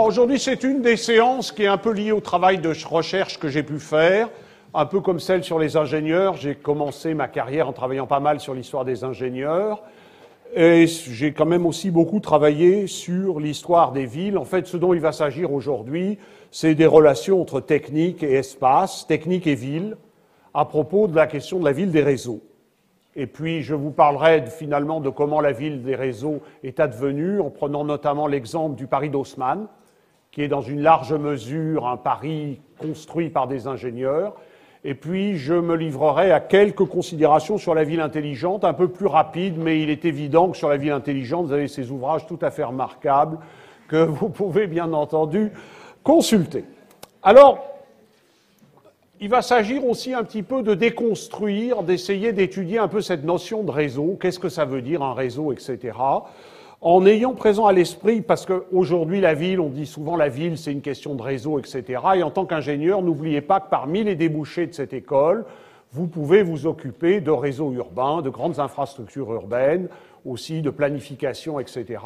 Aujourd'hui, c'est une des séances qui est un peu liée au travail de recherche que j'ai pu faire, un peu comme celle sur les ingénieurs. J'ai commencé ma carrière en travaillant pas mal sur l'histoire des ingénieurs. Et j'ai quand même aussi beaucoup travaillé sur l'histoire des villes. En fait, ce dont il va s'agir aujourd'hui, c'est des relations entre technique et espace, technique et ville, à propos de la question de la ville des réseaux. Et puis, je vous parlerai finalement de comment la ville des réseaux est advenue, en prenant notamment l'exemple du Paris d'Haussmann, qui est dans une large mesure un Paris construit par des ingénieurs. Et puis, je me livrerai à quelques considérations sur la ville intelligente, un peu plus rapides, mais il est évident que sur la ville intelligente, vous avez ces ouvrages tout à fait remarquables que vous pouvez bien entendu consulter. Alors, il va s'agir aussi un petit peu de déconstruire, d'essayer d'étudier un peu cette notion de réseau, qu'est-ce que ça veut dire un réseau, etc., en ayant présent à l'esprit, parce qu'aujourd'hui la ville, on dit souvent la ville c'est une question de réseau, etc., et en tant qu'ingénieur, n'oubliez pas que parmi les débouchés de cette école, vous pouvez vous occuper de réseaux urbains, de grandes infrastructures urbaines, aussi de planification, etc.,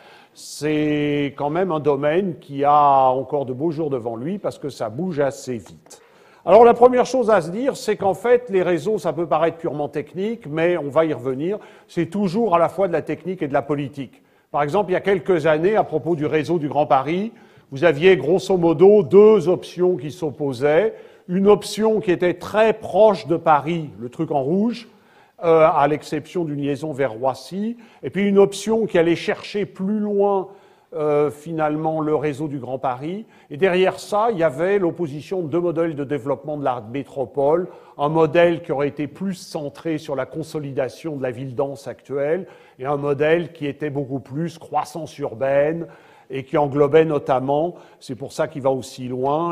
c'est quand même un domaine qui a encore de beaux jours devant lui, parce que ça bouge assez vite. Alors la première chose à se dire, c'est qu'en fait, les réseaux, ça peut paraître purement technique, mais on va y revenir, c'est toujours à la fois de la technique et de la politique. Par exemple, il y a quelques années, à propos du réseau du Grand Paris, vous aviez grosso modo deux options qui s'opposaient. Une option qui était très proche de Paris, le truc en rouge, à l'exception d'une liaison vers Roissy, et puis une option qui allait chercher plus loin finalement le réseau du Grand Paris. Et derrière ça, il y avait l'opposition de deux modèles de développement de la métropole, un modèle qui aurait été plus centré sur la consolidation de la ville dense actuelle, et un modèle qui était beaucoup plus croissance urbaine, et qui englobait notamment, c'est pour ça qu'il va aussi loin,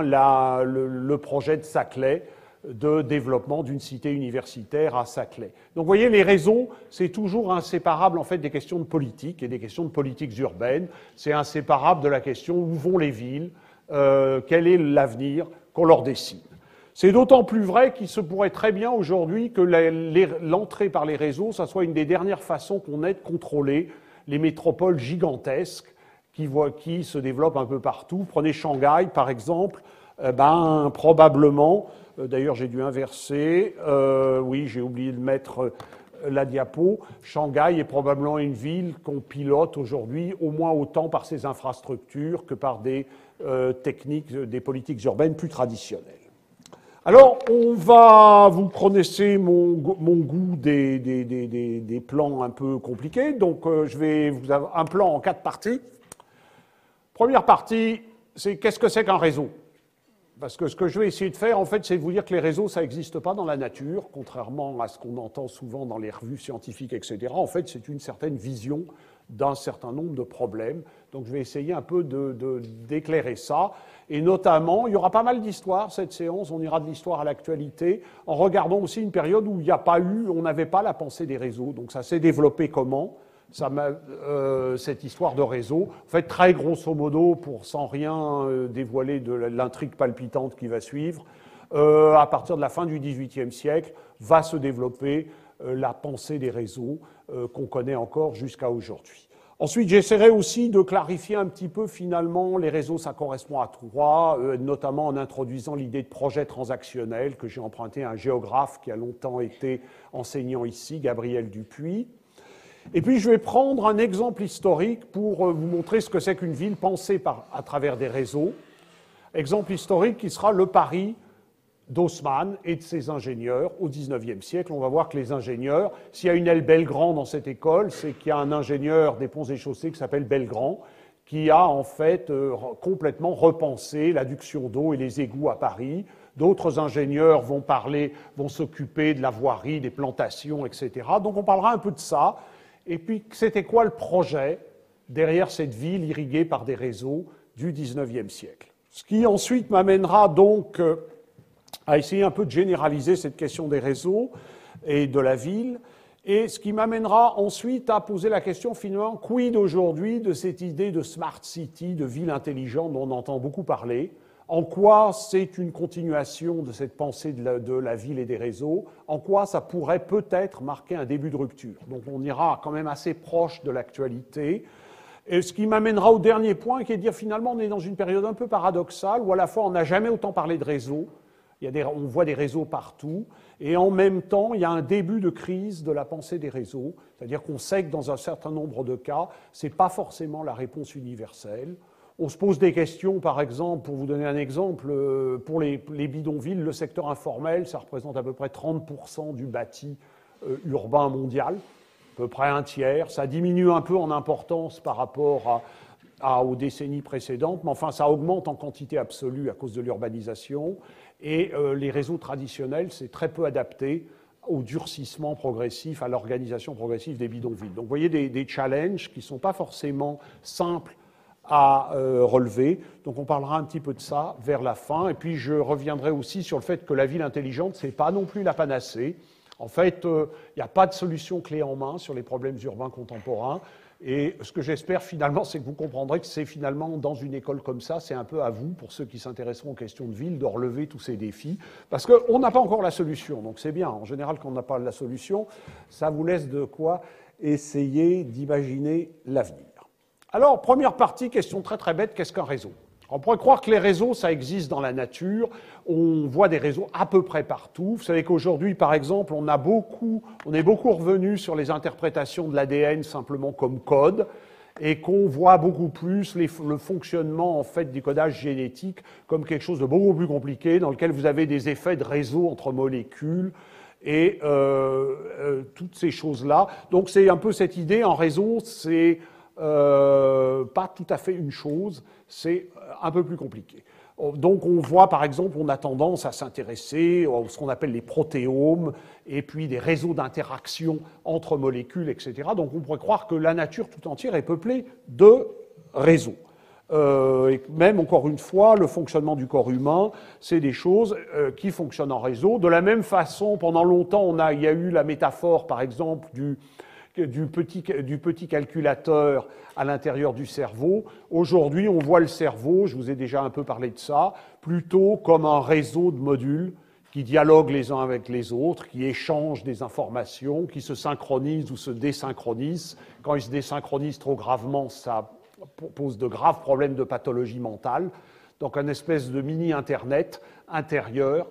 le projet de Saclay, de développement d'une cité universitaire à Saclay. Donc vous voyez, les réseaux, c'est toujours inséparable en fait des questions de politique et des questions de politiques urbaines. C'est inséparable de la question où vont les villes, quel est l'avenir qu'on leur dessine. C'est d'autant plus vrai qu'il se pourrait très bien aujourd'hui que l'entrée par les réseaux, ça soit une des dernières façons qu'on ait de contrôler les métropoles gigantesques qui se développent un peu partout. Prenez Shanghai par exemple, probablement. D'ailleurs, j'ai dû inverser. Oui, j'ai oublié de mettre la diapo. Shanghai est probablement une ville qu'on pilote aujourd'hui au moins autant par ses infrastructures que par des techniques, des politiques urbaines plus traditionnelles. Alors, vous connaissez mon goût des plans un peu compliqués. Donc, je vais vous avoir un plan en 4 parties. Première partie, c'est qu'est-ce que c'est qu'un réseau ? Parce que ce que je vais essayer de faire, en fait, c'est de vous dire que les réseaux, ça n'existe pas dans la nature, contrairement à ce qu'on entend souvent dans les revues scientifiques, etc. En fait, c'est une certaine vision d'un certain nombre de problèmes. Donc, je vais essayer un peu d'éclairer ça. Et notamment, il y aura pas mal d'histoires, cette séance. On ira de l'histoire à l'actualité, en regardant aussi une période où on n'avait pas la pensée des réseaux. Donc, ça s'est développé comment ? Cette histoire de réseau. En fait, très grosso modo, sans rien dévoiler de l'intrigue palpitante qui va suivre, à partir de la fin du XVIIIe siècle, va se développer la pensée des réseaux qu'on connaît encore jusqu'à aujourd'hui. Ensuite, j'essaierai aussi de clarifier un petit peu, finalement, les réseaux, ça correspond à quoi, notamment en introduisant l'idée de projet transactionnel que j'ai emprunté à un géographe qui a longtemps été enseignant ici, Gabriel Dupuis. Et puis, je vais prendre un exemple historique pour vous montrer ce que c'est qu'une ville pensée à travers des réseaux. Exemple historique qui sera le Paris d'Haussmann et de ses ingénieurs au XIXe siècle. On va voir que les ingénieurs, s'il y a une aile Belgrand dans cette école, c'est qu'il y a un ingénieur des ponts et chaussées qui s'appelle Belgrand, qui a en fait complètement repensé l'adduction d'eau et les égouts à Paris. D'autres ingénieurs vont s'occuper de la voirie, des plantations, etc. Donc on parlera un peu de ça. Et puis, c'était quoi le projet derrière cette ville irriguée par des réseaux du XIXe siècle? Ce qui ensuite m'amènera donc à essayer un peu de généraliser cette question des réseaux et de la ville, et ce qui m'amènera ensuite à poser la question finalement, quid aujourd'hui de cette idée de smart city, de ville intelligente dont on entend beaucoup parler? En quoi c'est une continuation de cette pensée de la ville et des réseaux? En quoi ça pourrait peut-être marquer un début de rupture? Donc on ira quand même assez proche de l'actualité. Et ce qui m'amènera au dernier point, qui est de dire finalement on est dans une période un peu paradoxale, où à la fois on n'a jamais autant parlé de réseaux, on voit des réseaux partout, et en même temps il y a un début de crise de la pensée des réseaux, c'est-à-dire qu'on sait que dans un certain nombre de cas, ce n'est pas forcément la réponse universelle. On se pose des questions, par exemple, pour vous donner un exemple, pour les bidonvilles, le secteur informel, ça représente à peu près 30% du bâti urbain mondial, à peu près un tiers. Ça diminue un peu en importance par rapport aux décennies précédentes, mais enfin ça augmente en quantité absolue à cause de l'urbanisation. Et les réseaux traditionnels, c'est très peu adapté au durcissement progressif, à l'organisation progressive des bidonvilles. Donc vous voyez des challenges qui ne sont pas forcément simples à relever. Donc on parlera un petit peu de ça vers la fin. Et puis je reviendrai aussi sur le fait que la ville intelligente, ce n'est pas non plus la panacée. En fait, il n'y a pas de solution clé en main sur les problèmes urbains contemporains. Et ce que j'espère finalement, c'est que vous comprendrez que c'est finalement dans une école comme ça, c'est un peu à vous, pour ceux qui s'intéresseront aux questions de ville, de relever tous ces défis. Parce qu'on n'a pas encore la solution, donc c'est bien. En général, quand on n'a pas la solution, ça vous laisse de quoi essayer d'imaginer l'avenir. Alors, première partie, question très très bête, qu'est-ce qu'un réseau ? On pourrait croire que les réseaux, ça existe dans la nature. On voit des réseaux à peu près partout. Vous savez qu'aujourd'hui, par exemple, on est beaucoup revenu sur les interprétations de l'ADN simplement comme code, et qu'on voit beaucoup plus le fonctionnement en fait du codage génétique comme quelque chose de beaucoup plus compliqué, dans lequel vous avez des effets de réseau entre molécules et toutes ces choses-là. Donc c'est un peu cette idée. En réseau, c'est pas tout à fait une chose, c'est un peu plus compliqué. Donc on voit par exemple, on a tendance à s'intéresser à ce qu'on appelle les protéomes et puis des réseaux d'interaction entre molécules, etc. Donc on pourrait croire que la nature tout entière est peuplée de réseaux. Et même, encore une fois, le fonctionnement du corps humain, c'est des choses qui fonctionnent en réseau. De la même façon, pendant longtemps, il y a eu la métaphore, par exemple, du petit calculateur à l'intérieur du cerveau. Aujourd'hui, on voit le cerveau, je vous ai déjà un peu parlé de ça, plutôt comme un réseau de modules qui dialoguent les uns avec les autres, qui échangent des informations, qui se synchronisent ou se désynchronisent. Quand ils se désynchronisent trop gravement, ça pose de graves problèmes de pathologie mentale. Donc, une espèce de mini-internet intérieur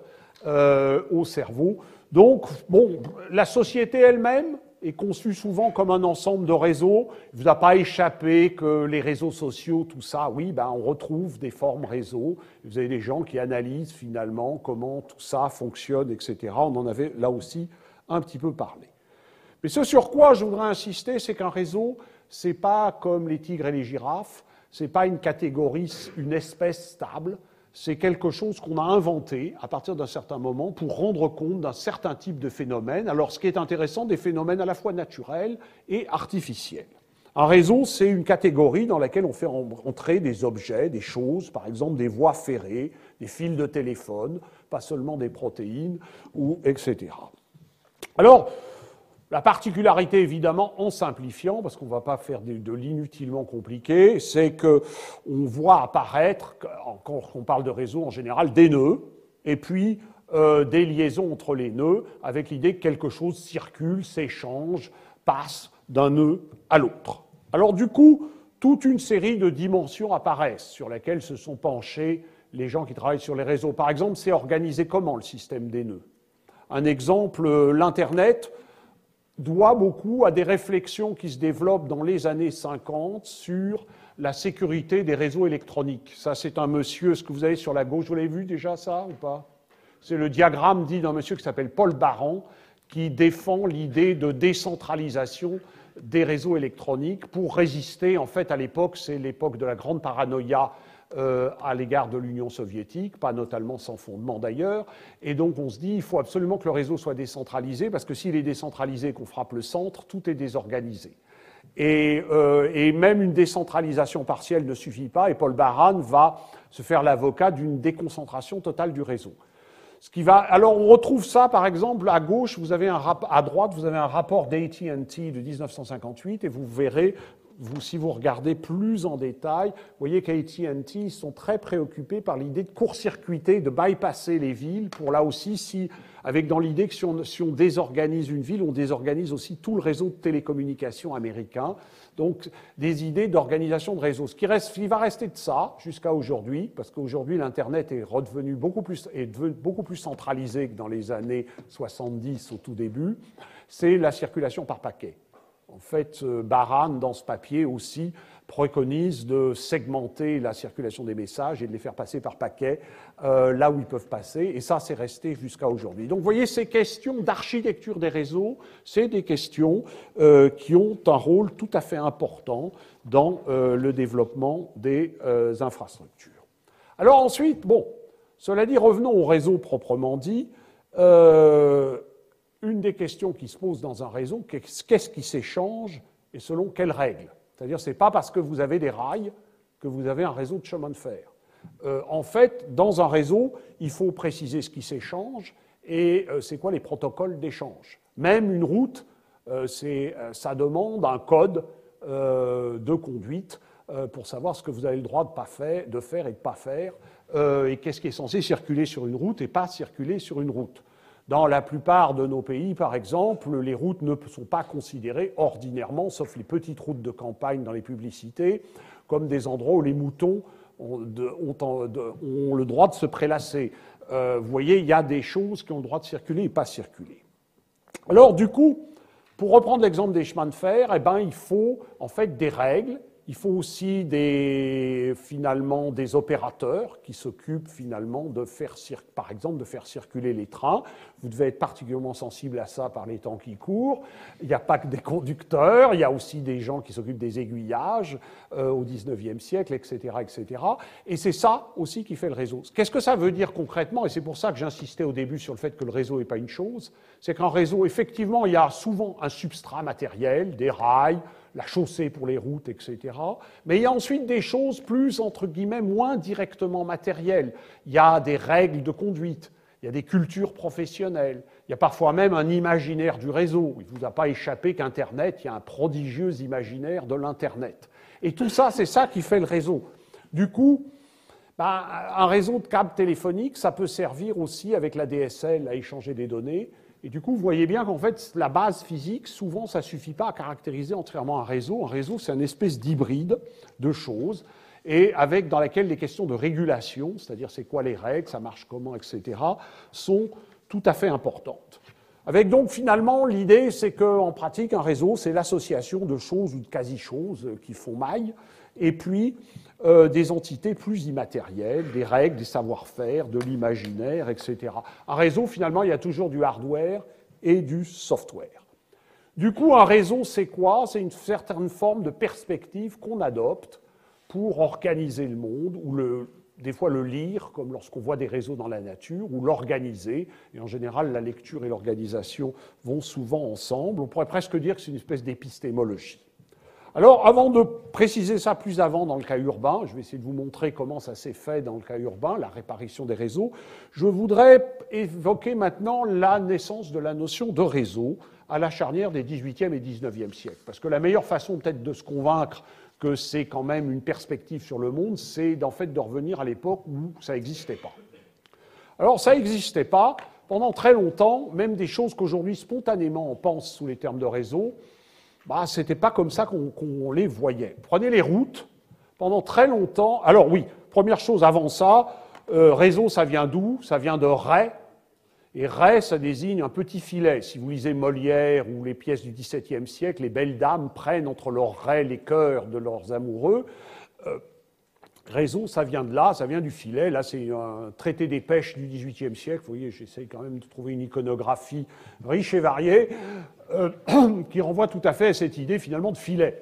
au cerveau. Donc, bon, la société elle-même est conçue souvent comme un ensemble de réseaux. Il ne vous a pas échappé que les réseaux sociaux, tout ça, oui, on retrouve des formes réseaux. Vous avez des gens qui analysent finalement comment tout ça fonctionne, etc. On en avait là aussi un petit peu parlé. Mais ce sur quoi je voudrais insister, c'est qu'un réseau, ce n'est pas comme les tigres et les girafes, ce n'est pas une catégorie, une espèce stable. C'est quelque chose qu'on a inventé à partir d'un certain moment pour rendre compte d'un certain type de phénomène. Alors, ce qui est intéressant, des phénomènes à la fois naturels et artificiels. Un réseau, c'est une catégorie dans laquelle on fait entrer des objets, des choses, par exemple des voies ferrées, des fils de téléphone, pas seulement des protéines, etc. Alors, la particularité, évidemment, en simplifiant, parce qu'on ne va pas faire de l'inutilement compliqué, c'est qu'on voit apparaître, quand on parle de réseau en général, des nœuds, et puis des liaisons entre les nœuds, avec l'idée que quelque chose circule, s'échange, passe d'un nœud à l'autre. Alors du coup, toute une série de dimensions apparaissent, sur lesquelles se sont penchés les gens qui travaillent sur les réseaux. Par exemple, c'est organisé comment, le système des nœuds ? Un exemple, l'Internet doit beaucoup à des réflexions qui se développent dans les années 50 sur la sécurité des réseaux électroniques. Ça, c'est un monsieur, ce que vous avez sur la gauche, vous l'avez vu déjà ça ou pas ? C'est le diagramme dit d'un monsieur qui s'appelle Paul Baran, qui défend l'idée de décentralisation des réseaux électroniques pour résister, en fait, à l'époque, c'est l'époque de la grande paranoïa à l'égard de l'Union soviétique, pas notamment sans fondement d'ailleurs, et donc on se dit il faut absolument que le réseau soit décentralisé, parce que s'il est décentralisé et qu'on frappe le centre, tout est désorganisé. Et même une décentralisation partielle ne suffit pas, et Paul Baran va se faire l'avocat d'une déconcentration totale du réseau. Alors on retrouve ça, par exemple, à gauche, à droite, vous avez un rapport d'AT&T de 1958, et vous si vous regardez plus en détail, vous voyez qu'AT&T sont très préoccupés par l'idée de court-circuiter, de bypasser les villes, pour là aussi, avec dans l'idée que si on désorganise une ville, on désorganise aussi tout le réseau de télécommunications américain. Donc, des idées d'organisation de réseau. Ce qui va rester de ça jusqu'à aujourd'hui, parce qu'aujourd'hui, l'Internet est devenu beaucoup plus centralisé que dans les années 70 au tout début, c'est la circulation par paquet. En fait, Baran, dans ce papier aussi, préconise de segmenter la circulation des messages et de les faire passer par paquet là où ils peuvent passer. Et ça, c'est resté jusqu'à aujourd'hui. Donc, vous voyez, ces questions d'architecture des réseaux, c'est des questions qui ont un rôle tout à fait important dans le développement des infrastructures. Alors ensuite, bon, cela dit, revenons au réseau proprement dit. Une des questions qui se pose dans un réseau, qu'est-ce qui s'échange et selon quelles règles? C'est-à-dire, ce n'est pas parce que vous avez des rails que vous avez un réseau de chemin de fer. En fait, dans un réseau, il faut préciser ce qui s'échange et c'est quoi les protocoles d'échange. Même une route, ça demande un code de conduite pour savoir ce que vous avez le droit de faire et de ne pas faire, et qu'est-ce qui est censé circuler sur une route et pas circuler sur une route. Dans la plupart de nos pays, par exemple, les routes ne sont pas considérées ordinairement, sauf les petites routes de campagne dans les publicités, comme des endroits où les moutons ont le droit de se prélasser. Vous voyez, il y a des choses qui ont le droit de circuler et pas circuler. Alors, du coup, pour reprendre l'exemple des chemins de fer, eh ben, il faut en fait des règles. Il faut aussi finalement des opérateurs qui s'occupent finalement de faire, par exemple, de faire circuler les trains. Vous devez être particulièrement sensible à ça par les temps qui courent. Il n'y a pas que des conducteurs, il y a aussi des gens qui s'occupent des aiguillages au XIXe siècle, etc., etc. Et c'est ça aussi qui fait le réseau. Qu'est-ce que ça veut dire concrètement? Et c'est pour ça que j'insistais au début sur le fait que le réseau n'est pas une chose. C'est qu'un réseau, effectivement, il y a souvent un substrat matériel, des rails, la chaussée pour les routes, etc. Mais il y a ensuite des choses plus, entre guillemets, moins directement matérielles. Il y a des règles de conduite, il y a des cultures professionnelles, il y a parfois même un imaginaire du réseau. Il ne vous a pas échappé qu'Internet, il y a un prodigieux imaginaire de l'Internet. Et tout ça, c'est ça qui fait le réseau. Du coup, un réseau de câbles téléphoniques, ça peut servir aussi avec la DSL à échanger des données. Et du coup, vous voyez bien qu'en fait, la base physique, souvent, ça ne suffit pas à caractériser entièrement un réseau. Un réseau, c'est une espèce d'hybride de choses, et dans laquelle les questions de régulation, c'est-à-dire c'est quoi les règles, ça marche comment, etc., sont tout à fait importantes. Avec donc, finalement, l'idée, c'est qu'en pratique, un réseau, c'est l'association de choses ou de quasi-choses qui font maille, et puis des entités plus immatérielles, des règles, des savoir-faire, de l'imaginaire, etc. Un réseau, finalement, il y a toujours du hardware et du software. Du coup, un réseau, c'est quoi? C'est une certaine forme de perspective qu'on adopte pour organiser le monde, ou des fois le lire, comme lorsqu'on voit des réseaux dans la nature, ou l'organiser. Et en général, la lecture et l'organisation vont souvent ensemble. On pourrait presque dire que c'est une espèce d'épistémologie. Alors, avant de préciser ça plus avant dans le cas urbain, je vais essayer de vous montrer comment ça s'est fait dans le cas urbain, la répartition des réseaux, je voudrais évoquer maintenant la naissance de la notion de réseau à la charnière des XVIIIe et XIXe siècles. Parce que la meilleure façon peut-être de se convaincre que c'est quand même une perspective sur le monde, c'est en fait de revenir à l'époque où ça n'existait pas. Alors, ça n'existait pas. Pendant très longtemps, même des choses qu'aujourd'hui, spontanément, on pense sous les termes de réseau, ce n'était pas comme ça qu'on les voyait. Prenez les routes, pendant très longtemps. Alors oui, première chose avant ça, réseau, ça vient d'où? Ça vient de ray. Et ray, ça désigne un petit filet. Si vous lisez Molière ou les pièces du XVIIe siècle, les belles dames prennent entre leurs raies les cœurs de leurs amoureux. Réseau, ça vient de là, ça vient du filet. Là, c'est un traité des pêches du XVIIIe siècle. Vous voyez, j'essaye quand même de trouver une iconographie riche et variée qui renvoie tout à fait à cette idée, finalement, de filet.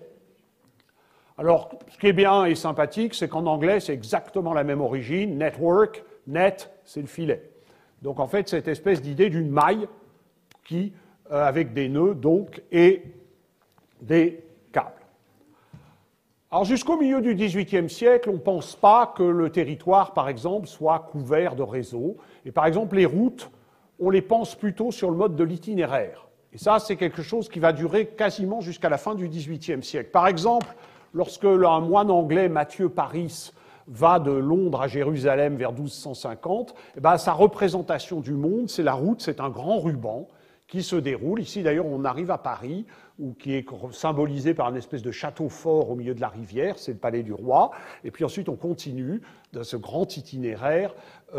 Alors, ce qui est bien et sympathique, c'est qu'en anglais, c'est exactement la même origine. Network, net, c'est le filet. Donc, en fait, cette espèce d'idée d'une maille qui, avec des nœuds, donc, et des câbles. Alors, jusqu'au milieu du XVIIIe siècle, on ne pense pas que le territoire, par exemple, soit couvert de réseaux. Et par exemple, les routes, on les pense plutôt sur le mode de l'itinéraire. Et ça, c'est quelque chose qui va durer quasiment jusqu'à la fin du XVIIIe siècle. Par exemple, Lorsque un moine anglais, Mathieu Paris, va de Londres à Jérusalem vers 1250, eh ben, sa représentation du monde, c'est la route, c'est un grand ruban qui se déroule. Ici, d'ailleurs, on arrive à Paris, ou qui est symbolisé par une espèce de château fort au milieu de la rivière, c'est le palais du roi. Et puis ensuite, on continue dans ce grand itinéraire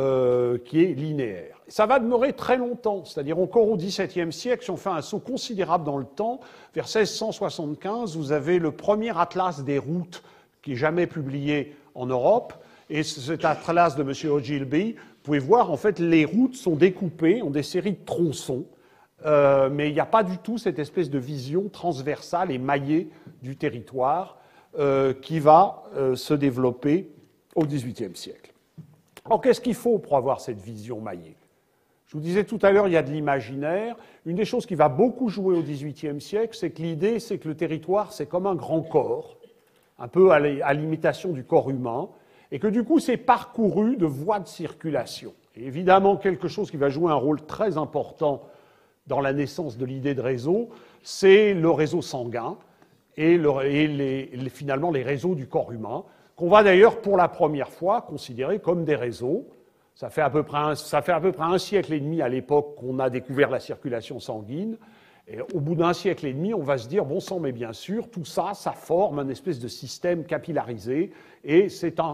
qui est linéaire. Ça va demeurer très longtemps, c'est-à-dire encore au XVIIe siècle, si on fait un saut considérable dans le temps, vers 1675, vous avez le premier atlas des routes qui est jamais publié en Europe. Et cet atlas de M. Ogilvy, vous pouvez voir, en fait, les routes sont découpées en des séries de tronçons. Mais il n'y a pas du tout cette espèce de vision transversale et maillée du territoire qui va se développer au XVIIIe siècle. Alors, qu'est-ce qu'il faut pour avoir cette vision maillée? Je vous disais tout à l'heure, il y a de l'imaginaire. Une des choses qui va beaucoup jouer au XVIIIe siècle, c'est que l'idée, c'est que le territoire, c'est comme un grand corps, un peu à l'imitation du corps humain, et que du coup, c'est parcouru de voies de circulation. Et évidemment, quelque chose qui va jouer un rôle très important dans la naissance de l'idée de réseau, c'est le réseau sanguin et finalement les réseaux du corps humain, qu'on va d'ailleurs pour la première fois considérer comme des réseaux. Ça fait à peu près un siècle et demi à l'époque qu'on a découvert la circulation sanguine. Et au bout d'un siècle et demi, on va se dire, bon sang, mais bien sûr, tout ça, ça forme un espèce de système capillarisé, et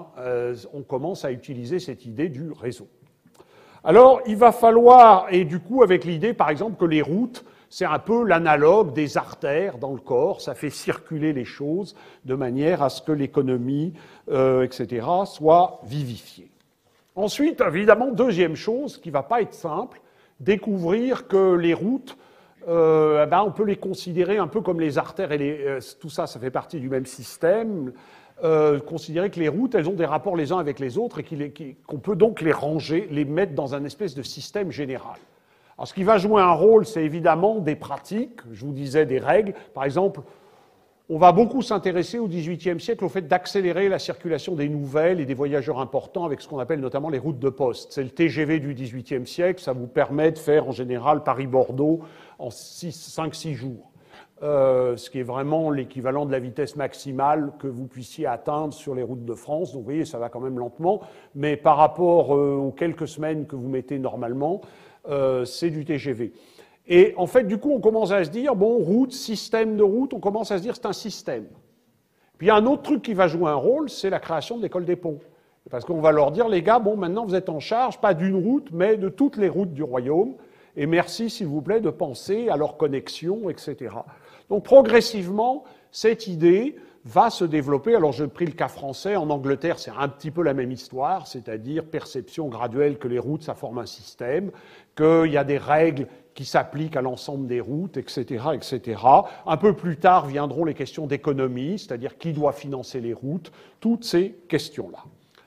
on commence à utiliser cette idée du réseau. Alors, il va falloir, et du coup, avec l'idée, par exemple, que les routes, c'est un peu l'analogue des artères dans le corps, ça fait circuler les choses de manière à ce que l'économie, etc., soit vivifiée. Ensuite, évidemment, deuxième chose, qui ne va pas être simple, découvrir que les routes, on peut les considérer un peu comme les artères et tout ça, ça fait partie du même système. Considérer que les routes, elles ont des rapports les uns avec les autres et qu'on peut donc les ranger, les mettre dans un espèce de système général. Alors, ce qui va jouer un rôle, c'est évidemment des pratiques, je vous disais des règles. Par exemple, on va beaucoup s'intéresser au XVIIIe siècle au fait d'accélérer la circulation des nouvelles et des voyageurs importants avec ce qu'on appelle notamment les routes de poste. C'est le TGV du XVIIIe siècle, ça vous permet de faire en général Paris-Bordeaux en 5-6 jours. Ce qui est vraiment l'équivalent de la vitesse maximale que vous puissiez atteindre sur les routes de France. Donc vous voyez, ça va quand même lentement, mais par rapport aux quelques semaines que vous mettez normalement, c'est du TGV. Et en fait, du coup, on commence à se dire, bon, route, système de route, on commence à se dire c'est un système. Puis il y a un autre truc qui va jouer un rôle, c'est la création de l'école des ponts. Parce qu'on va leur dire, les gars, bon, maintenant vous êtes en charge, pas d'une route, mais de toutes les routes du royaume, et merci, s'il vous plaît, de penser à leur connexion, etc. Donc progressivement, cette idée va se développer. Alors j'ai pris le cas français, en Angleterre c'est un petit peu la même histoire, c'est-à-dire perception graduelle que les routes ça forme un système, qu'il y a des règles qui s'appliquent à l'ensemble des routes, etc., etc. Un peu plus tard viendront les questions d'économie, c'est-à-dire qui doit financer les routes, toutes ces questions-là.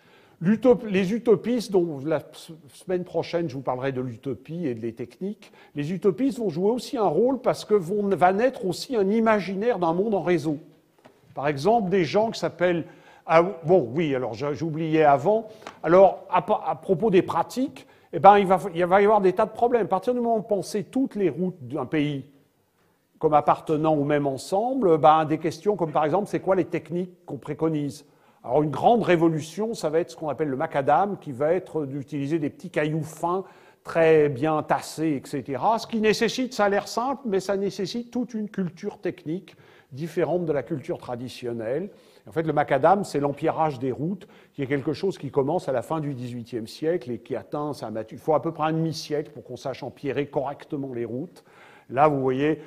Les utopistes, dont la semaine prochaine je vous parlerai de l'utopie et des techniques, les utopistes vont jouer aussi un rôle parce que va naître aussi un imaginaire d'un monde en réseau. Par exemple, des gens qui s'appellent... bon, oui, alors j'oubliais avant. Alors, à propos des pratiques, eh ben, il va y avoir des tas de problèmes. À partir du moment où on pensait toutes les routes d'un pays comme appartenant ou même ensemble, des questions comme par exemple, c'est quoi les techniques qu'on préconise? Alors une grande révolution, ça va être ce qu'on appelle le macadam, qui va être d'utiliser des petits cailloux fins, très bien tassés, etc. Ce qui nécessite, ça a l'air simple, mais ça nécessite toute une culture technique différente de la culture traditionnelle. En fait, le macadam, c'est l'empierrage des routes, qui est quelque chose qui commence à la fin du XVIIIe siècle et qui atteint sa maturité. Il faut à peu près un demi-siècle pour qu'on sache empierrer correctement les routes. Là, vous voyez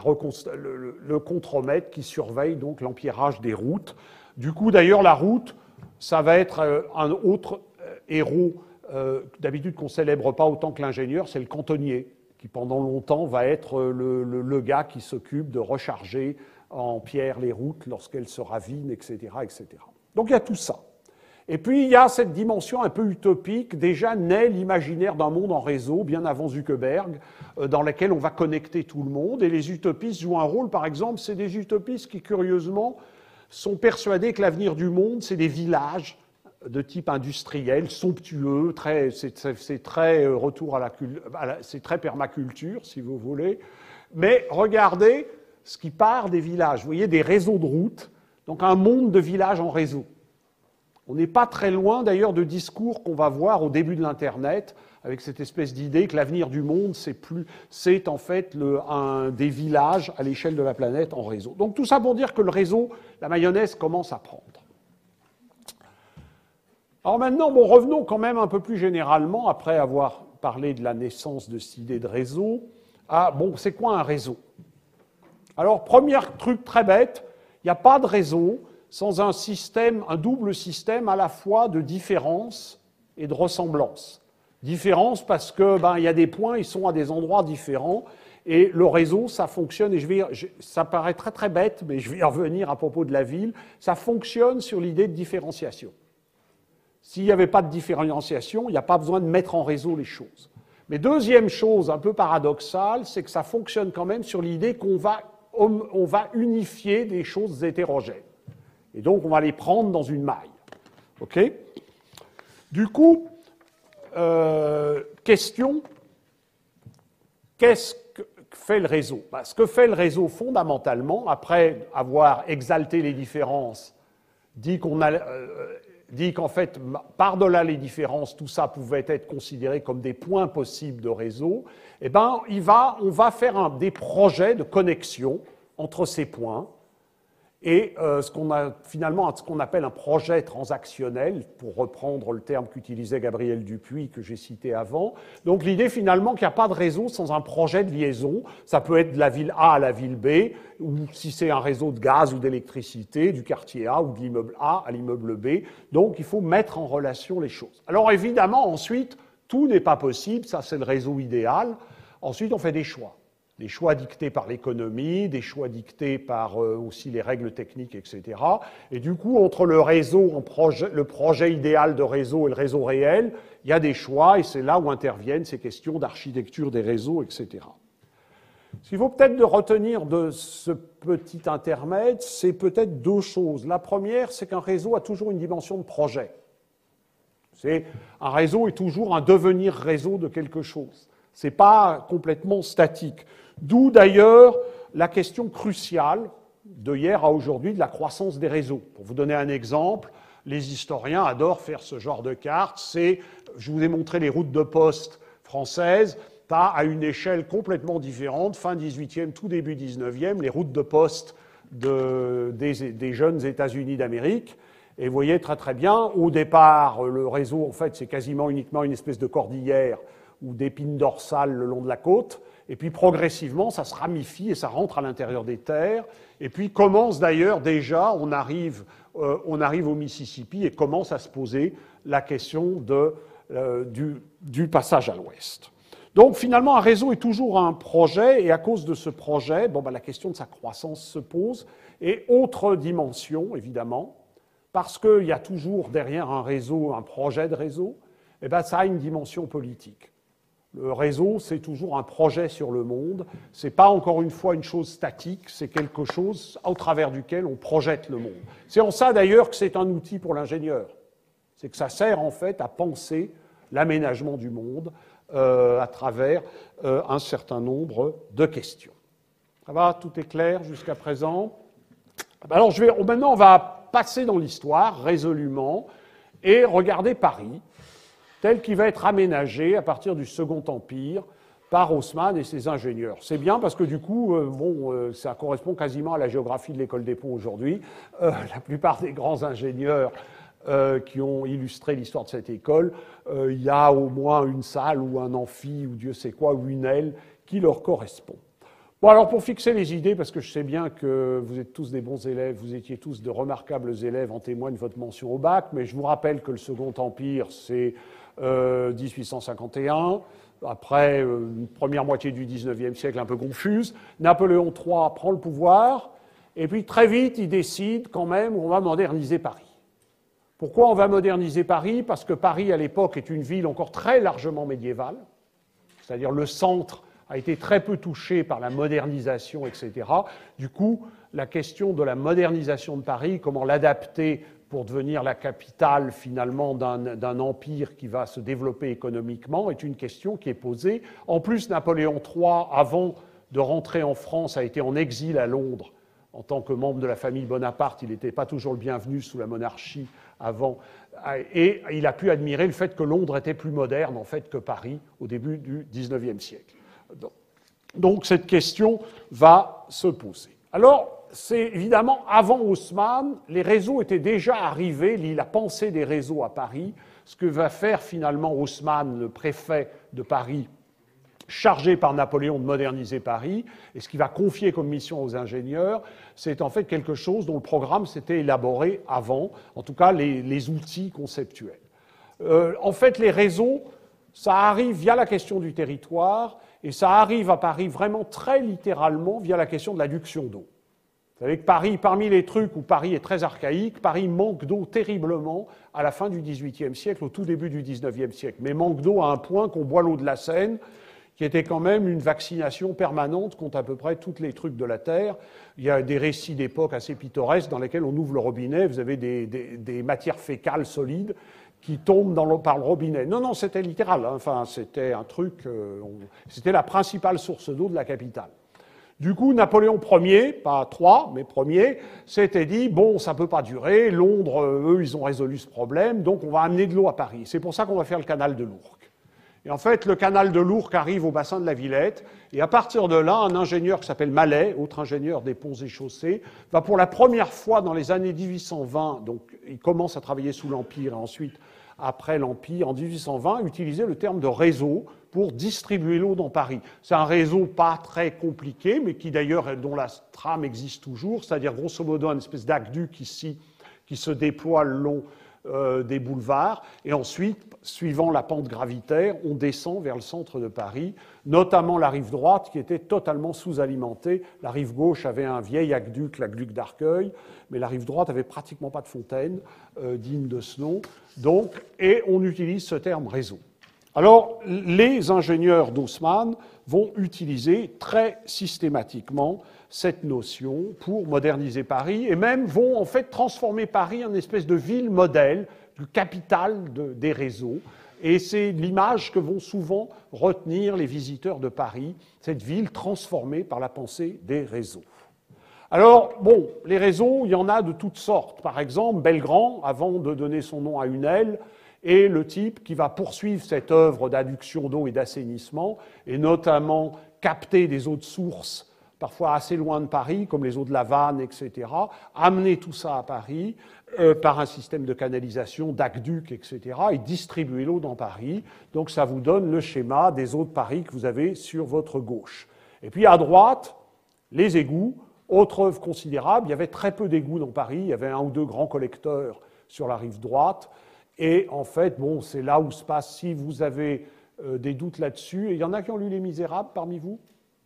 le contremaître qui surveille donc l'empierrage des routes. Du coup, d'ailleurs, la route, ça va être un autre héros, d'habitude qu'on ne célèbre pas autant que l'ingénieur, c'est le cantonnier, qui pendant longtemps va être le gars qui s'occupe de recharger en pierre les routes lorsqu'elles se ravinent, etc., etc. Donc il y a tout ça. Et puis il y a cette dimension un peu utopique, déjà naît l'imaginaire d'un monde en réseau, bien avant Zuckerberg, dans lequel on va connecter tout le monde, et les utopistes jouent un rôle, par exemple, c'est des utopistes qui, curieusement, sont persuadés que l'avenir du monde, c'est des villages de type industriel, somptueux, c'est très retour c'est très permaculture, si vous voulez. Mais regardez ce qui part des villages. Vous voyez des réseaux de routes Donc un monde de villages en réseau. On n'est pas très loin d'ailleurs de discours qu'on va voir au début de l'Internet, avec cette espèce d'idée que l'avenir du monde, c'est en fait des villages à l'échelle de la planète en réseau. Donc tout ça pour dire que le réseau, la mayonnaise commence à prendre. Alors maintenant, bon, revenons quand même un peu plus généralement, après avoir parlé de la naissance de cette idée de réseau, à, bon, c'est quoi un réseau? Alors, premier truc très bête, il n'y a pas de réseau sans un système, un double système à la fois de différence et de ressemblance. Différence parce que il y a des points, ils sont à des endroits différents, et le réseau, ça fonctionne, et ça paraît très très bête, mais je vais y revenir à propos de la ville, ça fonctionne sur l'idée de différenciation. S'il n'y avait pas de différenciation, il n'y a pas besoin de mettre en réseau les choses. Mais deuxième chose un peu paradoxale, c'est que ça fonctionne quand même sur l'idée qu'on va unifier des choses hétérogènes. Et donc, on va les prendre dans une maille. OK? Du coup, question, qu'est-ce que fait le réseau? Ce que fait le réseau fondamentalement, après avoir exalté les différences, dit qu'en fait, par-delà les différences, tout ça pouvait être considéré comme des points possibles de réseau, eh ben, on va faire des projets de connexion entre ces points, et ce qu'on appelle un projet transactionnel, pour reprendre le terme qu'utilisait Gabriel Dupuy, que j'ai cité avant. Donc l'idée finalement qu'il n'y a pas de réseau sans un projet de liaison. Ça peut être de la ville A à la ville B, ou si c'est un réseau de gaz ou d'électricité, du quartier A ou de l'immeuble A à l'immeuble B. Donc il faut mettre en relation les choses. Alors évidemment, ensuite, tout n'est pas possible, ça c'est le réseau idéal. Ensuite, on fait des choix. Des choix dictés par l'économie, des choix dictés par aussi les règles techniques, etc. Et du coup, entre le réseau, le projet idéal de réseau et le réseau réel, il y a des choix, et c'est là où interviennent ces questions d'architecture des réseaux, etc. Ce qu'il faut peut-être de retenir de ce petit intermède, c'est peut-être deux choses. La première, c'est qu'un réseau a toujours une dimension de projet. Un réseau est toujours un devenir réseau de quelque chose. Ce n'est pas complètement statique. D'où d'ailleurs la question cruciale de hier à aujourd'hui de la croissance des réseaux. Pour vous donner un exemple, les historiens adorent faire ce genre de carte. Je vous ai montré les routes de poste françaises. Tu as à une échelle complètement différente, fin 18e, tout début 19e, les routes de poste des jeunes États-Unis d'Amérique. Et vous voyez très très bien, au départ, le réseau, en fait, c'est quasiment uniquement une espèce de cordillère ou d'épines dorsales le long de la côte, et puis progressivement, ça se ramifie et ça rentre à l'intérieur des terres, et puis commence d'ailleurs déjà, on arrive au Mississippi et commence à se poser la question du passage à l'ouest. Donc finalement, un réseau est toujours un projet, et à cause de ce projet, la question de sa croissance se pose, et autre dimension, évidemment, parce qu'il y a toujours derrière un réseau, un projet de réseau, ça a une dimension politique. Le réseau, c'est toujours un projet sur le monde. Ce n'est pas, encore une fois, une chose statique, c'est quelque chose au travers duquel on projette le monde. C'est en ça, d'ailleurs, que c'est un outil pour l'ingénieur. C'est que ça sert, en fait, à penser l'aménagement du monde à travers un certain nombre de questions. Ça va, tout est clair jusqu'à présent? Alors, maintenant, on va passer dans l'histoire, résolument, et regarder Paris, tel qu'il va être aménagé à partir du Second Empire par Haussmann et ses ingénieurs. C'est bien parce que du coup, ça correspond quasiment à la géographie de l'école des ponts aujourd'hui. La plupart des grands ingénieurs qui ont illustré l'histoire de cette école, il y a au moins une salle ou un amphi ou Dieu sait quoi, ou une aile qui leur correspond. Bon, alors pour fixer les idées, parce que je sais bien que vous êtes tous des bons élèves, vous étiez tous de remarquables élèves, en témoigne votre mention au bac, mais je vous rappelle que le Second Empire, c'est 1851, après une première moitié du XIXe siècle un peu confuse. Napoléon III prend le pouvoir, et puis très vite, il décide quand même qu'on va moderniser Paris. Pourquoi on va moderniser Paris? Parce que Paris, à l'époque, est une ville encore très largement médiévale, c'est-à-dire le centre a été très peu touché par la modernisation, etc. Du coup, la question de la modernisation de Paris, comment l'adapter pour devenir la capitale, finalement, d'un empire qui va se développer économiquement, est une question qui est posée. En plus, Napoléon III, avant de rentrer en France, a été en exil à Londres en tant que membre de la famille Bonaparte, il n'était pas toujours le bienvenu sous la monarchie avant. Et il a pu admirer le fait que Londres était plus moderne, en fait, que Paris au début du XIXe siècle. Donc cette question va se poser. Alors, c'est évidemment, avant Haussmann, les réseaux étaient déjà arrivés, la pensée des réseaux à Paris. Ce que va faire finalement Haussmann, le préfet de Paris, chargé par Napoléon de moderniser Paris, et ce qu'il va confier comme mission aux ingénieurs, c'est en fait quelque chose dont le programme s'était élaboré avant, en tout cas les outils conceptuels. En fait, les réseaux, ça arrive via la question du territoire, et ça arrive à Paris vraiment très littéralement via la question de l'adduction d'eau. Vous savez que Paris, parmi les trucs où Paris est très archaïque, Paris manque d'eau terriblement à la fin du XVIIIe siècle, au tout début du XIXe siècle. Mais manque d'eau à un point qu'on boit l'eau de la Seine, qui était quand même une vaccination permanente contre à peu près tous les trucs de la Terre. Il y a des récits d'époque assez pittoresques dans lesquels on ouvre le robinet, vous avez des matières fécales solides qui tombent par le robinet. Non, c'était littéral, hein. Enfin, c'était un truc... c'était la principale source d'eau de la capitale. Du coup, Napoléon Ier, pas III, mais Ier, s'était dit, bon, ça ne peut pas durer, Londres, eux, ils ont résolu ce problème, donc on va amener de l'eau à Paris. C'est pour ça qu'on va faire le canal de l'Ourcq. Et en fait, le canal de l'Ourcq arrive au bassin de la Villette, et à partir de là, un ingénieur qui s'appelle Mallet, autre ingénieur des ponts et chaussées, va pour la première fois dans les années 1820, donc il commence à travailler sous l'Empire, et ensuite, après l'Empire, en 1820, utiliser le terme de réseau pour distribuer l'eau dans Paris. C'est un réseau pas très compliqué, mais qui d'ailleurs, dont la trame existe toujours, c'est-à-dire grosso modo une espèce d'aqueduc ici qui se déploie le long des boulevards, et ensuite, suivant la pente gravitaire, on descend vers le centre de Paris, notamment la rive droite qui était totalement sous-alimentée. La rive gauche avait un vieil aqueduc, l'aqueduc d'Arcueil, mais la rive droite avait pratiquement pas de fontaine digne de ce nom. Donc, et on utilise ce terme réseau. Alors, les ingénieurs d'Haussmann vont utiliser très systématiquement cette notion pour moderniser Paris et même vont en fait transformer Paris en une espèce de ville modèle, du capital des réseaux. Et c'est l'image que vont souvent retenir les visiteurs de Paris, cette ville transformée par la pensée des réseaux. Alors, bon, les réseaux, il y en a de toutes sortes. Par exemple, Belgrand, avant de donner son nom à une aile, est le type qui va poursuivre cette œuvre d'adduction d'eau et d'assainissement, et notamment capter des eaux de source, parfois assez loin de Paris, comme les eaux de la Vanne, etc., amener tout ça à Paris par un système de canalisation, d'aqueduc, etc., et distribuer l'eau dans Paris. Donc ça vous donne le schéma des eaux de Paris que vous avez sur votre gauche. Et puis à droite, les égouts, autre œuvre considérable, il y avait très peu d'égouts dans Paris, il y avait un ou deux grands collecteurs sur la rive droite, et en fait, bon, c'est là où se passe, si vous avez des doutes là-dessus, et il y en a qui ont lu Les Misérables parmi vous?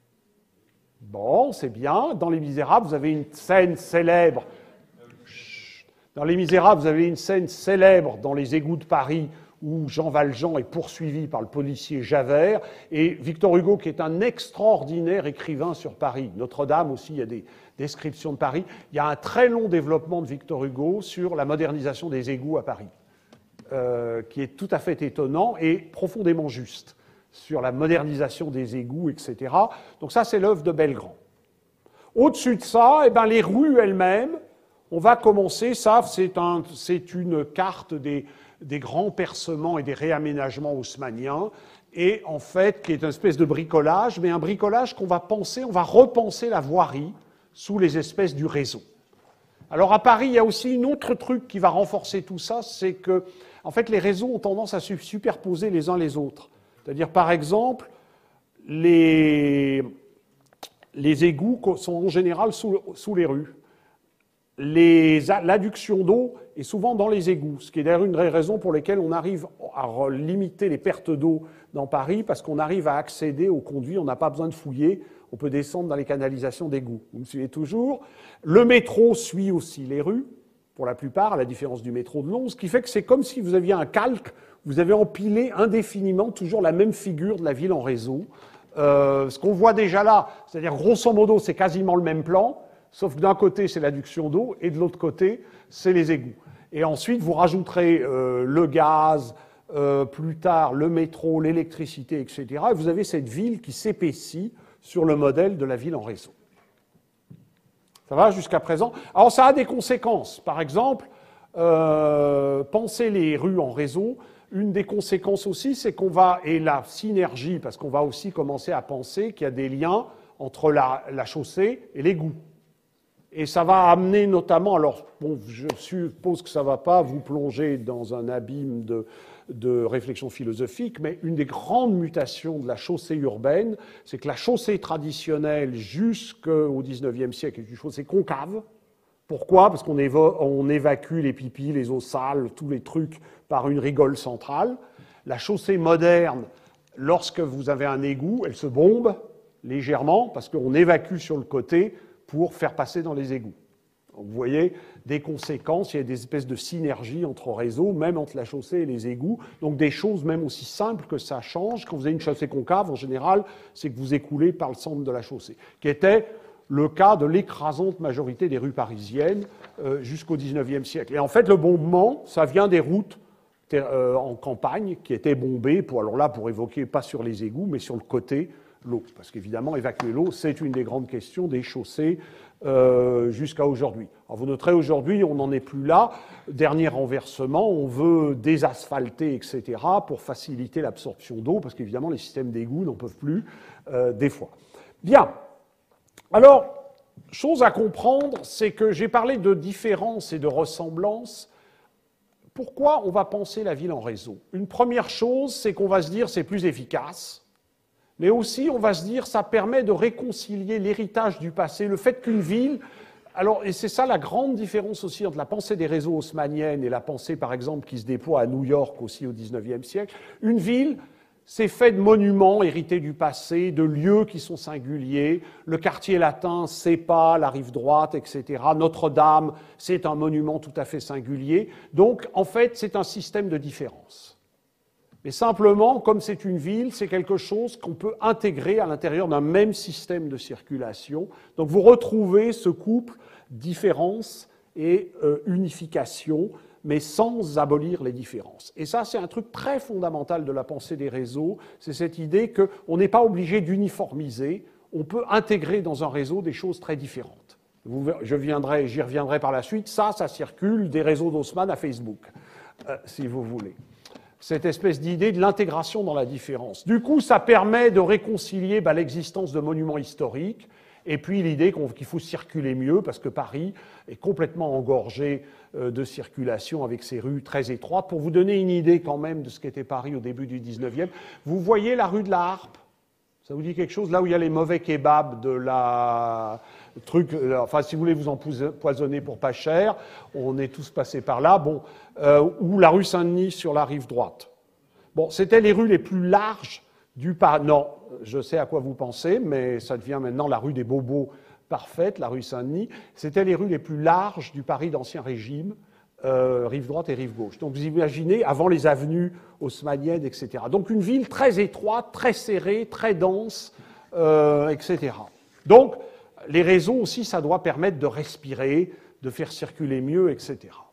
Bon, c'est bien. Dans Les Misérables, vous avez une scène célèbre. Dans Les Misérables, vous avez une scène célèbre dans les égouts de Paris où Jean Valjean est poursuivi par le policier Javert, et Victor Hugo, qui est un extraordinaire écrivain sur Paris. Notre-Dame aussi, il y a des descriptions de Paris. Il y a un très long développement de Victor Hugo sur la modernisation des égouts à Paris, qui est tout à fait étonnant et profondément juste, sur la modernisation des égouts, etc. Donc ça, c'est l'œuvre de Belgrand. Au-dessus de ça, eh ben, les rues elles-mêmes, on va commencer, ça, c'est une carte des grands percements et des réaménagements haussmanniens, et en fait, qui est une espèce de bricolage, mais un bricolage qu'on va penser, on va repenser la voirie sous les espèces du réseau. Alors à Paris, il y a aussi un autre truc qui va renforcer tout ça, c'est que, en fait, les réseaux ont tendance à se superposer les uns les autres. C'est-à-dire, par exemple, les égouts sont en général sous les rues. L'adduction d'eau est souvent dans les égouts, ce qui est d'ailleurs une des raisons pour lesquelles on arrive à limiter les pertes d'eau dans Paris, parce qu'on arrive à accéder aux conduits, on n'a pas besoin de fouiller, on peut descendre dans les canalisations d'égouts. Vous me suivez toujours? Le métro suit aussi les rues, pour la plupart, à la différence du métro de Londres, ce qui fait que c'est comme si vous aviez un calque, vous avez empilé indéfiniment toujours la même figure de la ville en réseau. Ce qu'on voit déjà là, c'est-à-dire grosso modo, c'est quasiment le même plan, sauf que d'un côté, c'est l'adduction d'eau, et de l'autre côté, c'est les égouts. Et ensuite, vous rajouterez le gaz, plus tard le métro, l'électricité, etc. Et vous avez cette ville qui s'épaissit sur le modèle de la ville en réseau. Ça va jusqu'à présent? Alors ça a des conséquences. Par exemple, penser les rues en réseau, une des conséquences aussi, c'est qu'on va, et la synergie, parce qu'on va aussi commencer à penser qu'il y a des liens entre la chaussée et l'égout. Et ça va amener notamment, alors bon, je suppose que ça ne va pas vous plonger dans un abîme de réflexion philosophique, mais une des grandes mutations de la chaussée urbaine, c'est que la chaussée traditionnelle jusqu'au XIXe siècle est une chaussée concave. Pourquoi? Parce qu'on évacue les pipis, les eaux sales, tous les trucs par une rigole centrale. La chaussée moderne, lorsque vous avez un égout, elle se bombe légèrement parce qu'on évacue sur le côté pour faire passer dans les égouts. Donc vous voyez des conséquences, il y a des espèces de synergie entre réseaux, même entre la chaussée et les égouts. Donc des choses même aussi simples que ça change. Quand vous avez une chaussée concave, en général, c'est que vous écoulez par le centre de la chaussée, qui était le cas de l'écrasante majorité des rues parisiennes jusqu'au XIXe siècle. Et en fait, le bombement, ça vient des routes en campagne qui étaient bombées, pour évoquer, pas sur les égouts, mais sur le côté, l'eau. Parce qu'évidemment, évacuer l'eau, c'est une des grandes questions des chaussées jusqu'à aujourd'hui. Alors vous noterez, aujourd'hui, on n'en est plus là. Dernier renversement, on veut désasphalter, etc., pour faciliter l'absorption d'eau, parce qu'évidemment, les systèmes d'égouts n'en peuvent plus des fois. Bien. Alors, chose à comprendre, c'est que j'ai parlé de différence et de ressemblance. Pourquoi on va penser la ville en réseau? Une première chose, c'est qu'on va se dire c'est plus efficace, mais aussi on va se dire ça permet de réconcilier l'héritage du passé, le fait qu'une ville... Alors, et c'est ça la grande différence aussi entre la pensée des réseaux haussmanniennes et la pensée, par exemple, qui se déploie à New York aussi au XIXe siècle. Une ville... c'est fait de monuments hérités du passé, de lieux qui sont singuliers. Le quartier latin, c'est pas la rive droite, etc. Notre-Dame, c'est un monument tout à fait singulier. Donc, en fait, c'est un système de différence. Mais simplement, comme c'est une ville, c'est quelque chose qu'on peut intégrer à l'intérieur d'un même système de circulation. Donc, vous retrouvez ce couple différence et unification, mais sans abolir les différences. Et ça, c'est un truc très fondamental de la pensée des réseaux, c'est cette idée qu'on n'est pas obligé d'uniformiser, on peut intégrer dans un réseau des choses très différentes. J'y reviendrai par la suite, ça circule des réseaux d'Haussmann à Facebook, si vous voulez. Cette espèce d'idée de l'intégration dans la différence. Du coup, ça permet de réconcilier l'existence de monuments historiques, et puis l'idée qu'il faut circuler mieux, parce que Paris est complètement engorgé de circulation avec ses rues très étroites. Pour vous donner une idée quand même de ce qu'était Paris au début du 19e, vous voyez la rue de la Harpe? Ça vous dit quelque chose? Là où il y a les mauvais kebabs de la... enfin, si vous voulez vous empoisonner pour pas cher, on est tous passés par là. Bon, ou la rue Saint-Denis sur la rive droite. Bon, c'était les rues les plus larges du Paris. Non, je sais à quoi vous pensez, mais ça devient maintenant la rue des Bobos parfaite, la rue Saint-Denis. C'était les rues les plus larges du Paris d'Ancien Régime, rive droite et rive gauche. Donc vous imaginez, avant les avenues haussmanniennes, etc. Donc une ville très étroite, très serrée, très dense, etc. Donc les réseaux aussi, ça doit permettre de respirer, de faire circuler mieux, etc.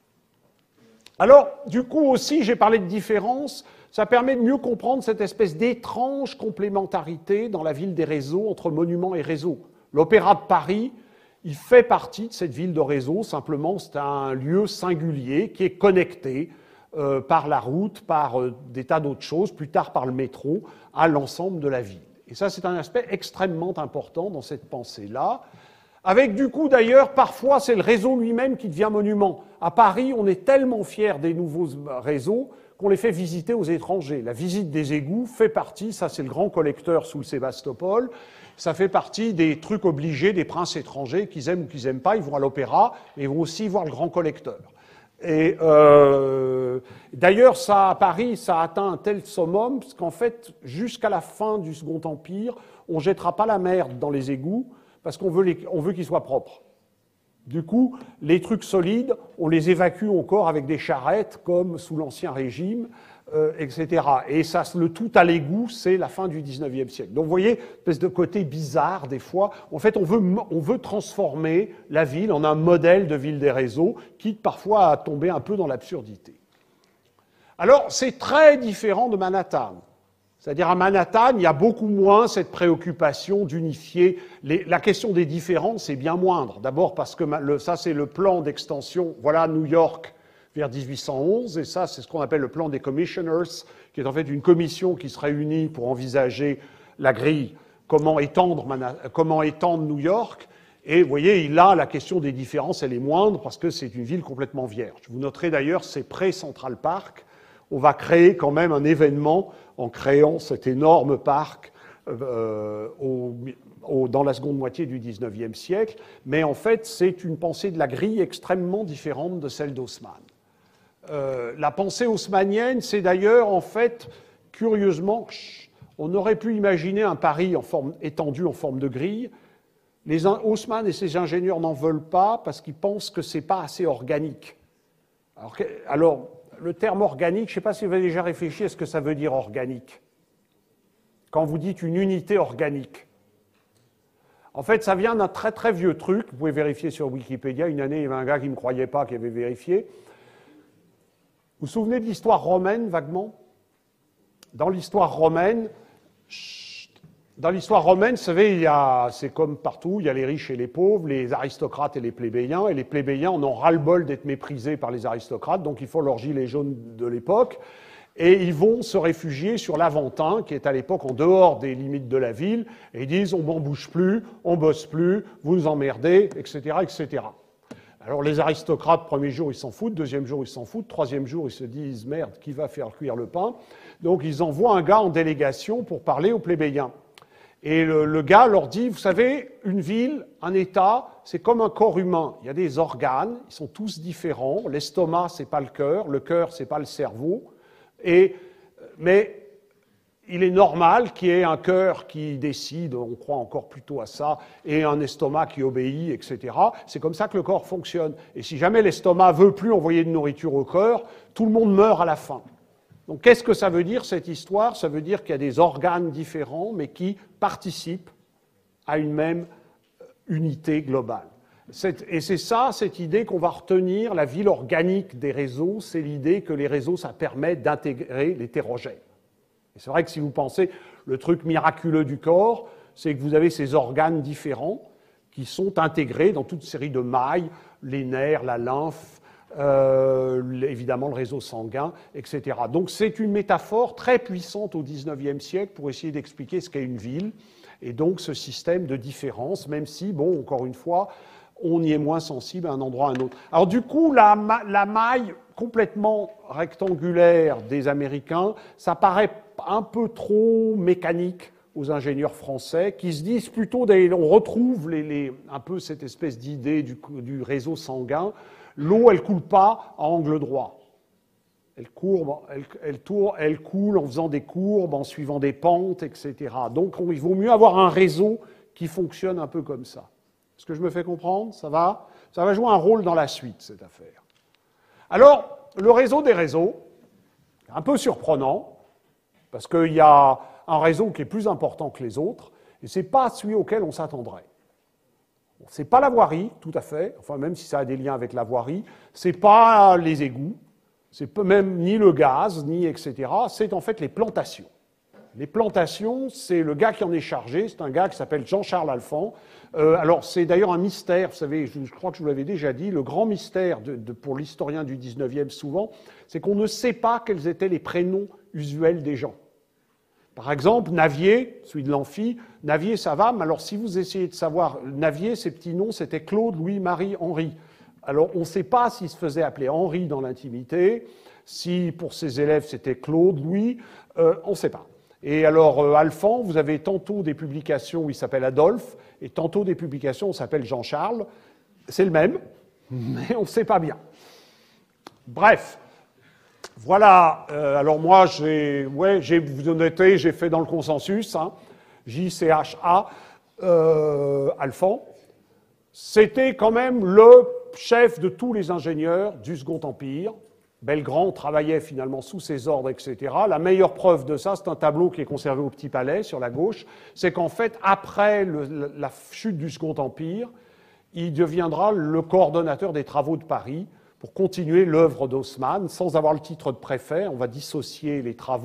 Alors, du coup aussi, j'ai parlé de différence. Ça permet de mieux comprendre cette espèce d'étrange complémentarité dans la ville des réseaux entre monuments et réseaux. L'Opéra de Paris, il fait partie de cette ville de réseau, simplement c'est un lieu singulier qui est connecté par la route, par des tas d'autres choses, plus tard par le métro, à l'ensemble de la ville. Et ça, c'est un aspect extrêmement important dans cette pensée-là. Avec du coup, d'ailleurs, parfois, c'est le réseau lui-même qui devient monument. À Paris, on est tellement fiers des nouveaux réseaux qu'on les fait visiter aux étrangers. La visite des égouts fait partie, ça c'est le grand collecteur sous le Sébastopol, ça fait partie des trucs obligés des princes étrangers, qu'ils aiment ou qu'ils n'aiment pas, ils vont à l'opéra, mais ils vont aussi voir le grand collecteur. Et d'ailleurs, ça, à Paris, ça a atteint un tel summum, parce qu'en fait, jusqu'à la fin du Second Empire, on ne jettera pas la merde dans les égouts, parce qu'on veut qu'ils soient propres. Du coup, les trucs solides, on les évacue encore avec des charrettes, comme sous l'Ancien Régime, etc. Et ça, le tout à l'égout, c'est la fin du XIXe siècle. Donc vous voyez, une espèce de côté bizarre, des fois. En fait, on veut transformer la ville en un modèle de ville des réseaux, quitte parfois à tomber un peu dans l'absurdité. Alors, c'est très différent de Manhattan. C'est-à-dire à Manhattan, il y a beaucoup moins cette préoccupation d'unifier. La question des différences est bien moindre. D'abord parce que ça, c'est le plan d'extension. Voilà New York vers 1811, et ça, c'est ce qu'on appelle le plan des Commissioners, qui est en fait une commission qui se réunit pour envisager la grille, comment étendre New York. Et vous voyez, là, la question des différences, elle est moindre parce que c'est une ville complètement vierge. Vous noterez d'ailleurs, c'est pré-Central Park. On va créer quand même un événement en créant cet énorme parc dans la seconde moitié du XIXe siècle. Mais en fait, c'est une pensée de la grille extrêmement différente de celle d'Haussmann. La pensée haussmannienne, c'est d'ailleurs, en fait, curieusement, on aurait pu imaginer un Paris étendu en forme de grille. Haussmann et ses ingénieurs n'en veulent pas parce qu'ils pensent que ce n'est pas assez organique. Alors, le terme organique, je ne sais pas si vous avez déjà réfléchi à ce que ça veut dire organique. Quand vous dites une unité organique. En fait, ça vient d'un très très vieux truc. Vous pouvez vérifier sur Wikipédia. Une année, il y avait un gars qui ne me croyait pas, qui avait vérifié. Vous vous souvenez de l'histoire romaine, vaguement? Dans l'histoire romaine, vous savez, c'est comme partout, il y a les riches et les pauvres, les aristocrates et les plébéiens en ont ras-le-bol d'être méprisés par les aristocrates, donc ils font leur gilet jaune de l'époque, et ils vont se réfugier sur l'Aventin, qui est à l'époque en dehors des limites de la ville, et ils disent « on n'en bouge plus, on bosse plus, vous nous emmerdez, etc. etc. » Alors les aristocrates, premier jour, ils s'en foutent, deuxième jour, ils s'en foutent, troisième jour, ils se disent « merde, qui va faire cuire le pain ?» Donc ils envoient un gars en délégation pour parler aux plébéiens. Et le gars leur dit, vous savez, une ville, un État, c'est comme un corps humain. Il y a des organes, ils sont tous différents. L'estomac, c'est pas le cœur, c'est pas le cerveau. Mais il est normal qu'il y ait un cœur qui décide, on croit encore plutôt à ça, et un estomac qui obéit, etc. C'est comme ça que le corps fonctionne. Et si jamais l'estomac veut plus envoyer de nourriture au cœur, tout le monde meurt à la fin. Donc qu'est-ce que ça veut dire, cette histoire? Ça veut dire qu'il y a des organes différents, mais qui participent à une même unité globale. Et c'est ça, cette idée qu'on va retenir, la ville organique des réseaux, c'est l'idée que les réseaux, ça permet d'intégrer l'hétérogène. Et c'est vrai que si vous pensez, le truc miraculeux du corps, c'est que vous avez ces organes différents qui sont intégrés dans toute une série de mailles, les nerfs, la lymphe, évidemment le réseau sanguin, etc. Donc c'est une métaphore très puissante au XIXe siècle pour essayer d'expliquer ce qu'est une ville, et donc ce système de différence, même si, bon, encore une fois, on y est moins sensible à un endroit à un autre. Alors du coup, la maille complètement rectangulaire des Américains, ça paraît un peu trop mécanique aux ingénieurs français, qui se disent plutôt, on retrouve un peu cette espèce d'idée du réseau sanguin. L'eau, elle ne coule pas à angle droit. Elle coule en faisant des courbes, en suivant des pentes, etc. Donc il vaut mieux avoir un réseau qui fonctionne un peu comme ça. Est-ce que je me fais comprendre? Ça va jouer un rôle dans la suite, cette affaire. Alors, le réseau des réseaux, un peu surprenant, parce qu'il y a un réseau qui est plus important que les autres, et ce n'est pas celui auquel on s'attendrait. Bon, ce n'est pas la voirie, tout à fait, enfin même si ça a des liens avec la voirie, ce n'est pas les égouts, c'est même ni le gaz, ni etc., c'est en fait les plantations. Les plantations, c'est le gars qui en est chargé, c'est un gars qui s'appelle Jean-Charles Alphand. Alors c'est d'ailleurs un mystère, vous savez, je crois que je vous l'avais déjà dit, le grand mystère pour l'historien du 19e souvent, c'est qu'on ne sait pas quels étaient les prénoms usuels des gens. Par exemple, Navier, celui de l'Amphi, Navier ça va, mais alors si vous essayez de savoir, Navier, ses petits noms, c'était Claude, Louis, Marie, Henri. Alors on ne sait pas s'il se faisait appeler Henri dans l'intimité, si pour ses élèves c'était Claude, Louis, on ne sait pas. Et alors, Alphand, vous avez tantôt des publications où il s'appelle Adolphe, et tantôt des publications où il s'appelle Jean-Charles. C'est le même, mais on ne sait pas bien. Bref, voilà. Alors moi, vous notez, j'ai fait dans le consensus, hein, J-C-H-A, Alphand. C'était quand même le chef de tous les ingénieurs du Second Empire. Belgrand travaillait finalement sous ses ordres, etc. La meilleure preuve de ça, c'est un tableau qui est conservé au Petit Palais, sur la gauche, c'est qu'en fait, après la chute du Second Empire, il deviendra le coordonnateur des travaux de Paris pour continuer l'œuvre d'Haussmann, sans avoir le titre de préfet. On va dissocier les travaux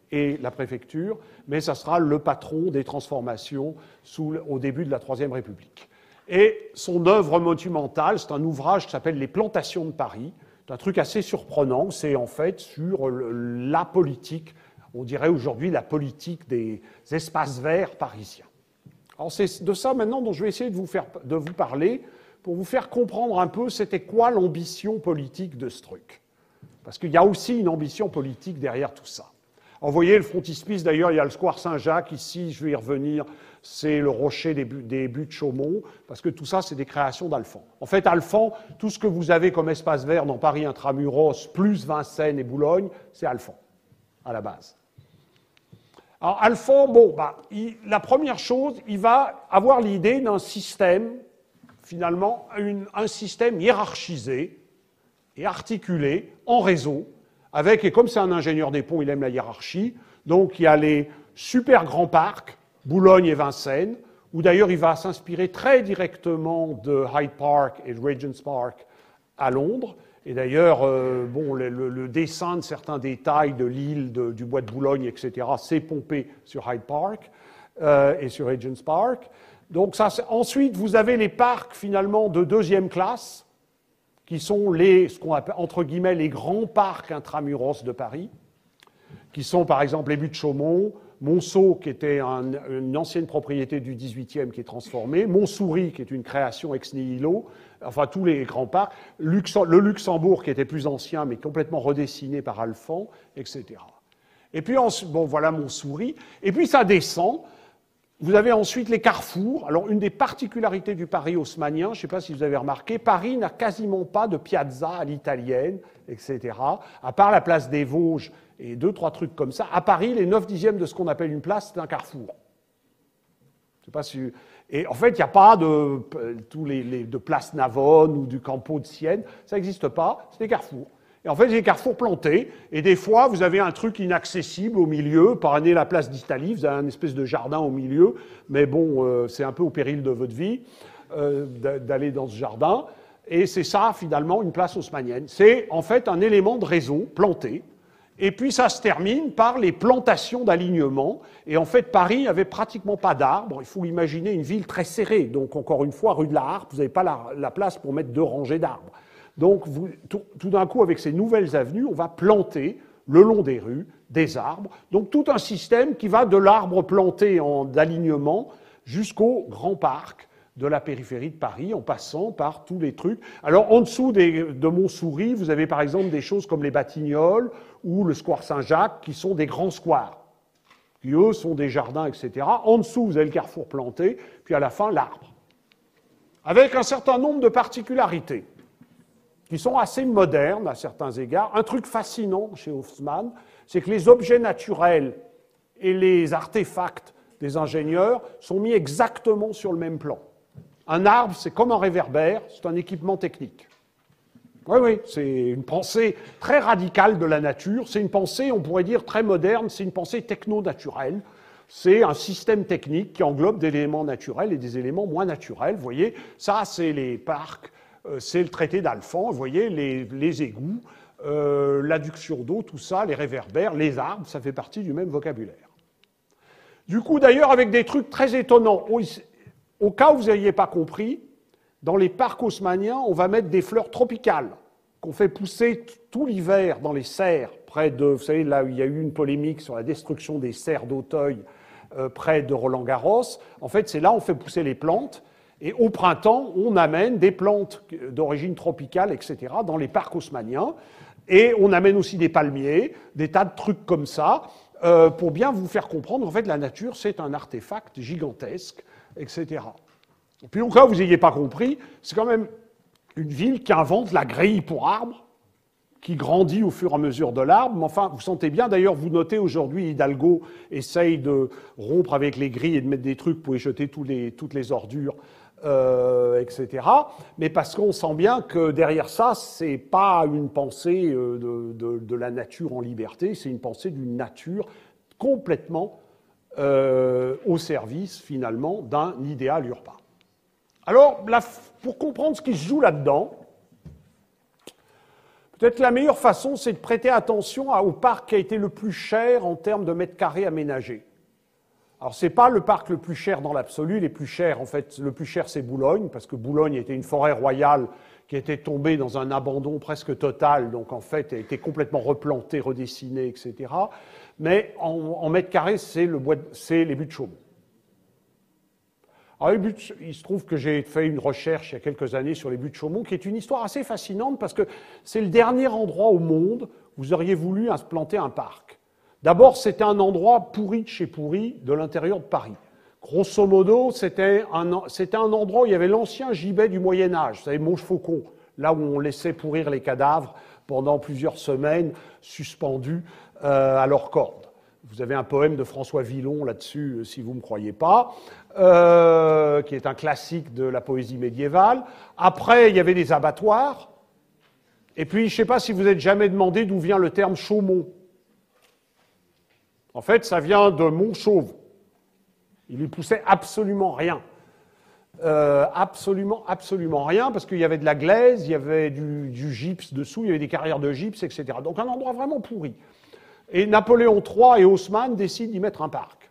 et la préfecture, mais ça sera le patron des transformations au début de la Troisième République. Et son œuvre monumentale, c'est un ouvrage qui s'appelle « Les plantations de Paris ». C'est un truc assez surprenant, c'est en fait sur la politique, on dirait aujourd'hui la politique des espaces verts parisiens. Alors c'est de ça maintenant dont je vais essayer de vous parler, pour vous faire comprendre un peu c'était quoi l'ambition politique de ce truc. Parce qu'il y a aussi une ambition politique derrière tout ça. Alors, vous voyez le frontispice, d'ailleurs, il y a le square Saint-Jacques, ici, je vais y revenir, c'est le rocher des buttes Chaumont, parce que tout ça, c'est des créations d'Alphand. En fait, Alphand, tout ce que vous avez comme espace vert dans Paris intramuros, plus Vincennes et Boulogne, c'est Alphand, à la base. Alors, Alphand, bon, la première chose, il va avoir l'idée d'un système, finalement, un système hiérarchisé et articulé en réseau, et comme c'est un ingénieur des ponts, il aime la hiérarchie, donc il y a les super grands parcs, Boulogne et Vincennes, où d'ailleurs il va s'inspirer très directement de Hyde Park et de Regent's Park à Londres. Et d'ailleurs, le dessin de certains détails de l'île du bois de Boulogne, etc., c'est pompé sur Hyde Park et sur Regent's Park. Donc ça, ensuite, vous avez les parcs finalement de deuxième classe, qui sont ce qu'on appelle, entre guillemets, les grands parcs intramuros de Paris, qui sont par exemple les buttes Chaumont, Monceau, qui était une ancienne propriété du XVIIIe qui est transformée, Montsouris, qui est une création ex nihilo, enfin tous les grands parcs, le Luxembourg, qui était plus ancien, mais complètement redessiné par Alphand, etc. Et puis, bon, voilà Montsouris, et puis ça descend. Vous avez ensuite les carrefours. Alors, une des particularités du Paris haussmannien, je ne sais pas si vous avez remarqué, Paris n'a quasiment pas de piazza à l'italienne, etc., à part la place des Vosges et 2-3 trucs comme ça. À Paris, les 9/10 de ce qu'on appelle une place, c'est un carrefour. Je sais pas si... Et en fait, il n'y a pas de place Navone ou du Campo de Sienne, ça n'existe pas, c'est des carrefours. Et en fait, c'est des carrefours plantés, et des fois, vous avez un truc inaccessible au milieu. Prenez la place d'Italie, vous avez un espèce de jardin au milieu, mais bon, c'est un peu au péril de votre vie d'aller dans ce jardin. Et c'est ça, finalement, une place haussmannienne. C'est en fait un élément de réseau planté, et puis ça se termine par les plantations d'alignement. Et en fait, Paris n'avait pratiquement pas d'arbres. Il faut imaginer une ville très serrée. Donc, encore une fois, rue de la Harpe, vous n'avez pas la place pour mettre 2 rangées d'arbres. Donc, tout d'un coup, avec ces nouvelles avenues, on va planter le long des rues des arbres. Donc, tout un système qui va de l'arbre planté d'alignement jusqu'au grand parc de la périphérie de Paris, en passant par tous les trucs. Alors, en dessous de Montsouris, vous avez par exemple des choses comme les Batignolles ou le square Saint-Jacques, qui sont des grands squares, qui eux sont des jardins, etc. En dessous, vous avez le carrefour planté, puis à la fin, l'arbre. Avec un certain nombre de particularités qui sont assez modernes à certains égards. Un truc fascinant chez Haussmann, c'est que les objets naturels et les artefacts des ingénieurs sont mis exactement sur le même plan. Un arbre, c'est comme un réverbère, c'est un équipement technique. Oui, c'est une pensée très radicale de la nature, c'est une pensée, on pourrait dire, très moderne, c'est une pensée techno-naturelle. C'est un système technique qui englobe des éléments naturels et des éléments moins naturels. Vous voyez, ça, c'est les parcs, c'est le traité d'Alphand, vous voyez, les égouts, l'adduction d'eau, tout ça, les réverbères, les arbres, ça fait partie du même vocabulaire. Du coup, d'ailleurs, avec des trucs très étonnants, au cas où vous n'ayez pas compris, dans les parcs haussmanniens, on va mettre des fleurs tropicales qu'on fait pousser tout l'hiver dans les serres, près de, vous savez, là où il y a eu une polémique sur la destruction des serres d'Auteuil, près de Roland-Garros. En fait, c'est là où on fait pousser les plantes. Et au printemps, on amène des plantes d'origine tropicale, etc., dans les parcs haussmanniens. Et on amène aussi des palmiers, des tas de trucs comme ça, pour bien vous faire comprendre, en fait, la nature, c'est un artefact gigantesque, etc. Et puis, au cas où vous n'ayez pas compris, c'est quand même une ville qui invente la grille pour arbres, qui grandit au fur et à mesure de l'arbre. Mais enfin, vous sentez bien, d'ailleurs, vous notez aujourd'hui, Hidalgo essaye de rompre avec les grilles et de mettre des trucs pour y jeter toutes les ordures, etc. Mais parce qu'on sent bien que derrière ça, c'est pas une pensée de la nature en liberté, c'est une pensée d'une nature complètement au service, finalement, d'un idéal urbain. Alors, pour comprendre ce qui se joue là-dedans, Peut-être la meilleure façon, c'est de prêter attention au parc qui a été le plus cher en termes de mètres carrés aménagés. Alors, ce n'est pas le parc le plus cher dans l'absolu. Les plus chers, en fait, le plus cher, c'est Boulogne, parce que Boulogne était une forêt royale qui était tombée dans un abandon presque total, donc en fait, elle a été complètement replantée, redessinée, etc. Mais en mètres carrés, c'est les Buttes de Chaumont. Alors, il se trouve que j'ai fait une recherche il y a quelques années sur les Buttes de Chaumont, qui est une histoire assez fascinante, parce que c'est le dernier endroit au monde où vous auriez voulu implanter un parc. D'abord, c'était un endroit pourri de chez pourri de l'intérieur de Paris. Grosso modo, c'était un endroit où il y avait l'ancien gibet du Moyen-Âge, vous savez, Montfaucon, là où on laissait pourrir les cadavres pendant plusieurs semaines, suspendus à leurs cordes. Vous avez un poème de François Villon là-dessus, si vous ne me croyez pas, qui est un classique de la poésie médiévale. Après, il y avait des abattoirs. Et puis, je ne sais pas si vous êtes jamais demandé d'où vient le terme Chaumont. En fait, ça vient de Montchauve. Il ne poussait absolument rien. Absolument rien, parce qu'il y avait de la glaise, il y avait du gypse dessous, il y avait des carrières de gypse, etc. Donc un endroit vraiment pourri. Et Napoléon III et Haussmann décident d'y mettre un parc.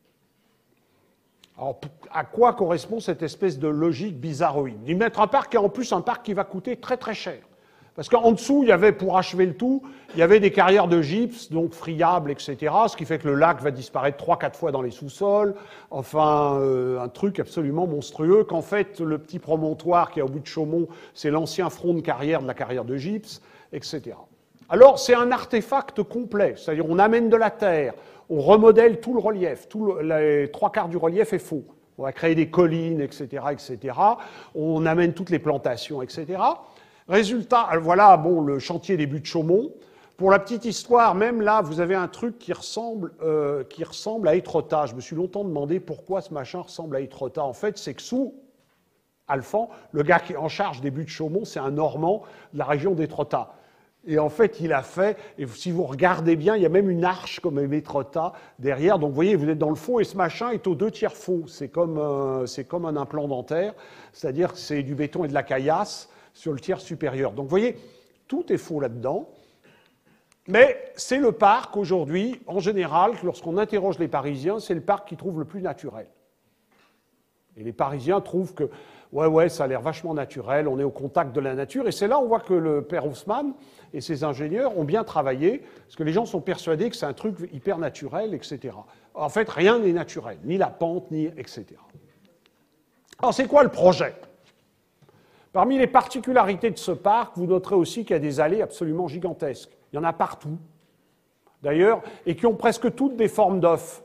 Alors, à quoi correspond cette espèce de logique bizarroïde? D'y mettre un parc, et en plus un parc qui va coûter très très cher. Parce qu'en dessous, il y avait, pour achever le tout, il y avait des carrières de gypse, donc friables, etc., ce qui fait que le lac va disparaître 3-4 fois dans les sous-sols, enfin, un truc absolument monstrueux, qu'en fait, le petit promontoire qui est au bout de Chaumont, c'est l'ancien front de carrière de la carrière de gypse, etc. Alors, c'est un artefact complet, c'est-à-dire on amène de la terre, on remodèle tout le relief, les 3/4 du relief est faux. On va créer des collines, etc., etc., on amène toutes les plantations, etc., Résultat, voilà, bon, le chantier des Buttes de Chaumont. Pour la petite histoire, même là, vous avez un truc qui ressemble à Étretat. Je me suis longtemps demandé pourquoi ce machin ressemble à Étretat. En fait, c'est que sous Alphand, le gars qui est en charge des Buttes de Chaumont, c'est un Normand de la région d'Étretat. Et en fait, il a fait, et si vous regardez bien, il y a même une arche comme un Étretat derrière. Donc vous voyez, vous êtes dans le faux, et ce machin est aux 2/3 faux. C'est comme un implant dentaire, c'est-à-dire que c'est du béton et de la caillasse sur le tiers supérieur. Donc vous voyez, tout est faux là-dedans. Mais c'est le parc aujourd'hui, en général, lorsqu'on interroge les Parisiens, c'est le parc qu'ils trouvent le plus naturel. Et les Parisiens trouvent que, ouais, ça a l'air vachement naturel, on est au contact de la nature. Et c'est là où on voit que le père Haussmann et ses ingénieurs ont bien travaillé, parce que les gens sont persuadés que c'est un truc hyper naturel, etc. En fait, rien n'est naturel, ni la pente, ni etc. Alors, c'est quoi le projet ? Parmi les particularités de ce parc, vous noterez aussi qu'il y a des allées absolument gigantesques. Il y en a partout, d'ailleurs, et qui ont presque toutes des formes d'œufs.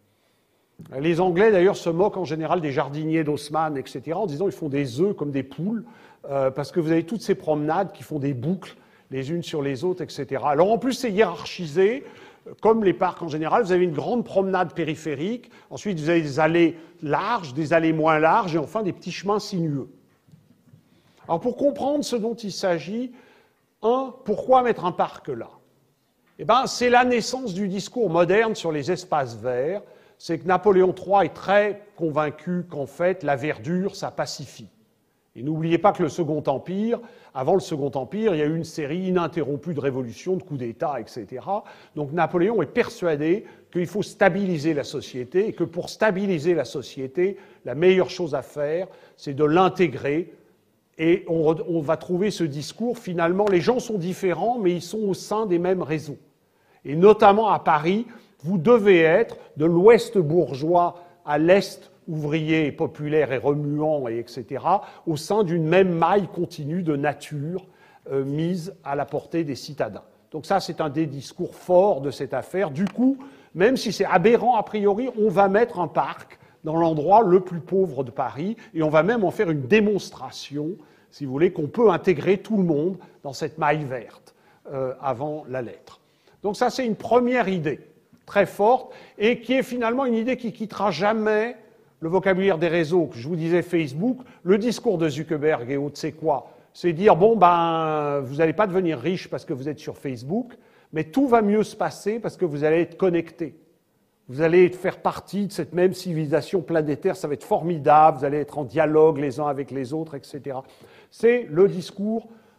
Les Anglais, d'ailleurs, se moquent en général des jardiniers d'Haussmann, etc., en disant qu'ils font des œufs comme des poules, parce que vous avez toutes ces promenades qui font des boucles les unes sur les autres, etc. Alors, en plus, c'est hiérarchisé, comme les parcs en général. Vous avez une grande promenade périphérique, ensuite vous avez des allées larges, des allées moins larges, et enfin des petits chemins sinueux. Alors pour comprendre ce dont il s'agit, pourquoi mettre un parc là? Eh bien, c'est la naissance du discours moderne sur les espaces verts. C'est que Napoléon III est très convaincu qu'en fait, la verdure, ça pacifie. Et n'oubliez pas que le Second Empire, avant le Second Empire, il y a eu une série ininterrompue de révolutions, de coups d'État, etc. Donc Napoléon est persuadé qu'il faut stabiliser la société et que pour stabiliser la société, la meilleure chose à faire, c'est de l'intégrer. Et on va trouver ce discours, finalement, les gens sont différents, mais ils sont au sein des mêmes réseaux. Et notamment à Paris, vous devez être de l'ouest bourgeois à l'est ouvrier, populaire et remuant, et etc., au sein d'une même maille continue de nature mise à la portée des citadins. Donc ça, c'est un des discours forts de cette affaire. Du coup, même si c'est aberrant a priori, on va mettre un parc dans l'endroit le plus pauvre de Paris, et on va même en faire une démonstration, si vous voulez, qu'on peut intégrer tout le monde dans cette maille verte avant la lettre. Donc ça, c'est une première idée très forte, et qui est finalement une idée qui quittera jamais le vocabulaire des réseaux. Je vous disais Facebook, le discours de Zuckerberg et autres, c'est quoi? C'est dire, bon, vous n'allez pas devenir riche parce que vous êtes sur Facebook, mais tout va mieux se passer parce que vous allez être connectés. Vous allez faire partie de cette même civilisation planétaire, ça va être formidable, vous allez être en dialogue les uns avec les autres, etc. C'est le discours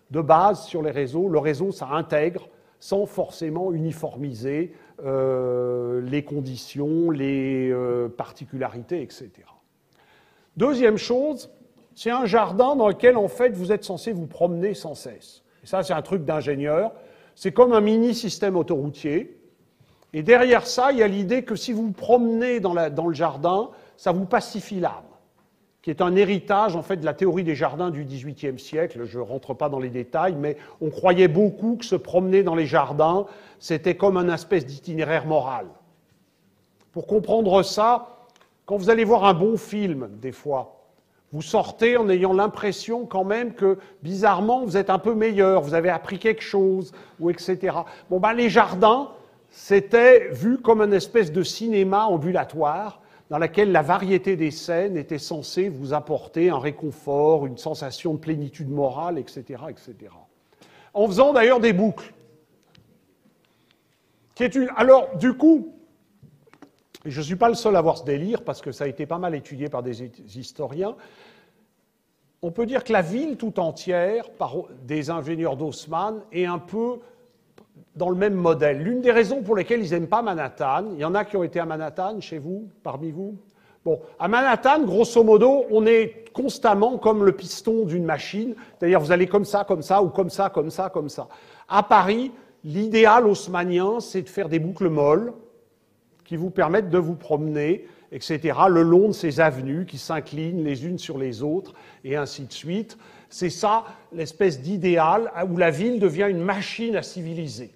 de base sur les réseaux. Le réseau, ça intègre sans forcément uniformiser les conditions, les particularités, etc. Deuxième chose, c'est un jardin dans lequel, en fait, vous êtes censé vous promener sans cesse. Et ça, c'est un truc d'ingénieur. C'est comme un mini-système autoroutier. Et derrière ça, il y a l'idée que si vous vous promenez dans le jardin, ça vous pacifie l'âme, qui est un héritage, en fait, de la théorie des jardins du XVIIIe siècle. Je ne rentre pas dans les détails, mais on croyait beaucoup que se promener dans les jardins, c'était comme un espèce d'itinéraire moral. Pour comprendre ça, quand vous allez voir un bon film, des fois, vous sortez en ayant l'impression quand même que, bizarrement, vous êtes un peu meilleur, vous avez appris quelque chose, ou etc. Bon, ben, les jardins, c'était vu comme une espèce de cinéma ambulatoire dans lequel la variété des scènes était censée vous apporter un réconfort, une sensation de plénitude morale, etc., etc. En faisant d'ailleurs des boucles. Alors, du coup, je ne suis pas le seul à avoir ce délire, parce que ça a été pas mal étudié par des historiens, on peut dire que la ville tout entière, par des ingénieurs d'Haussmann, est un peu dans le même modèle. L'une des raisons pour lesquelles ils n'aiment pas Manhattan, il y en a qui ont été à Manhattan chez vous, parmi vous. Bon, à Manhattan, grosso modo, on est constamment comme le piston d'une machine, c'est-à-dire vous allez comme ça, ou comme ça, comme ça, comme ça. À Paris, l'idéal haussmannien, c'est de faire des boucles molles qui vous permettent de vous promener, etc., le long de ces avenues qui s'inclinent les unes sur les autres, et ainsi de suite. C'est ça, l'espèce d'idéal où la ville devient une machine à civiliser.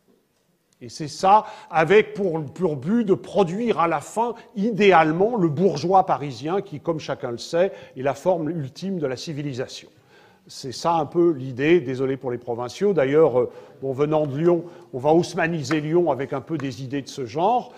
Et c'est ça, avec pour but de produire à la fin, idéalement, le bourgeois parisien qui, comme chacun le sait, est la forme ultime de la civilisation. C'est ça un peu l'idée, désolé pour les provinciaux. D'ailleurs, bon, venant de Lyon, on va haussmanniser Lyon avec un peu des idées de ce genre,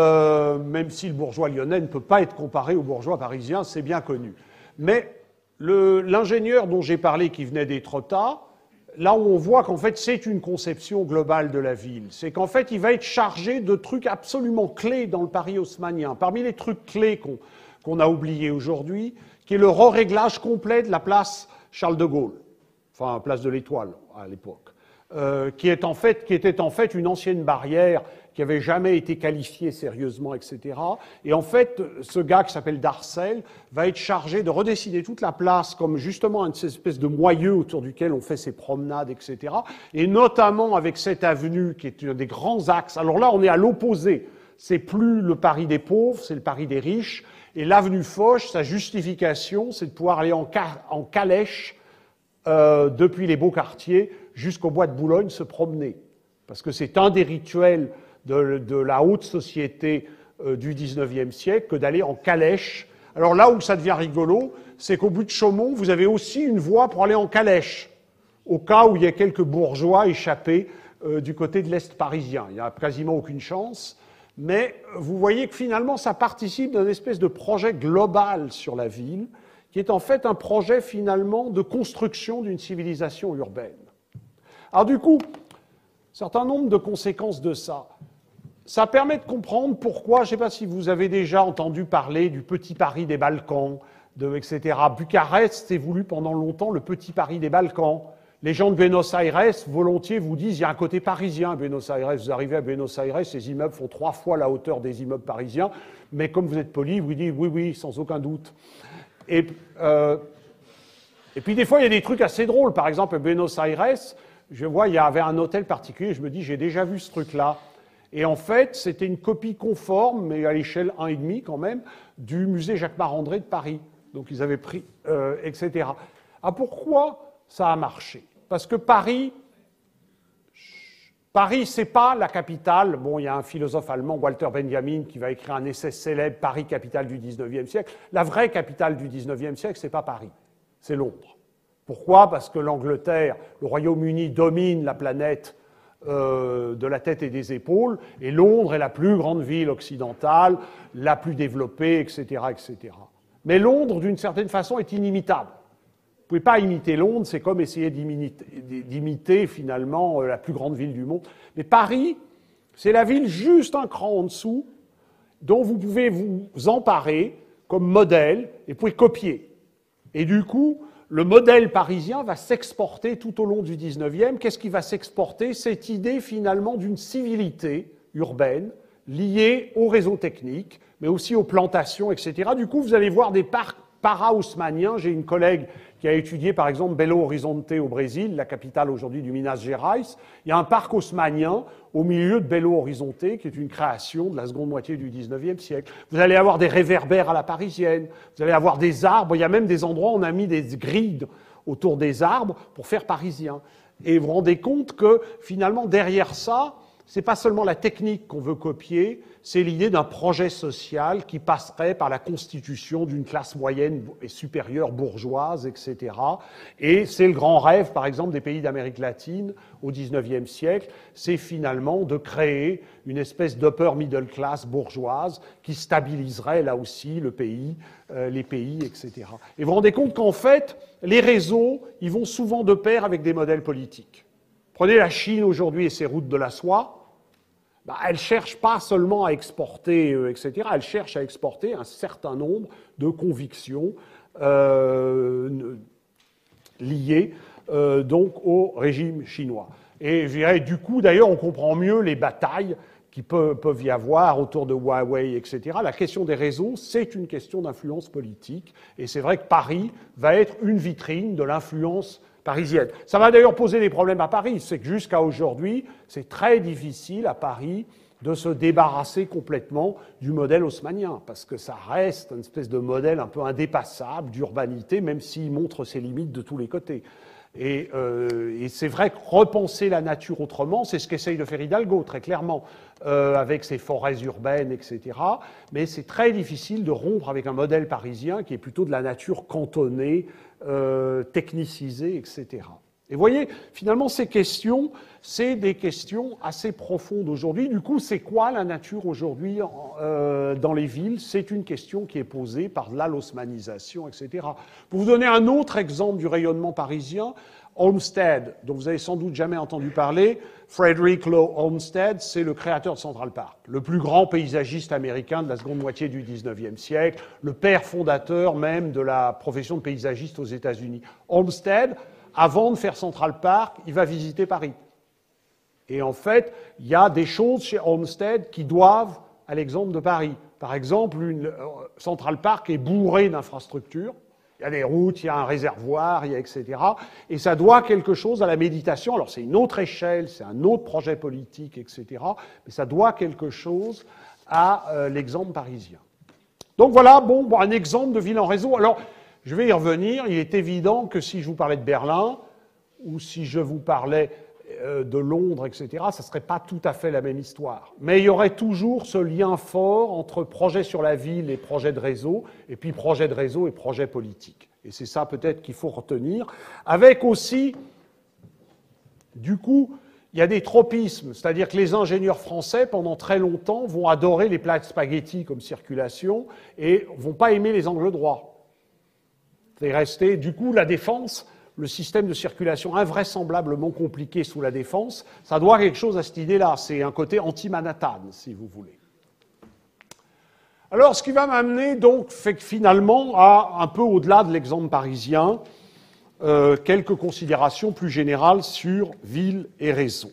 même si le bourgeois lyonnais ne peut pas être comparé au bourgeois parisien, c'est bien connu. Mais l'ingénieur dont j'ai parlé, qui venait d'Étretat, là où on voit qu'en fait c'est une conception globale de la ville, c'est qu'en fait il va être chargé de trucs absolument clés dans le Paris haussmannien. Parmi les trucs clés qu'on a oubliés aujourd'hui, qui est le réglage complet de la place Charles de Gaulle, enfin place de l'Étoile à l'époque, qui était en fait une ancienne barrière qui n'avait jamais été qualifiée sérieusement, etc. Et en fait, ce gars qui s'appelle Darcel va être chargé de redessiner toute la place comme justement une espèce de moyeu autour duquel on fait ses promenades, etc. Et notamment avec cette avenue qui est un des grands axes. Alors là, on est à l'opposé. C'est plus le Paris des pauvres, c'est le Paris des riches. Et l'avenue Foch, sa justification, c'est de pouvoir aller en calèche depuis les beaux quartiers jusqu'au bois de Boulogne se promener. Parce que c'est un des rituels de la haute société du XIXe siècle que d'aller en calèche. Alors là où ça devient rigolo, c'est qu'au bout de Chaumont, vous avez aussi une voie pour aller en calèche, au cas où il y a quelques bourgeois échappés du côté de l'Est parisien. Il n'y a quasiment aucune chance. Mais vous voyez que finalement, ça participe d'un espèce de projet global sur la ville, qui est en fait un projet finalement de construction d'une civilisation urbaine. Alors du coup, un certain nombre de conséquences de ça. Ça permet de comprendre pourquoi, je ne sais pas si vous avez déjà entendu parler du petit Paris des Balkans, etc. Bucarest s'est voulu pendant longtemps le petit Paris des Balkans. Les gens de Buenos Aires, volontiers, vous disent il y a un côté parisien à Buenos Aires. Vous arrivez à Buenos Aires, les immeubles font 3 fois la hauteur des immeubles parisiens. Mais comme vous êtes poli, vous dites oui, oui, sans aucun doute. Et puis des fois, il y a des trucs assez drôles. Par exemple, à Buenos Aires, je vois, il y avait un hôtel particulier. Je me dis, j'ai déjà vu ce truc-là. Et en fait, c'était une copie conforme, mais à l'échelle 1,5 quand même, du musée Jacques-Marandré de Paris. Donc ils avaient pris, etc. Ah, pourquoi ça a marché? Parce que Paris, c'est pas la capitale. Bon, il y a un philosophe allemand, Walter Benjamin, qui va écrire un essai célèbre, Paris, capitale du XIXe siècle. La vraie capitale du XIXe siècle, c'est pas Paris, c'est Londres. Pourquoi? Parce que l'Angleterre, le Royaume-Uni domine la planète de la tête et des épaules, et Londres est la plus grande ville occidentale, la plus développée, etc., etc. Mais Londres, d'une certaine façon, est inimitable. Vous ne pouvez pas imiter Londres, c'est comme essayer d'imiter finalement la plus grande ville du monde. Mais Paris, c'est la ville juste un cran en dessous, dont vous pouvez vous emparer comme modèle et vous pouvez copier. Et du coup, le modèle parisien va s'exporter tout au long du 19e. Qu'est-ce qui va s'exporter? Cette idée finalement d'une civilité urbaine liée au réseau technique, mais aussi aux plantations, etc. Du coup, vous allez voir des parcs para-haussmanniens. J'ai une collègue qui a étudié, par exemple, Belo Horizonte au Brésil, la capitale aujourd'hui du Minas Gerais. Il y a un parc haussmannien au milieu de Belo Horizonte, qui est une création de la seconde moitié du 19e siècle. Vous allez avoir des réverbères à la parisienne, vous allez avoir des arbres, il y a même des endroits où on a mis des grilles autour des arbres pour faire parisien. Et vous vous rendez compte que, finalement, derrière ça, c'est pas seulement la technique qu'on veut copier, c'est l'idée d'un projet social qui passerait par la constitution d'une classe moyenne et supérieure bourgeoise, etc. Et c'est le grand rêve, par exemple, des pays d'Amérique latine au XIXe siècle, c'est finalement de créer une espèce d'upper middle class bourgeoise qui stabiliserait là aussi le pays, les pays, etc. Et vous vous rendez compte qu'en fait, les réseaux, ils vont souvent de pair avec des modèles politiques. Prenez la Chine aujourd'hui et ses routes de la soie. Elle ne cherche pas seulement à exporter, etc. Elle cherche à exporter un certain nombre de convictions liées donc au régime chinois. Et je dirais, du coup, d'ailleurs, on comprend mieux les batailles qui peuvent y avoir autour de Huawei, etc. La question des réseaux, c'est une question d'influence politique. Et c'est vrai que Paris va être une vitrine de l'influence parisienne. Ça va d'ailleurs poser des problèmes à Paris. C'est que jusqu'à aujourd'hui, c'est très difficile à Paris de se débarrasser complètement du modèle haussmannien, parce que ça reste une espèce de modèle un peu indépassable d'urbanité, même s'il montre ses limites de tous les côtés. Et c'est vrai que repenser la nature autrement, c'est ce qu'essaye de faire Hidalgo, très clairement, avec ses forêts urbaines, etc. Mais c'est très difficile de rompre avec un modèle parisien qui est plutôt de la nature cantonnée, technicisée, etc. Et vous voyez, finalement, ces questions, c'est des questions assez profondes aujourd'hui. Du coup, c'est quoi la nature aujourd'hui dans les villes? C'est une question qui est posée par l'haussmannisation, etc. Pour vous donner un autre exemple du rayonnement parisien, Olmsted, dont vous avez sans doute jamais entendu parler, Frederick Law Olmsted, c'est le créateur de Central Park, le plus grand paysagiste américain de la seconde moitié du XIXe siècle, le père fondateur même de la profession de paysagiste aux États-Unis. Olmsted, avant de faire Central Park, il va visiter Paris. Et en fait, il y a des choses chez Olmsted qui doivent à l'exemple de Paris. Par exemple, Central Park est bourré d'infrastructures. Il y a des routes, il y a un réservoir, il y a etc. Et ça doit quelque chose à la méditation. Alors c'est une autre échelle, c'est un autre projet politique, etc. Mais ça doit quelque chose à l'exemple parisien. Donc voilà, un exemple de ville en réseau. Alors, je vais y revenir. Il est évident que si je vous parlais de Berlin, ou si je vous parlais de Londres, etc., ça ne serait pas tout à fait la même histoire. Mais il y aurait toujours ce lien fort entre projet sur la ville et projet de réseau, et puis projet de réseau et projet politique. Et c'est ça peut-être qu'il faut retenir. Avec aussi, du coup, il y a des tropismes, c'est-à-dire que les ingénieurs français, pendant très longtemps, vont adorer les plats de spaghettis comme circulation et ne vont pas aimer les angles droits. C'est resté, du coup, la Défense, le système de circulation invraisemblablement compliqué sous la Défense, ça doit quelque chose à cette idée-là. C'est un côté anti-Manhattan, si vous voulez. Alors, ce qui va m'amener, donc, fait que finalement, à un peu au-delà de l'exemple parisien, quelques considérations plus générales sur ville et réseau.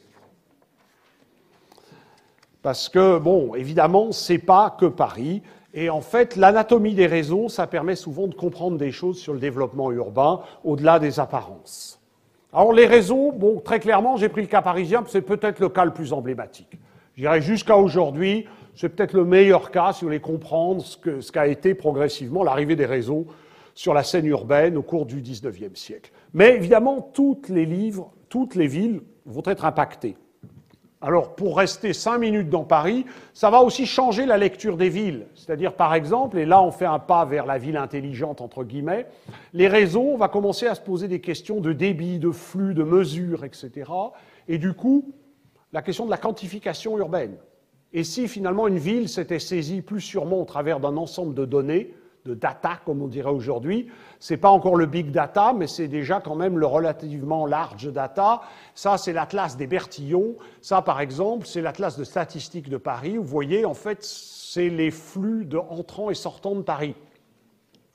Parce que, bon, évidemment, c'est pas que Paris. Et en fait, l'anatomie des réseaux, ça permet souvent de comprendre des choses sur le développement urbain, au-delà des apparences. Alors les réseaux, bon, très clairement, j'ai pris le cas parisien, c'est peut-être le cas le plus emblématique. Je dirais jusqu'à aujourd'hui, c'est peut-être le meilleur cas si vous voulez comprendre ce qu'a été progressivement l'arrivée des réseaux sur la scène urbaine au cours du XIXe siècle. Mais évidemment, toutes les villes vont être impactées. Alors, pour rester 5 minutes dans Paris, ça va aussi changer la lecture des villes. C'est-à-dire, par exemple, et là on fait un pas vers la ville intelligente, entre guillemets, les réseaux, on va commencer à se poser des questions de débit, de flux, de mesure, etc. Et du coup, la question de la quantification urbaine. Et si finalement une ville s'était saisie plus sûrement au travers d'un ensemble de données, de data, comme on dirait aujourd'hui. C'est pas encore le big data, mais c'est déjà quand même le relativement large data. Ça, c'est l'atlas des Bertillon. Ça, par exemple, c'est l'atlas de statistiques de Paris. Vous voyez, en fait, c'est les flux de entrants et sortants de Paris.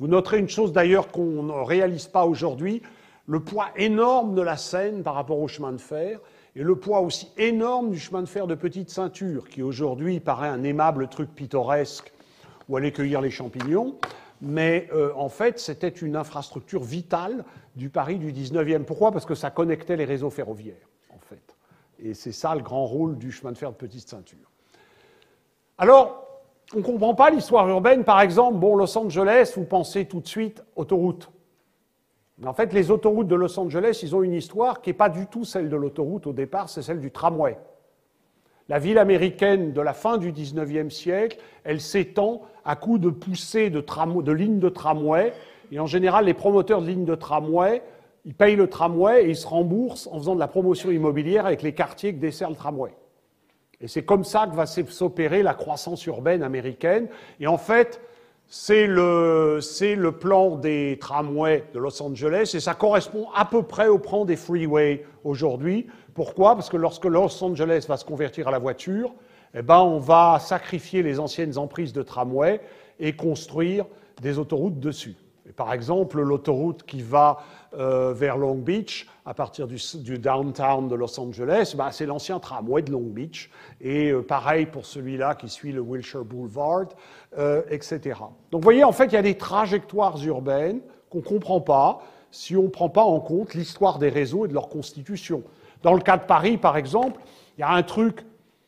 Vous noterez une chose d'ailleurs qu'on ne réalise pas aujourd'hui, le poids énorme de la Seine par rapport au chemin de fer, et le poids aussi énorme du chemin de fer de petite ceinture, qui aujourd'hui paraît un aimable truc pittoresque où aller cueillir les champignons, mais en fait c'était une infrastructure vitale du Paris du 19e. Pourquoi? Parce que ça connectait les réseaux ferroviaires, en fait. Et c'est ça le grand rôle du chemin de fer de petite ceinture. Alors, on ne comprend pas l'histoire urbaine. Par exemple, bon, Los Angeles, vous pensez tout de suite autoroute. Mais en fait, les autoroutes de Los Angeles, ils ont une histoire qui n'est pas du tout celle de l'autoroute au départ, c'est celle du tramway. La ville américaine de la fin du 19e siècle, elle s'étend à coups de poussées de lignes de tramway. Et en général, les promoteurs de lignes de tramway, ils payent le tramway et ils se remboursent en faisant de la promotion immobilière avec les quartiers que dessert le tramway. Et c'est comme ça que va s'opérer la croissance urbaine américaine. Et en fait, c'est le plan des tramways de Los Angeles et ça correspond à peu près au plan des freeways aujourd'hui. Pourquoi? Parce que lorsque Los Angeles va se convertir à la voiture, eh ben, on va sacrifier les anciennes emprises de tramway et construire des autoroutes dessus. Et par exemple, l'autoroute qui va vers Long Beach, à partir du downtown de Los Angeles, ben, c'est l'ancien tramway de Long Beach. Et pareil pour celui-là qui suit le Wilshire Boulevard, etc. Donc vous voyez, en fait, il y a des trajectoires urbaines qu'on ne comprend pas si on ne prend pas en compte l'histoire des réseaux et de leur constitution. Dans le cas de Paris, par exemple, il y a un truc,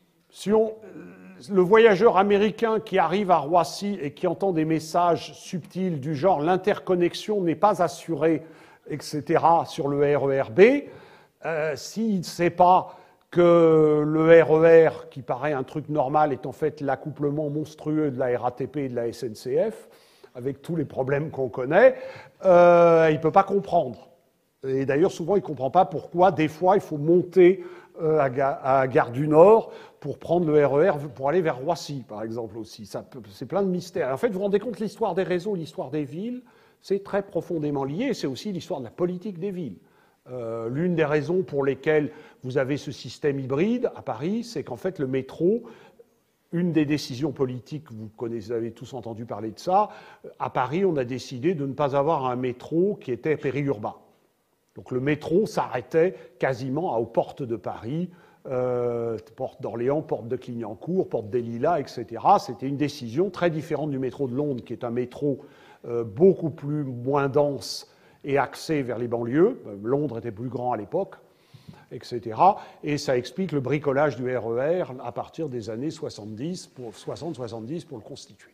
le voyageur américain qui arrive à Roissy et qui entend des messages subtils du genre « l'interconnexion n'est pas assurée », etc., sur le RER B, s'il ne sait pas que le RER, qui paraît un truc normal, est en fait l'accouplement monstrueux de la RATP et de la SNCF, avec tous les problèmes qu'on connaît, il ne peut pas comprendre. Et d'ailleurs, souvent, il ne comprend pas pourquoi, des fois, il faut monter à Gare du Nord pour prendre le RER pour aller vers Roissy, par exemple, aussi. C'est plein de mystères. Et en fait, vous vous rendez compte, l'histoire des réseaux, l'histoire des villes, c'est très profondément lié. C'est aussi l'histoire de la politique des villes. L'une des raisons pour lesquelles vous avez ce système hybride à Paris, c'est qu'en fait, le métro, une des décisions politiques, vous avez tous entendu parler de ça, à Paris, on a décidé de ne pas avoir un métro qui était périurbain. Donc le métro s'arrêtait quasiment aux portes de Paris, porte d'Orléans, porte de Clignancourt, porte des Lilas, etc. C'était une décision très différente du métro de Londres, qui est un métro beaucoup moins dense et axé vers les banlieues. Londres était plus grand à l'époque, etc. Et ça explique le bricolage du RER à partir des années 60-70 pour le constituer.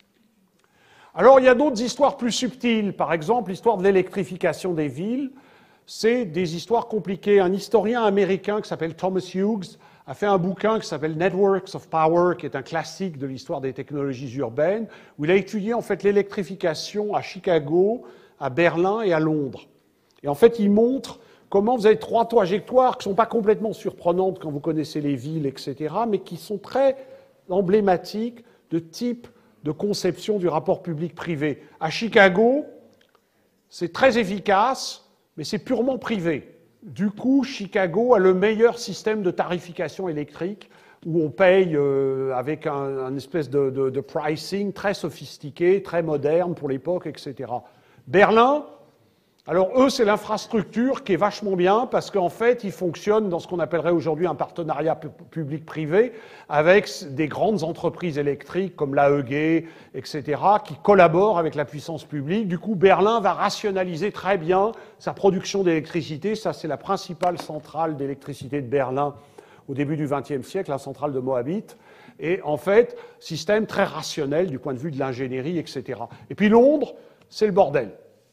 Alors il y a d'autres histoires plus subtiles. Par exemple, l'histoire de l'électrification des villes. C'est des histoires compliquées. Un historien américain qui s'appelle Thomas Hughes a fait un bouquin qui s'appelle Networks of Power, qui est un classique de l'histoire des technologies urbaines, où il a étudié en fait l'électrification à Chicago, à Berlin et à Londres. Et en fait, il montre comment vous avez trois trajectoires qui ne sont pas complètement surprenantes quand vous connaissez les villes, etc., mais qui sont très emblématiques de type de conception du rapport public-privé. À Chicago, c'est très efficace, mais c'est purement privé. Du coup, Chicago a le meilleur système de tarification électrique où on paye avec un espèce de pricing très sophistiqué, très moderne pour l'époque, etc. Berlin, alors eux, c'est l'infrastructure qui est vachement bien parce qu'en fait, ils fonctionnent dans ce qu'on appellerait aujourd'hui un partenariat public-privé avec des grandes entreprises électriques comme l'AEG, etc., qui collaborent avec la puissance publique. Du coup, Berlin va rationaliser très bien sa production d'électricité. Ça, c'est la principale centrale d'électricité de Berlin au début du XXe siècle, la centrale de Moabit. Et en fait, système très rationnel du point de vue de l'ingénierie, etc. Et puis Londres, c'est le bordel.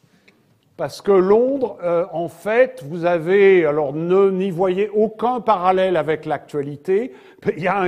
Parce que Londres, en fait, vous avez, alors n'y voyez aucun parallèle avec l'actualité, il y a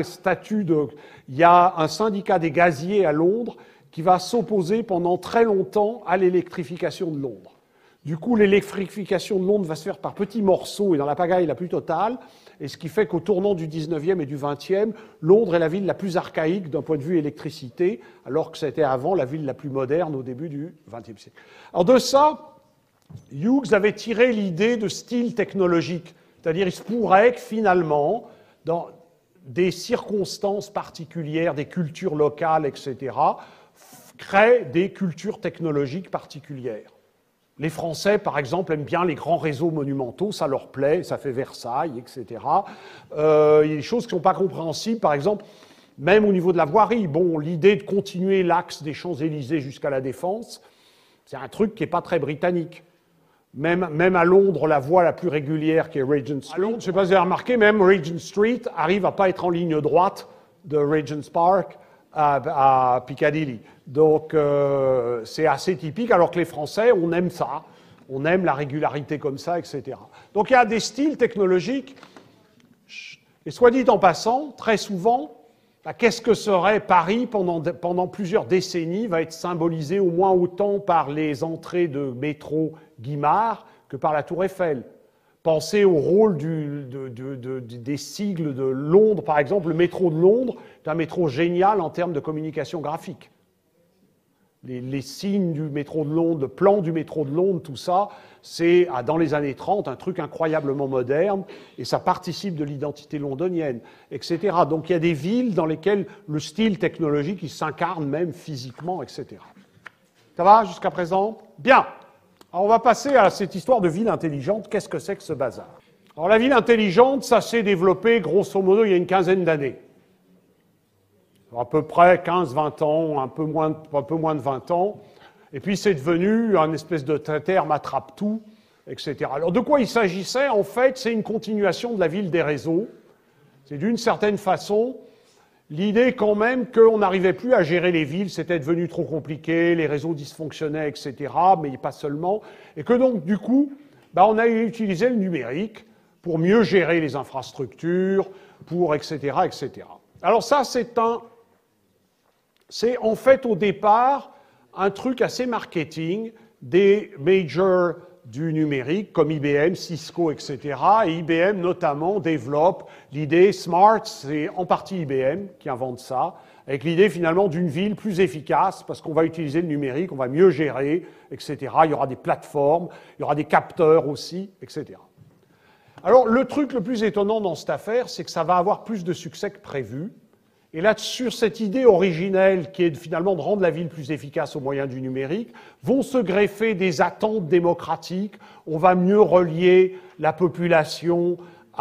il y a un syndicat des gaziers à Londres qui va s'opposer pendant très longtemps à l'électrification de Londres. Du coup, l'électrification de Londres va se faire par petits morceaux et dans la pagaille la plus totale, et ce qui fait qu'au tournant du 19e et du 20e, Londres est la ville la plus archaïque d'un point de vue électricité, alors que c'était avant la ville la plus moderne au début du 20e siècle. Alors de ça, Hughes avait tiré l'idée de style technologique, c'est-à-dire il se pourrait que finalement, dans des circonstances particulières, des cultures locales, etc., crée des cultures technologiques particulières. Les Français, par exemple, aiment bien les grands réseaux monumentaux, ça leur plaît, ça fait Versailles, etc. Il y a des choses qui ne sont pas compréhensibles, par exemple, même au niveau de la voirie. Bon, l'idée de continuer l'axe des Champs-Élysées jusqu'à la Défense, c'est un truc qui n'est pas très britannique. Même à Londres, la voie la plus régulière qui est Regent Street. À Londres, je ne sais pas si vous avez remarqué, même Regent Street arrive à ne pas être en ligne droite de Regent's Park à Piccadilly. Donc c'est assez typique, alors que les Français, on aime ça. On aime la régularité comme ça, etc. Donc il y a des styles technologiques. Et soit dit en passant, très souvent, qu'est-ce que serait Paris pendant plusieurs décennies va être symbolisé au moins autant par les entrées de métro Guimard que par la Tour Eiffel. Pensez au rôle des sigles de Londres, par exemple. Le métro de Londres est un métro génial en termes de communication graphique. Les signes du métro de Londres, le plan du métro de Londres, tout ça, c'est, dans les années 30, un truc incroyablement moderne, et ça participe de l'identité londonienne, etc. Donc il y a des villes dans lesquelles le style technologique, il s'incarne même physiquement, etc. Ça va jusqu'à présent? Bien. Alors on va passer à cette histoire de ville intelligente. Qu'est-ce que c'est que ce bazar? Alors la ville intelligente, ça s'est développé grosso modo il y a une quinzaine d'années. À peu près 15-20 ans, un peu moins de 20 ans. Et puis c'est devenu un espèce de terme attrape-tout, etc. Alors de quoi il s'agissait? En fait, c'est une continuation de la ville des réseaux. C'est d'une certaine façon l'idée quand même qu'on n'arrivait plus à gérer les villes, c'était devenu trop compliqué, les réseaux dysfonctionnaient, etc., mais pas seulement. Et que donc, du coup, on a utilisé le numérique pour mieux gérer les infrastructures, pour etc., etc. Alors ça, c'est en fait au départ un truc assez marketing des majors du numérique comme IBM, Cisco, etc. Et IBM notamment développe l'idée Smart, c'est en partie IBM qui invente ça, avec l'idée finalement d'une ville plus efficace parce qu'on va utiliser le numérique, on va mieux gérer, etc. Il y aura des plateformes, il y aura des capteurs aussi, etc. Alors le truc le plus étonnant dans cette affaire, c'est que ça va avoir plus de succès que prévu. Et là, sur cette idée originelle qui est finalement de rendre la ville plus efficace au moyen du numérique, vont se greffer des attentes démocratiques. On va mieux relier la population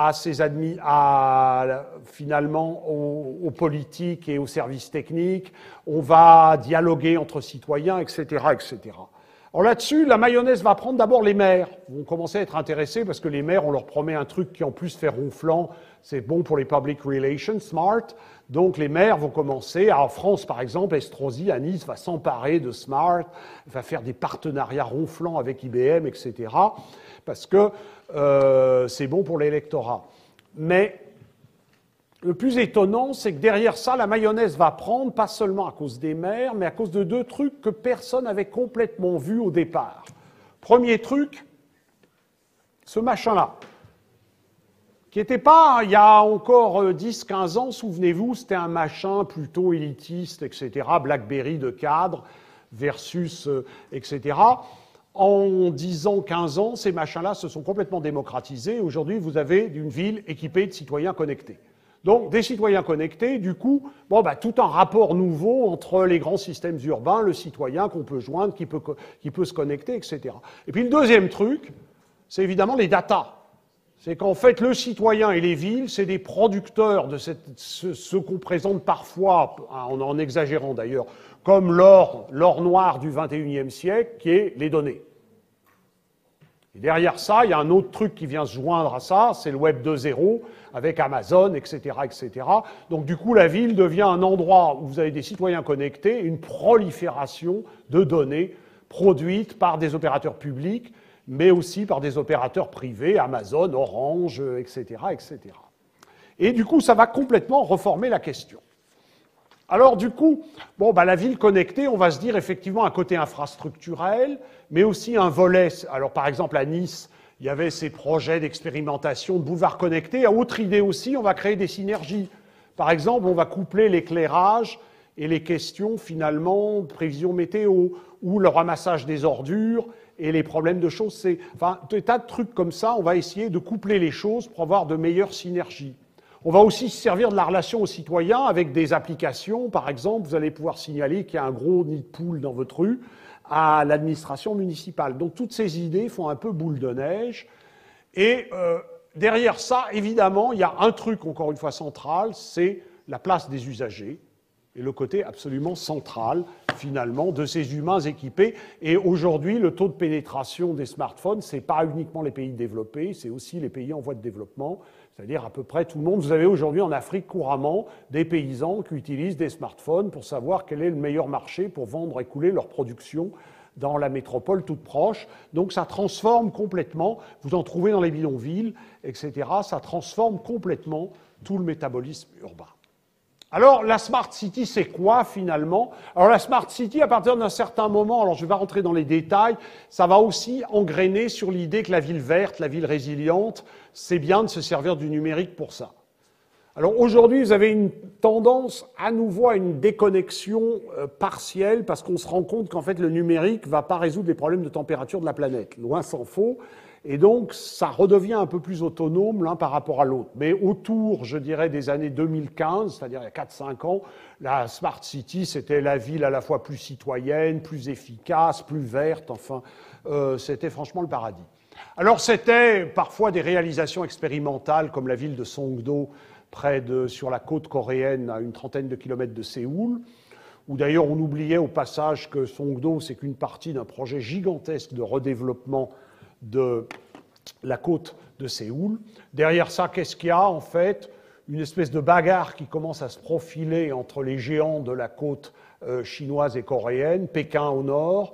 finalement aux politiques et aux services techniques. On va dialoguer entre citoyens, etc., etc. Alors là-dessus, la mayonnaise va prendre d'abord les maires. Ils vont commencer à être intéressés parce que les maires, on leur promet un truc qui en plus fait ronflant. C'est bon pour les public relations, smart. Donc les maires vont commencer, en France par exemple, Estrosi à Nice va s'emparer de Smart, va faire des partenariats ronflants avec IBM, etc., parce que c'est bon pour l'électorat. Mais le plus étonnant, c'est que derrière ça, la mayonnaise va prendre, pas seulement à cause des maires, mais à cause de deux trucs que personne n'avait complètement vus au départ. Premier truc, ce machin-là, qui n'était pas, il y a encore 10-15 ans, souvenez-vous, c'était un machin plutôt élitiste, etc., BlackBerry de cadre versus, etc. En 10 ans, 15 ans, ces machins-là se sont complètement démocratisés. Aujourd'hui, vous avez une ville équipée de citoyens connectés. Donc, des citoyens connectés, du coup, tout un rapport nouveau entre les grands systèmes urbains, le citoyen qu'on peut joindre, qui peut se connecter, etc. Et puis le deuxième truc, c'est évidemment les datas. C'est qu'en fait, le citoyen et les villes, c'est des producteurs de ce qu'on présente parfois, en exagérant d'ailleurs, comme l'or noir du XXIe siècle, qui est les données. Et derrière ça, il y a un autre truc qui vient se joindre à ça, c'est le Web 2.0, avec Amazon, etc., etc. Donc du coup, la ville devient un endroit où vous avez des citoyens connectés, une prolifération de données produites par des opérateurs publics, mais aussi par des opérateurs privés, Amazon, Orange, etc., etc. Et du coup, ça va complètement reformer la question. Alors du coup, la ville connectée, on va se dire effectivement un côté infrastructurel, mais aussi un volet. Alors par exemple à Nice, il y avait ces projets d'expérimentation de boulevards connectés. Autre idée aussi, on va créer des synergies. Par exemple, on va coupler l'éclairage et les questions finalement de prévision météo, ou le ramassage des ordures, et les problèmes de chaussée. Enfin, des tas de trucs comme ça, on va essayer de coupler les choses pour avoir de meilleures synergies. On va aussi se servir de la relation aux citoyens avec des applications. Par exemple, vous allez pouvoir signaler qu'il y a un gros nid de poule dans votre rue à l'administration municipale. Donc toutes ces idées font un peu boule de neige. Et derrière ça, évidemment, il y a un truc, encore une fois, central, c'est la place des usagers et le côté absolument central, finalement, de ces humains équipés. Et aujourd'hui, le taux de pénétration des smartphones, ce n'est pas uniquement les pays développés, c'est aussi les pays en voie de développement, c'est-à-dire à peu près tout le monde. Vous avez aujourd'hui en Afrique couramment des paysans qui utilisent des smartphones pour savoir quel est le meilleur marché pour vendre et couler leur production dans la métropole toute proche. Donc ça transforme complètement, vous en trouvez dans les bidonvilles, etc., ça transforme complètement tout le métabolisme urbain. Alors, la Smart City, c'est quoi, finalement? Alors, la Smart City, à partir d'un certain moment, alors je vais pas rentrer dans les détails, ça va aussi engrainer sur l'idée que la ville verte, la ville résiliente, c'est bien de se servir du numérique pour ça. Alors, aujourd'hui, vous avez une tendance, à nouveau, à une déconnexion partielle, parce qu'on se rend compte qu'en fait, le numérique ne va pas résoudre les problèmes de température de la planète. Loin s'en faut. Et donc, ça redevient un peu plus autonome l'un par rapport à l'autre. Mais autour, je dirais, des années 2015, c'est-à-dire il y a 4-5 ans, la Smart City, c'était la ville à la fois plus citoyenne, plus efficace, plus verte, enfin, c'était franchement le paradis. Alors, c'était parfois des réalisations expérimentales, comme la ville de Songdo, sur la côte coréenne, à une trentaine de kilomètres de Séoul, où d'ailleurs on oubliait au passage que Songdo, c'est qu'une partie d'un projet gigantesque de redéveloppement de la côte de Séoul. Derrière ça, qu'est-ce qu'il y a en fait? Une espèce de bagarre qui commence à se profiler entre les géants de la côte chinoise et coréenne, Pékin au nord,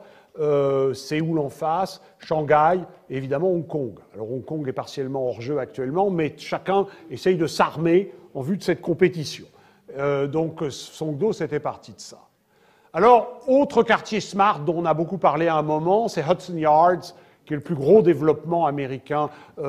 Séoul en face, Shanghai, et évidemment Hong Kong. Alors Hong Kong est partiellement hors jeu actuellement, mais chacun essaye de s'armer en vue de cette compétition. Donc Songdo, c'était parti de ça. Alors, autre quartier smart dont on a beaucoup parlé à un moment, c'est Hudson Yards, qui est le plus gros développement américain,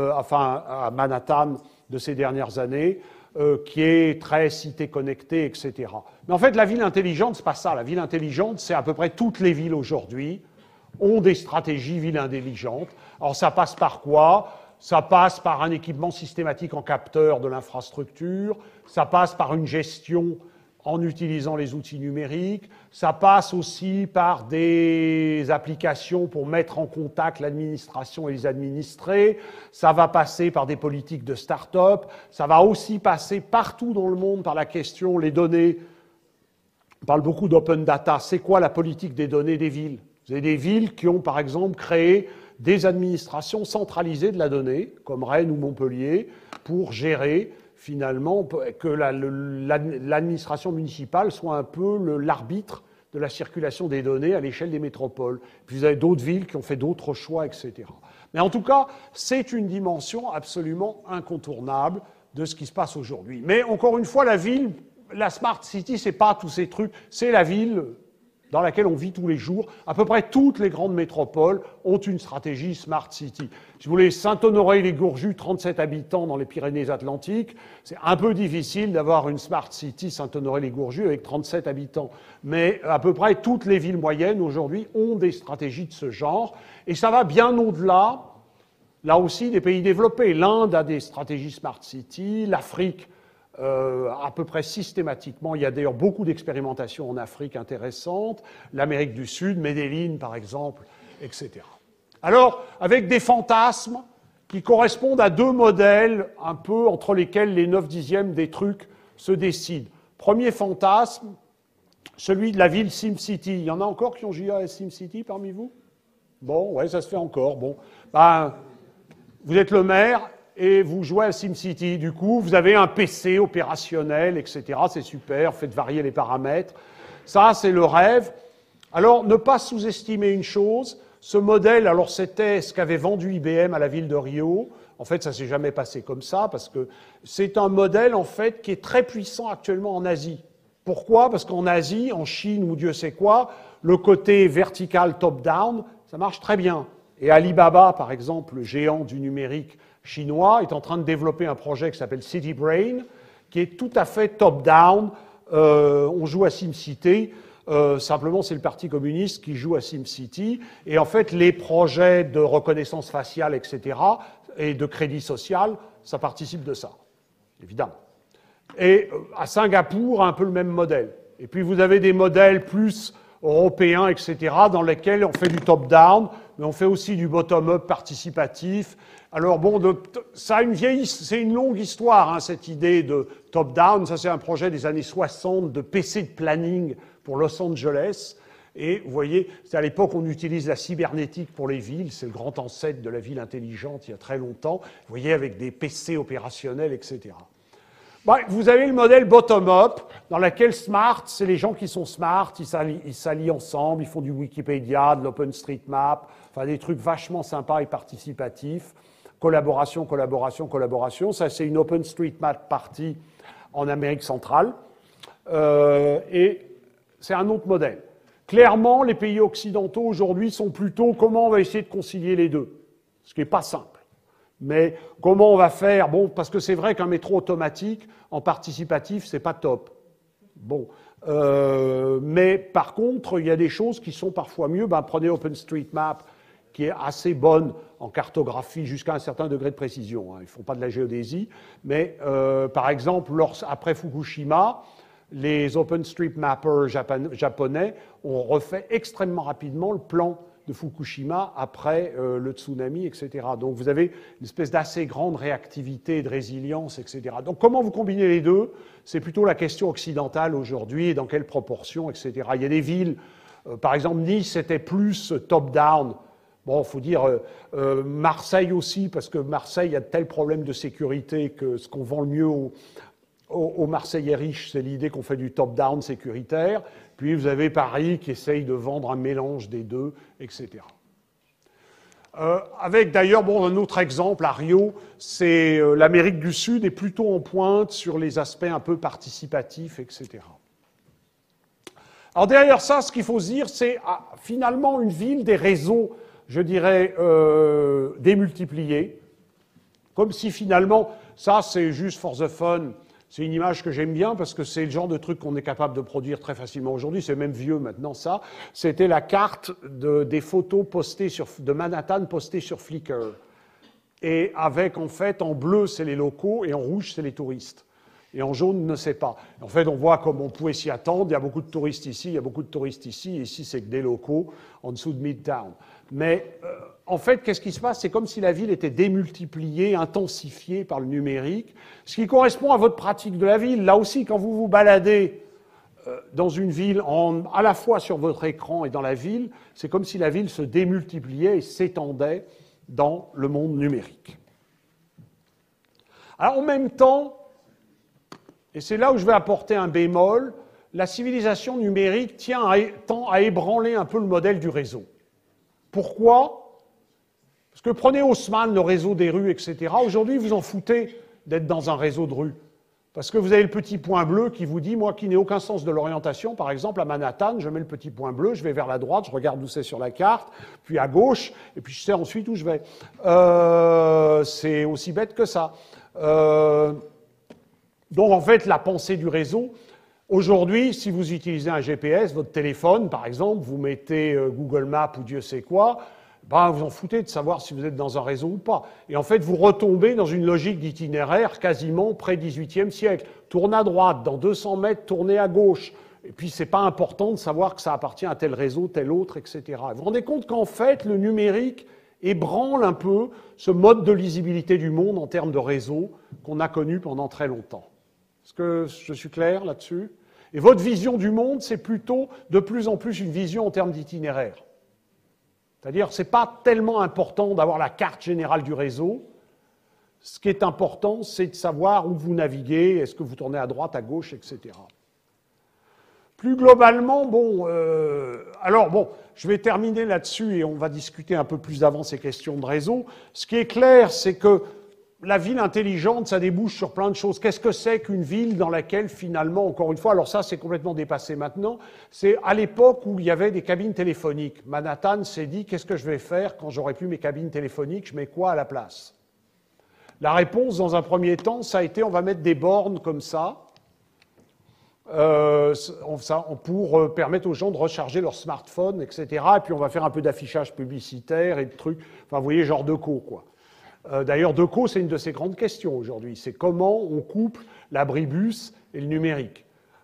à Manhattan de ces dernières années, qui est très cité connectée, etc. Mais en fait, la ville intelligente, c'est pas ça. La ville intelligente, c'est à peu près toutes les villes aujourd'hui ont des stratégies ville intelligentes. Alors ça passe par quoi? Ça passe par un équipement systématique en capteur de l'infrastructure, ça passe par une gestion en utilisant les outils numériques. Ça passe aussi par des applications pour mettre en contact l'administration et les administrés. Ça va passer par des politiques de start-up. Ça va aussi passer partout dans le monde par la question, les données. On parle beaucoup d'open data. C'est quoi la politique des données des villes? Vous avez des villes qui ont, par exemple, créé des administrations centralisées de la donnée, comme Rennes ou Montpellier, pour gérer finalement, que l'administration municipale soit un peu l'arbitre de la circulation des données à l'échelle des métropoles. Puis vous avez d'autres villes qui ont fait d'autres choix, etc. Mais en tout cas, c'est une dimension absolument incontournable de ce qui se passe aujourd'hui. Mais encore une fois, la ville, la Smart City, c'est pas tous ces trucs, c'est la ville dans laquelle on vit tous les jours. À peu près toutes les grandes métropoles ont une stratégie Smart City. Si vous voulez, Saint-Honoré-les-Gourjus, 37 habitants dans les Pyrénées-Atlantiques, c'est un peu difficile d'avoir une Smart City Saint-Honoré-les-Gourjus avec 37 habitants. Mais à peu près toutes les villes moyennes aujourd'hui ont des stratégies de ce genre. Et ça va bien au-delà, là aussi, des pays développés. L'Inde a des stratégies Smart City, l'Afrique à peu près systématiquement. Il y a d'ailleurs beaucoup d'expérimentations en Afrique intéressantes, l'Amérique du Sud, Medellín par exemple, etc. Alors, avec des fantasmes qui correspondent à deux modèles un peu entre lesquels les 9/10 des trucs se décident. Premier fantasme, celui de la ville SimCity. Il y en a encore qui ont joué à SimCity parmi vous? Bon, ouais, ça se fait encore. Bon, ben, vous êtes le maire et vous jouez à SimCity. Du coup, vous avez un PC opérationnel, etc. C'est super, faites varier les paramètres. Ça, c'est le rêve. Alors, ne pas sous-estimer une chose. Ce modèle, alors c'était ce qu'avait vendu IBM à la ville de Rio. En fait, ça ne s'est jamais passé comme ça, parce que c'est un modèle, en fait, qui est très puissant actuellement en Asie. Pourquoi? Parce qu'en Asie, en Chine ou Dieu sait quoi, le côté vertical top-down, ça marche très bien. Et Alibaba, par exemple, le géant du numérique chinois, est en train de développer un projet qui s'appelle CityBrain, qui est tout à fait top-down. On joue à SimCity. Simplement, c'est le Parti communiste qui joue à SimCity. Et en fait, les projets de reconnaissance faciale, etc., et de crédit social, ça participe de ça, évidemment. Et à Singapour, un peu le même modèle. Et puis vous avez des modèles plus européens, etc., dans lesquels on fait du top-down, mais on fait aussi du bottom-up participatif. Alors bon, ça c'est une longue histoire, hein, cette idée de top-down. Ça, c'est un projet des années 60 de PC de planning pour Los Angeles. Et vous voyez, c'est à l'époque où on utilise la cybernétique pour les villes. C'est le grand ancêtre de la ville intelligente il y a très longtemps. Vous voyez, avec des PC opérationnels, etc. Bon, vous avez le modèle bottom-up, dans lequel smart, c'est les gens qui sont smart, ils s'allient ensemble, ils font du Wikipédia, de l'OpenStreetMap, enfin des trucs vachement sympas et participatifs. Collaboration, collaboration, collaboration. Ça, c'est une OpenStreetMap partie en Amérique centrale. Et c'est un autre modèle. Clairement, les pays occidentaux aujourd'hui sont plutôt comment on va essayer de concilier les deux, ce qui n'est pas simple. Mais comment on va faire? Bon, parce que c'est vrai qu'un métro automatique en participatif, c'est pas top. Bon, mais par contre, il y a des choses qui sont parfois mieux. Ben, prenez OpenStreetMap, qui est assez bonne en cartographie jusqu'à un certain degré de précision. Hein. Ils ne font pas de la géodésie, mais par exemple, après Fukushima, les OpenStreetMappers japonais ont refait extrêmement rapidement le plan de Fukushima après le tsunami, etc. Donc vous avez une espèce d'assez grande réactivité, de résilience, etc. Donc comment vous combinez les deux? C'est plutôt la question occidentale aujourd'hui, et dans quelle proportion, etc. Il y a des villes, par exemple Nice, c'était plus top-down. Bon, il faut dire Marseille aussi, parce que Marseille a de tels problèmes de sécurité que ce qu'on vend le mieux aux Marseillais riches, c'est l'idée qu'on fait du top-down sécuritaire. Puis vous avez Paris qui essaye de vendre un mélange des deux, etc. Avec d'ailleurs, bon, un autre exemple à Rio, c'est l'Amérique du Sud est plutôt en pointe sur les aspects un peu participatifs, etc. Alors derrière ça, ce qu'il faut se dire, c'est finalement une ville des réseaux, je dirais, démultipliés, comme si finalement, ça c'est juste for the fun. C'est une image que j'aime bien parce que c'est le genre de truc qu'on est capable de produire très facilement aujourd'hui. C'est même vieux maintenant, ça. C'était la carte des photos postées de Manhattan postées sur Flickr. Et avec, en fait, en bleu, c'est les locaux et en rouge, c'est les touristes. Et en jaune, ne sait pas. En fait, on voit comme on pouvait s'y attendre. Il y a beaucoup de touristes ici, il y a beaucoup de touristes ici. Et ici, c'est que des locaux en dessous de Midtown. Mais en fait, qu'est-ce qui se passe? C'est comme si la ville était démultipliée, intensifiée par le numérique, ce qui correspond à votre pratique de la ville. Là aussi, quand vous vous baladez dans une ville, à la fois sur votre écran et dans la ville, c'est comme si la ville se démultipliait et s'étendait dans le monde numérique. Alors, en même temps, et c'est là où je vais apporter un bémol, la civilisation numérique tend à ébranler un peu le modèle du réseau. Pourquoi? Parce que prenez Haussmann, le réseau des rues, etc. Aujourd'hui, vous en foutez d'être dans un réseau de rues. Parce que vous avez le petit point bleu qui vous dit, moi qui n'ai aucun sens de l'orientation, par exemple à Manhattan, je mets le petit point bleu, je vais vers la droite, je regarde où c'est sur la carte, puis à gauche, et puis je sais ensuite où je vais. C'est aussi bête que ça. Donc en fait, la pensée du réseau, aujourd'hui, si vous utilisez un GPS, votre téléphone, par exemple, vous mettez Google Maps ou Dieu sait quoi, ben, vous en foutez de savoir si vous êtes dans un réseau ou pas. Et en fait, vous retombez dans une logique d'itinéraire quasiment pré-XVIIIe siècle. Tournez à droite, dans 200 mètres, tournez à gauche. Et puis, c'est pas important de savoir que ça appartient à tel réseau, tel autre, etc. Vous vous rendez compte qu'en fait, le numérique ébranle un peu ce mode de lisibilité du monde en termes de réseau qu'on a connu pendant très longtemps. Est-ce que je suis clair là-dessus? Et votre vision du monde, c'est plutôt de plus en plus une vision en termes d'itinéraire. C'est-à-dire, ce n'est pas tellement important d'avoir la carte générale du réseau. Ce qui est important, c'est de savoir où vous naviguez, est-ce que vous tournez à droite, à gauche, etc. Plus globalement, bon, je vais terminer là-dessus et on va discuter un peu plus avant ces questions de réseau. Ce qui est clair, c'est que la ville intelligente, ça débouche sur plein de choses. Qu'est-ce que c'est qu'une ville dans laquelle, finalement, encore une fois, alors ça, c'est complètement dépassé maintenant, c'est à l'époque où il y avait des cabines téléphoniques. Manhattan s'est dit, qu'est-ce que je vais faire quand j'aurai plus mes cabines téléphoniques? Je mets quoi à la place? La réponse, dans un premier temps, ça a été, on va mettre des bornes comme ça, pour permettre aux gens de recharger leur smartphone, etc. Et puis, on va faire un peu d'affichage publicitaire et de trucs, enfin, vous voyez, genre de co, quoi. D'ailleurs, Decaux, c'est une de ses grandes questions aujourd'hui. C'est comment on couple l'abribus et le numérique.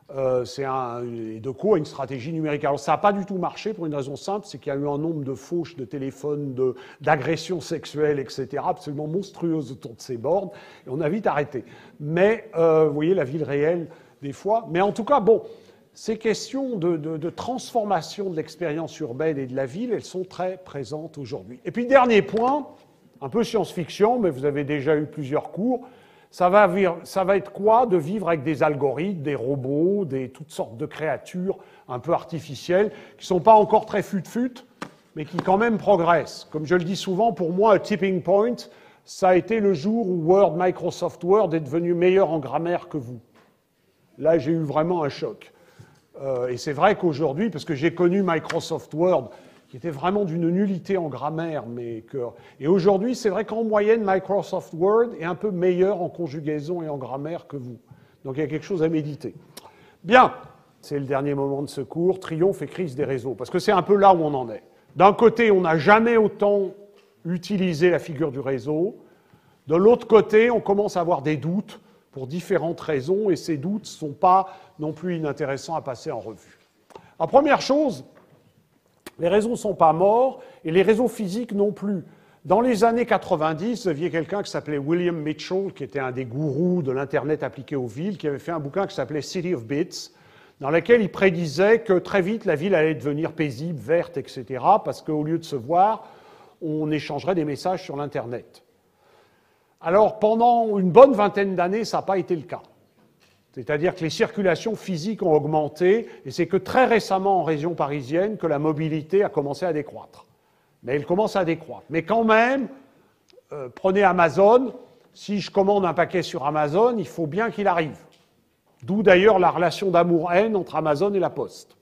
Decaux a une stratégie numérique. Alors, ça n'a pas du tout marché pour une raison simple, c'est qu'il y a eu un nombre de fauches de téléphones, d'agressions sexuelles, etc., absolument monstrueuses autour de ces bornes, et on a vite arrêté. Mais, vous voyez, la ville réelle, des fois. Mais en tout cas, bon, ces questions de transformation de l'expérience urbaine et de la ville, elles sont très présentes aujourd'hui. Et puis, dernier point, un peu science-fiction, mais vous avez déjà eu plusieurs cours, ça va être quoi de vivre avec des algorithmes, des robots, toutes sortes de créatures un peu artificielles, qui ne sont pas encore très fut-fut, mais qui quand même progressent. Comme je le dis souvent, pour moi, un tipping point, ça a été le jour où Microsoft Word est devenu meilleur en grammaire que vous. Là, j'ai eu vraiment un choc. Et c'est vrai qu'aujourd'hui, parce que j'ai connu Microsoft Word, qui était vraiment d'une nullité en grammaire, et aujourd'hui, c'est vrai qu'en moyenne, Microsoft Word est un peu meilleur en conjugaison et en grammaire que vous. Donc il y a quelque chose à méditer. Bien, c'est le dernier moment de ce cours, triomphe et crise des réseaux, parce que c'est un peu là où on en est. D'un côté, on n'a jamais autant utilisé la figure du réseau. De l'autre côté, on commence à avoir des doutes pour différentes raisons, et ces doutes ne sont pas non plus inintéressants à passer en revue. La première chose, les réseaux ne sont pas morts, et les réseaux physiques non plus. Dans les années 90, vous aviez quelqu'un qui s'appelait William Mitchell, qui était un des gourous de l'Internet appliqué aux villes, qui avait fait un bouquin qui s'appelait City of Bits, dans lequel il prédisait que très vite, la ville allait devenir paisible, verte, etc., parce qu'au lieu de se voir, on échangerait des messages sur l'Internet. Alors, pendant une bonne vingtaine d'années, ça n'a pas été le cas. C'est-à-dire que les circulations physiques ont augmenté, et c'est que très récemment, en région parisienne, que la mobilité a commencé à décroître. Mais elle commence à décroître. Mais quand même, prenez Amazon, si je commande un paquet sur Amazon, il faut bien qu'il arrive. D'où d'ailleurs la relation d'amour-haine entre Amazon et la Poste.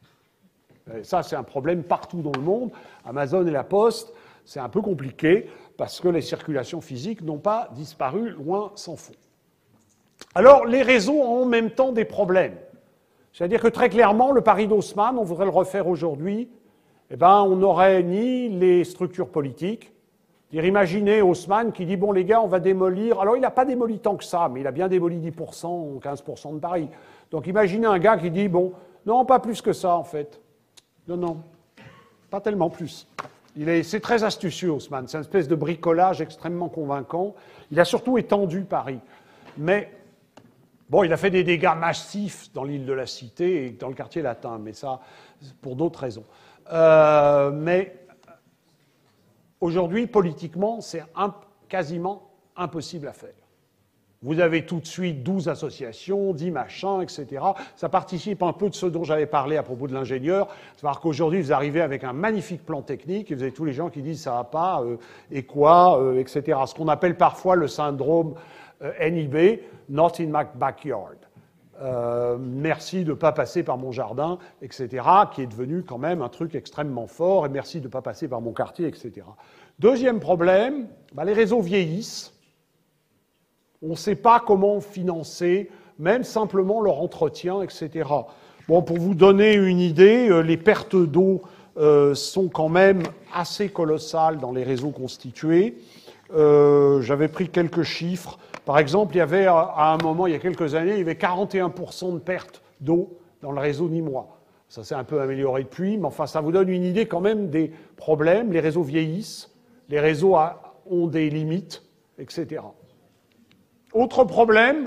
Et ça, c'est un problème partout dans le monde. Amazon et la Poste, c'est un peu compliqué, parce que les circulations physiques n'ont pas disparu, loin s'en faut. Alors, les réseaux ont en même temps des problèmes. C'est-à-dire que très clairement, le Paris d'Haussmann, on voudrait le refaire aujourd'hui, eh ben, on n'aurait ni les structures politiques. Imaginez Haussmann qui dit, bon les gars, on va démolir. Alors, il n'a pas démoli tant que ça, mais il a bien démoli 10% ou 15% de Paris. Donc, imaginez un gars qui dit, bon, non, pas plus que ça, en fait. Non, pas tellement plus. C'est très astucieux, Haussmann. C'est une espèce de bricolage extrêmement convaincant. Il a surtout étendu Paris. Mais, bon, il a fait des dégâts massifs dans l'île de la Cité et dans le quartier latin, mais ça, pour d'autres raisons. Mais aujourd'hui, politiquement, c'est quasiment impossible à faire. Vous avez tout de suite 12 associations, 10 machins, etc. Ça participe un peu de ce dont j'avais parlé à propos de l'ingénieur. C'est-à-dire qu'aujourd'hui, vous arrivez avec un magnifique plan technique et vous avez tous les gens qui disent « ça va pas, et quoi etc. Ce qu'on appelle parfois le syndrome NIB, « not in my backyard ». Merci de ne pas passer par mon jardin, etc., qui est devenu quand même un truc extrêmement fort, et merci de ne pas passer par mon quartier, etc. Deuxième problème, les réseaux vieillissent. On ne sait pas comment financer, même simplement leur entretien, etc. Bon, pour vous donner une idée, les pertes d'eau sont quand même assez colossales dans les réseaux constitués. J'avais pris quelques chiffres. Par exemple, il y avait à un moment, il y a quelques années, il y avait 41% de pertes d'eau dans le réseau nîmois. Ça s'est un peu amélioré depuis, mais enfin, ça vous donne une idée quand même des problèmes. Les réseaux vieillissent, les réseaux ont des limites, etc. Autre problème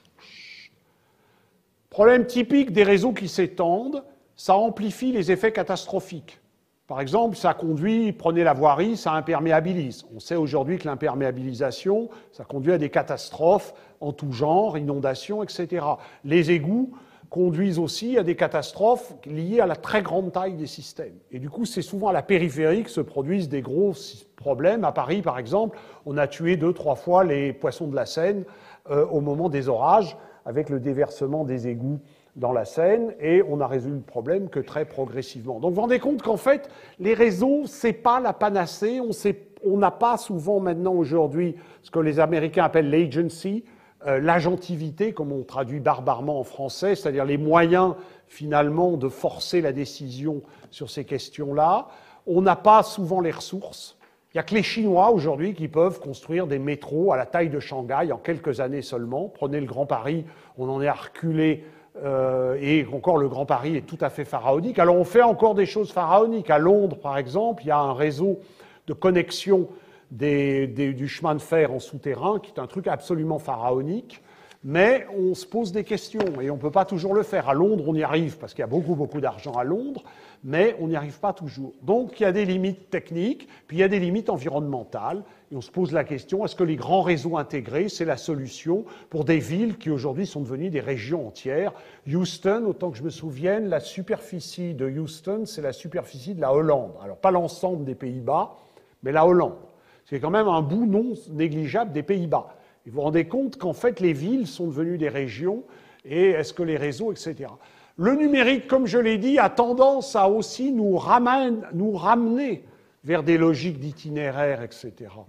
typique des réseaux qui s'étendent, ça amplifie les effets catastrophiques. Par exemple, ça conduit, prenez la voirie, ça imperméabilise. On sait aujourd'hui que l'imperméabilisation, ça conduit à des catastrophes en tout genre, inondations, etc. Les égouts conduisent aussi à des catastrophes liées à la très grande taille des systèmes. Et du coup, c'est souvent à la périphérie que se produisent des gros problèmes. À Paris, par exemple, on a tué 2-3 fois les poissons de la Seine au moment des orages, avec le déversement des égouts dans la Seine, et on a résolu le problème que très progressivement. Donc vous vous rendez compte qu'en fait, les réseaux, c'est pas la panacée, on n'a pas souvent maintenant aujourd'hui ce que les Américains appellent l'agency, l'agentivité, comme on traduit barbarement en français, c'est-à-dire les moyens finalement de forcer la décision sur ces questions-là. On n'a pas souvent les ressources. Il n'y a que les Chinois aujourd'hui qui peuvent construire des métros à la taille de Shanghai en quelques années seulement. Prenez le Grand Paris, on en est à reculer, et encore le Grand Paris est tout à fait pharaonique. Alors on fait encore des choses pharaoniques. À Londres, par exemple, il y a un réseau de connexion du chemin de fer en souterrain qui est un truc absolument pharaonique. Mais on se pose des questions et on ne peut pas toujours le faire. À Londres, on y arrive parce qu'il y a beaucoup, beaucoup d'argent à Londres, mais on n'y arrive pas toujours. Donc il y a des limites techniques, puis il y a des limites environnementales, et on se pose la question, est-ce que les grands réseaux intégrés, c'est la solution pour des villes qui aujourd'hui sont devenues des régions entières? Houston, autant que je me souvienne, la superficie de Houston, c'est la superficie de la Hollande. Alors pas l'ensemble des Pays-Bas, mais la Hollande. C'est quand même un bout non négligeable des Pays-Bas. Et vous vous rendez compte qu'en fait, les villes sont devenues des régions, et est-ce que les réseaux, etc. Le numérique, comme je l'ai dit, a tendance à aussi nous ramener vers des logiques d'itinéraire, etc.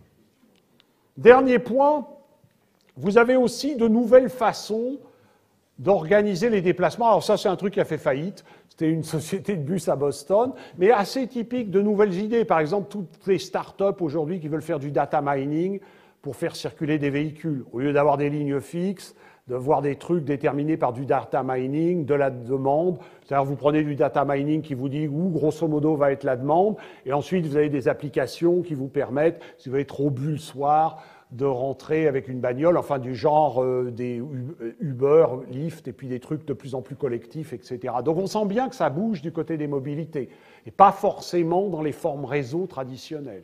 Dernier point, vous avez aussi de nouvelles façons d'organiser les déplacements. Alors ça, c'est un truc qui a fait faillite. C'était une société de bus à Boston, mais assez typique de nouvelles idées. Par exemple, toutes les start-up aujourd'hui qui veulent faire du data mining pour faire circuler des véhicules. Au lieu d'avoir des lignes fixes, de voir des trucs déterminés par du data mining, de la demande. C'est-à-dire vous prenez du data mining qui vous dit où, grosso modo, va être la demande, et ensuite vous avez des applications qui vous permettent, si vous avez trop bu le soir, de rentrer avec une bagnole, enfin du genre des Uber, Lyft, et puis des trucs de plus en plus collectifs, etc. Donc on sent bien que ça bouge du côté des mobilités, et pas forcément dans les formes réseau traditionnelles.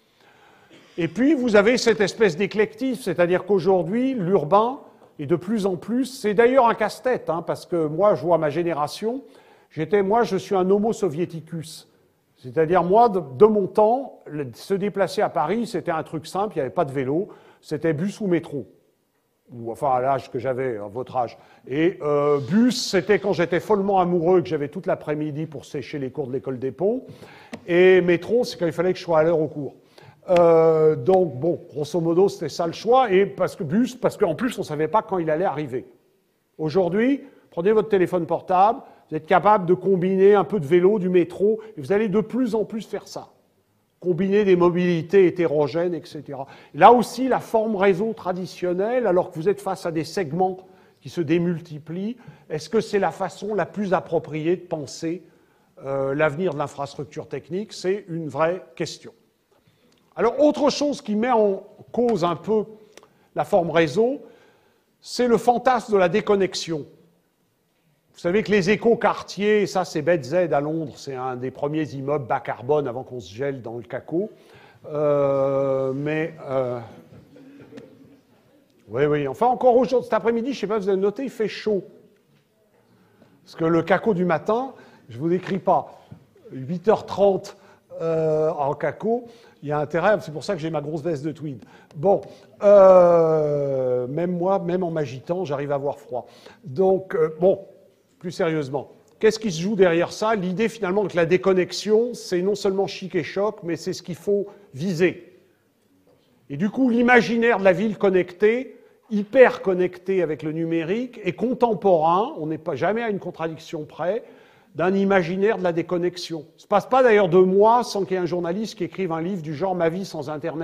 Et puis, vous avez cette espèce d'éclectisme, c'est-à-dire qu'aujourd'hui, l'urbain est de plus en plus... C'est d'ailleurs un casse-tête, hein, parce que moi, je vois ma génération, moi, je suis un homo soviéticus. C'est-à-dire, moi, de mon temps, se déplacer à Paris, c'était un truc simple, il n'y avait pas de vélo, c'était bus ou métro. Ou enfin, à l'âge que j'avais, à votre âge. Et bus, c'était quand j'étais follement amoureux, que j'avais toute l'après-midi pour sécher les cours de l'école des ponts. Et métro, c'est quand il fallait que je sois à l'heure au cours. Donc, bon, grosso modo, c'était ça le choix. Et parce qu'en plus, on ne savait pas quand il allait arriver. Aujourd'hui, prenez votre téléphone portable, vous êtes capable de combiner un peu de vélo, du métro, et vous allez de plus en plus faire ça. Combiner des mobilités hétérogènes, etc. Là aussi, la forme réseau traditionnelle, alors que vous êtes face à des segments qui se démultiplient, est-ce que c'est la façon la plus appropriée de penser l'avenir de l'infrastructure technique? C'est une vraie question. Alors, autre chose qui met en cause un peu la forme réseau, c'est le fantasme de la déconnexion. Vous savez que les écoquartiers, ça c'est BZ à Londres, c'est un des premiers immeubles bas carbone avant qu'on se gèle dans le caco. Oui. Enfin, encore aujourd'hui, cet après-midi, je ne sais pas, vous avez noté, il fait chaud. Parce que le caco du matin, je ne vous décris pas. 8h30 en caco, il y a intérêt, c'est pour ça que j'ai ma grosse veste de tweed. Bon, même moi, même en m'agitant, j'arrive à avoir froid. Donc, bon, plus sérieusement, qu'est-ce qui se joue derrière ça? L'idée finalement que la déconnexion, c'est non seulement chic et choc, mais c'est ce qu'il faut viser. Et du coup, l'imaginaire de la ville connectée, hyper connectée avec le numérique, est contemporain, on n'est pas jamais à une contradiction près, d'un imaginaire de la déconnexion. Ça ne se passe pas d'ailleurs 2 mois sans qu'il y ait un journaliste qui écrive un livre du genre « Ma vie sans Internet ».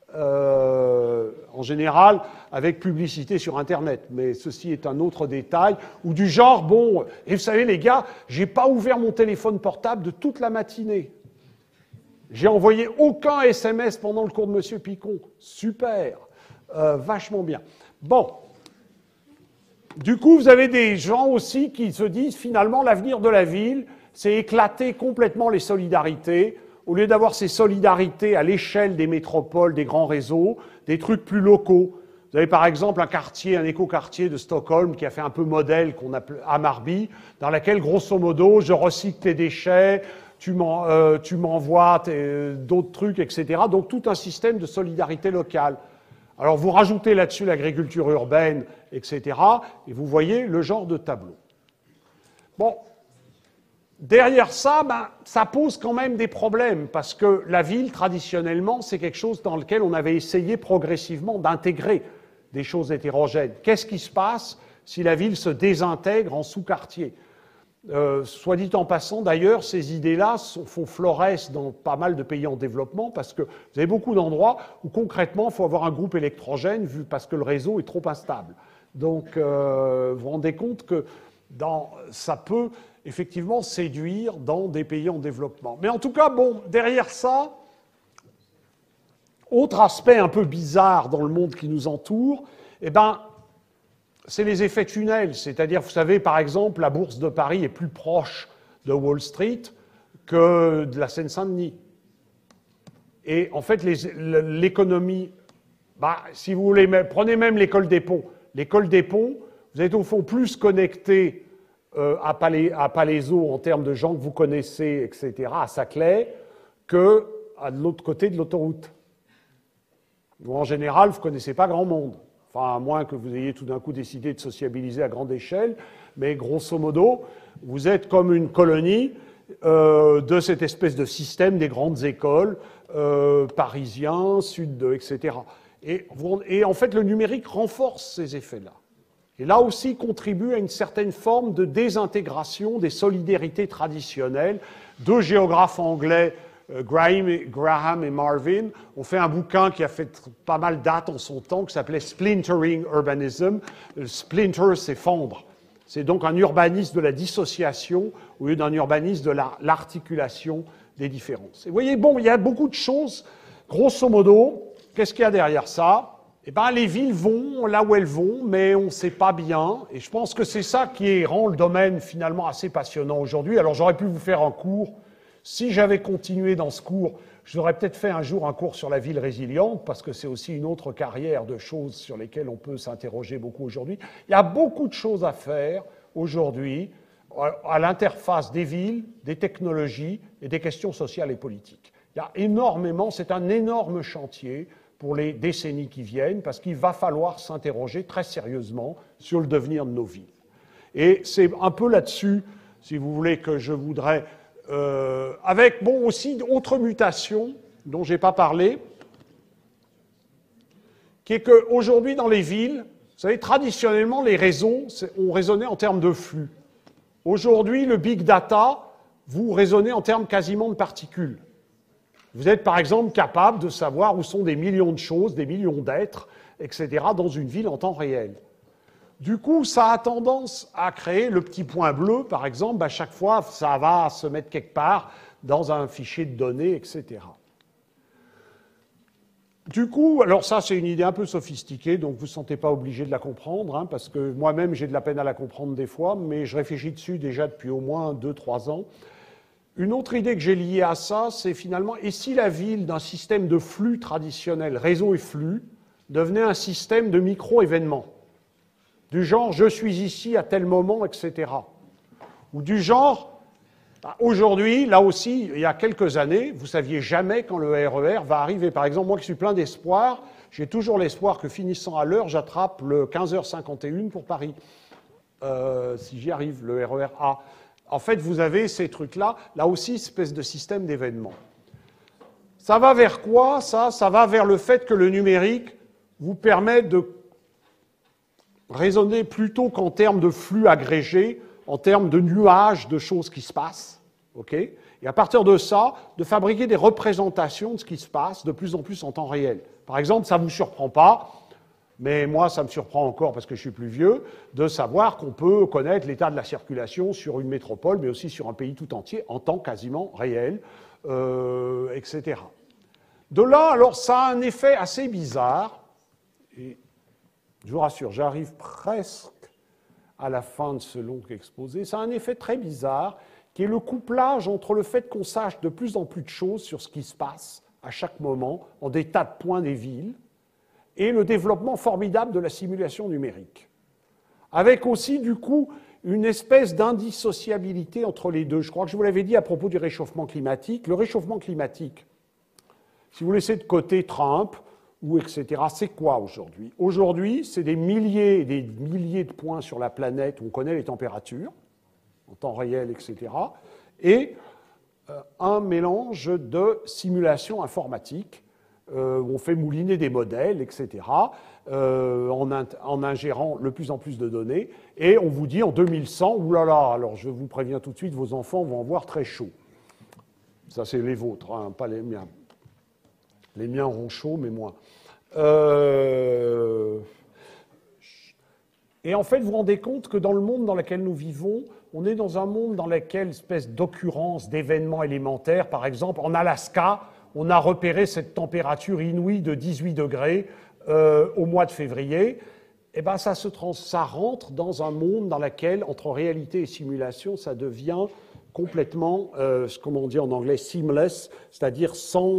En général, avec publicité sur Internet. Mais ceci est un autre détail. Ou du genre, bon, et vous savez les gars, j'ai pas ouvert mon téléphone portable de toute la matinée. J'ai envoyé aucun SMS pendant le cours de Monsieur Picon. Super. Vachement bien. Bon. Du coup, vous avez des gens aussi qui se disent, finalement, l'avenir de la ville, c'est éclater complètement les solidarités. Au lieu d'avoir ces solidarités à l'échelle des métropoles, des grands réseaux, des trucs plus locaux. Vous avez par exemple un quartier, un écoquartier de Stockholm qui a fait un peu modèle qu'on appelle Hammarby, dans laquelle, grosso modo, je recycle tes déchets, tu m'envoies d'autres trucs, etc. Donc tout un système de solidarité locale. Alors vous rajoutez là-dessus l'agriculture urbaine, etc. Et vous voyez le genre de tableau. Bon. Derrière ça, ça pose quand même des problèmes, parce que la ville, traditionnellement, c'est quelque chose dans lequel on avait essayé progressivement d'intégrer des choses hétérogènes. Qu'est-ce qui se passe si la ville se désintègre en sous-quartiers? Soit dit en passant, d'ailleurs, ces idées-là florissent dans pas mal de pays en développement parce que vous avez beaucoup d'endroits où concrètement, il faut avoir un groupe électrogène parce que le réseau est trop instable. Donc, vous vous rendez compte que ça peut effectivement séduire dans des pays en développement. Mais en tout cas, bon, derrière ça, autre aspect un peu bizarre dans le monde qui nous entoure, eh ben, c'est les effets tunnels. C'est-à-dire, vous savez, par exemple, la bourse de Paris est plus proche de Wall Street que de la Seine-Saint-Denis. Et en fait, l'économie, si vous voulez, prenez même l'école des ponts. L'école des ponts, vous êtes au fond plus connecté à Palaiseau en termes de gens que vous connaissez, etc., à Saclay, que de l'autre côté de l'autoroute. En général, vous ne connaissez pas grand monde. Enfin, à moins que vous ayez tout d'un coup décidé de sociabiliser à grande échelle. Mais grosso modo, vous êtes comme une colonie de cette espèce de système des grandes écoles parisiens, etc. Et en fait, le numérique renforce ces effets-là. Et là aussi contribue à une certaine forme de désintégration des solidarités traditionnelles. Deux géographes anglais, Graham et Marvin, ont fait un bouquin qui a fait pas mal date en son temps, qui s'appelait Splintering Urbanism. Splinter, c'est fondre. C'est donc un urbanisme de la dissociation au lieu d'un urbanisme de l'articulation des différences. Et vous voyez, bon, il y a beaucoup de choses. Grosso modo, qu'est-ce qu'il y a derrière ça? Eh bien, les villes vont là où elles vont, mais on ne sait pas bien. Et je pense que c'est ça qui rend le domaine finalement assez passionnant aujourd'hui. Alors, j'aurais pu vous faire un cours. Si j'avais continué dans ce cours, j'aurais peut-être fait un jour un cours sur la ville résiliente, parce que c'est aussi une autre carrière de choses sur lesquelles on peut s'interroger beaucoup aujourd'hui. Il y a beaucoup de choses à faire aujourd'hui à l'interface des villes, des technologies et des questions sociales et politiques. Il y a énormément, c'est un énorme chantier pour les décennies qui viennent, parce qu'il va falloir s'interroger très sérieusement sur le devenir de nos villes. Et c'est un peu là-dessus, si vous voulez, que je voudrais... avec, bon, aussi d'autres mutations dont je n'ai pas parlé, qui est qu'aujourd'hui, dans les villes, vous savez, traditionnellement, les réseaux ont raisonné en termes de flux. Aujourd'hui, le big data, vous raisonnez en termes quasiment de particules. Vous êtes, par exemple, capable de savoir où sont des millions de choses, des millions d'êtres, etc., dans une ville en temps réel. Du coup, ça a tendance à créer le petit point bleu, par exemple, à chaque fois, ça va se mettre quelque part dans un fichier de données, etc. Du coup, alors ça, c'est une idée un peu sophistiquée, donc vous ne sentez pas obligé de la comprendre, hein, parce que moi-même, j'ai de la peine à la comprendre des fois, mais je réfléchis dessus déjà depuis au moins 2-3 ans. Une autre idée que j'ai liée à ça, c'est finalement, et si la ville d'un système de flux traditionnel, réseau et flux, devenait un système de micro-événements, du genre « je suis ici à tel moment », etc. Ou du genre, aujourd'hui, là aussi, il y a quelques années, vous ne saviez jamais quand le RER va arriver. Par exemple, moi qui suis plein d'espoir, j'ai toujours l'espoir que finissant à l'heure, j'attrape le 15h51 pour Paris, si j'y arrive, le RER A. En fait, vous avez ces trucs-là, là aussi, espèce de système d'événements. Ça va vers quoi, ça? Ça va vers le fait que le numérique vous permet de raisonner plutôt qu'en termes de flux agrégés, en termes de nuages de choses qui se passent, ok? Et à partir de ça, de fabriquer des représentations de ce qui se passe de plus en plus en temps réel. Par exemple, ça ne vous surprend pas, mais moi, ça me surprend encore parce que je suis plus vieux, de savoir qu'on peut connaître l'état de la circulation sur une métropole, mais aussi sur un pays tout entier, en temps quasiment réel, etc. De là, alors, ça a un effet assez bizarre, et je vous rassure, j'arrive presque à la fin de ce long exposé, ça a un effet très bizarre, qui est le couplage entre le fait qu'on sache de plus en plus de choses sur ce qui se passe à chaque moment, en des tas de points des villes, et le développement formidable de la simulation numérique. Avec aussi, du coup, une espèce d'indissociabilité entre les deux. Je crois que je vous l'avais dit à propos du réchauffement climatique. Le réchauffement climatique, si vous laissez de côté Trump, ou etc., c'est quoi aujourd'hui? Aujourd'hui, c'est des milliers et des milliers de points sur la planète où on connaît les températures, en temps réel, etc., et un mélange de simulation informatique on fait mouliner des modèles, etc., en ingérant le plus en plus de données, et on vous dit en 2100, oulala, alors je vous préviens tout de suite, vos enfants vont en voir très chaud. Ça, c'est les vôtres, hein, pas les miens. Les miens auront chaud, mais moins. Et en fait, vous vous rendez compte que dans le monde dans lequel nous vivons, on est dans un monde dans lequel, espèce d'occurrence d'événements élémentaires, par exemple, en Alaska, on a repéré cette température inouïe de 18 degrés au mois de février. Eh bien, ça rentre dans un monde dans lequel, entre réalité et simulation, ça devient complètement, comment on dit en anglais, seamless, c'est-à-dire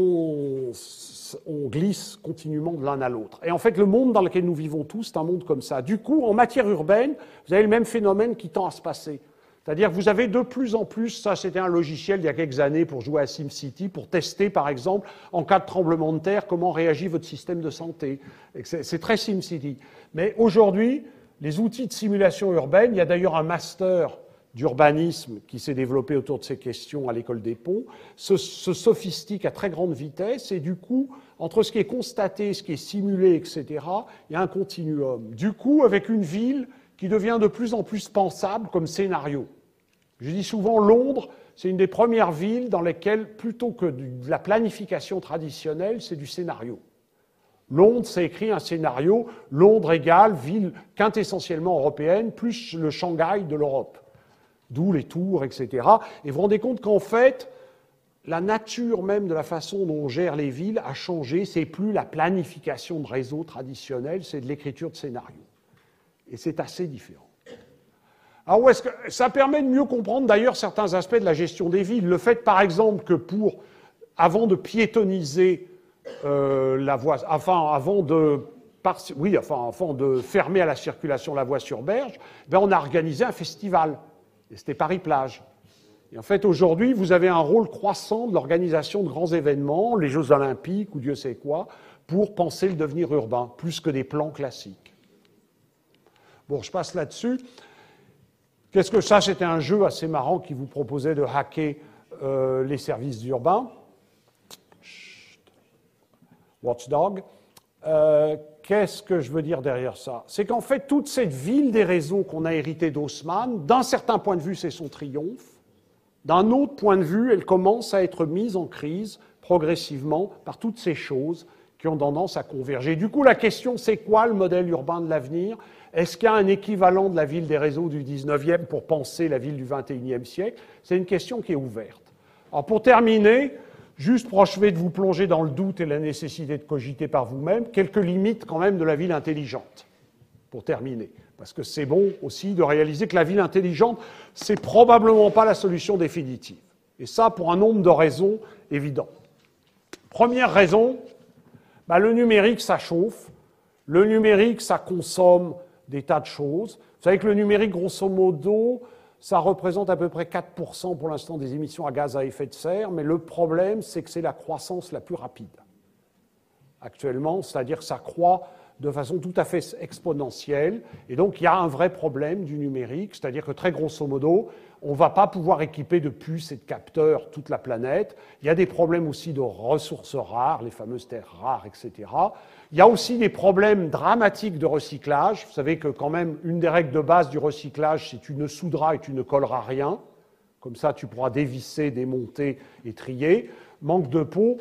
on glisse continuellement de l'un à l'autre. Et en fait, le monde dans lequel nous vivons tous, c'est un monde comme ça. Du coup, en matière urbaine, vous avez le même phénomène qui tend à se passer. C'est-à-dire que vous avez de plus en plus, ça c'était un logiciel il y a quelques années pour jouer à SimCity, pour tester par exemple, en cas de tremblement de terre, comment réagit votre système de santé. C'est très SimCity. Mais aujourd'hui, les outils de simulation urbaine, il y a d'ailleurs un master d'urbanisme qui s'est développé autour de ces questions à l'école des ponts, se sophistique à très grande vitesse, et du coup, entre ce qui est constaté, ce qui est simulé, etc., il y a un continuum. Du coup, avec une ville qui devient de plus en plus pensable comme scénario. Je dis souvent, Londres, c'est une des premières villes dans lesquelles, plutôt que de la planification traditionnelle, c'est du scénario. Londres s'est écrit un scénario, Londres égale ville quintessentiellement européenne, plus le Shanghai de l'Europe. D'où les tours, etc. Et vous vous rendez compte qu'en fait, la nature même de la façon dont on gère les villes a changé. C'est plus la planification de réseau traditionnelle, c'est de l'écriture de scénario. Et c'est assez différent. Alors, où est-ce que ça permet de mieux comprendre d'ailleurs certains aspects de la gestion des villes. Le fait, par exemple, que avant de piétoniser la voie, avant de fermer à la circulation la voie sur berge, ben on a organisé un festival. Et c'était Paris-Plage. Et en fait, aujourd'hui, vous avez un rôle croissant de l'organisation de grands événements, les Jeux Olympiques ou Dieu sait quoi, pour penser le devenir urbain, plus que des plans classiques. Bon, je passe là-dessus. Qu'est-ce que ça? C'était un jeu assez marrant qui vous proposait de hacker les services urbains. Watchdog. Qu'est-ce que je veux dire derrière ça? C'est qu'en fait, toute cette ville des réseaux qu'on a héritée d'Haussmann, d'un certain point de vue, c'est son triomphe. D'un autre point de vue, elle commence à être mise en crise progressivement par toutes ces choses qui ont tendance à converger. Du coup, la question, c'est quoi le modèle urbain de l'avenir? Est-ce qu'il y a un équivalent de la ville des réseaux du 19e pour penser la ville du 21e siècle? C'est une question qui est ouverte. Alors, pour terminer, juste pour achever de vous plonger dans le doute et la nécessité de cogiter par vous-même, quelques limites quand même de la ville intelligente, pour terminer. Parce que c'est bon aussi de réaliser que la ville intelligente, c'est probablement pas la solution définitive. Et ça, pour un nombre de raisons évidents. Première raison, le numérique, ça chauffe. Le numérique, ça consomme des tas de choses. Vous savez que le numérique, grosso modo, ça représente à peu près 4% pour l'instant des émissions à gaz à effet de serre, mais le problème, c'est que c'est la croissance la plus rapide actuellement, c'est-à-dire que ça croît de façon tout à fait exponentielle, et donc il y a un vrai problème du numérique, c'est-à-dire que très grosso modo, on ne va pas pouvoir équiper de puces et de capteurs toute la planète. Il y a des problèmes aussi de ressources rares, les fameuses terres rares, etc. Il y a aussi des problèmes dramatiques de recyclage. Vous savez que quand même, une des règles de base du recyclage, c'est que tu ne souderas et tu ne colleras rien. Comme ça, tu pourras dévisser, démonter et trier. Manque de peau,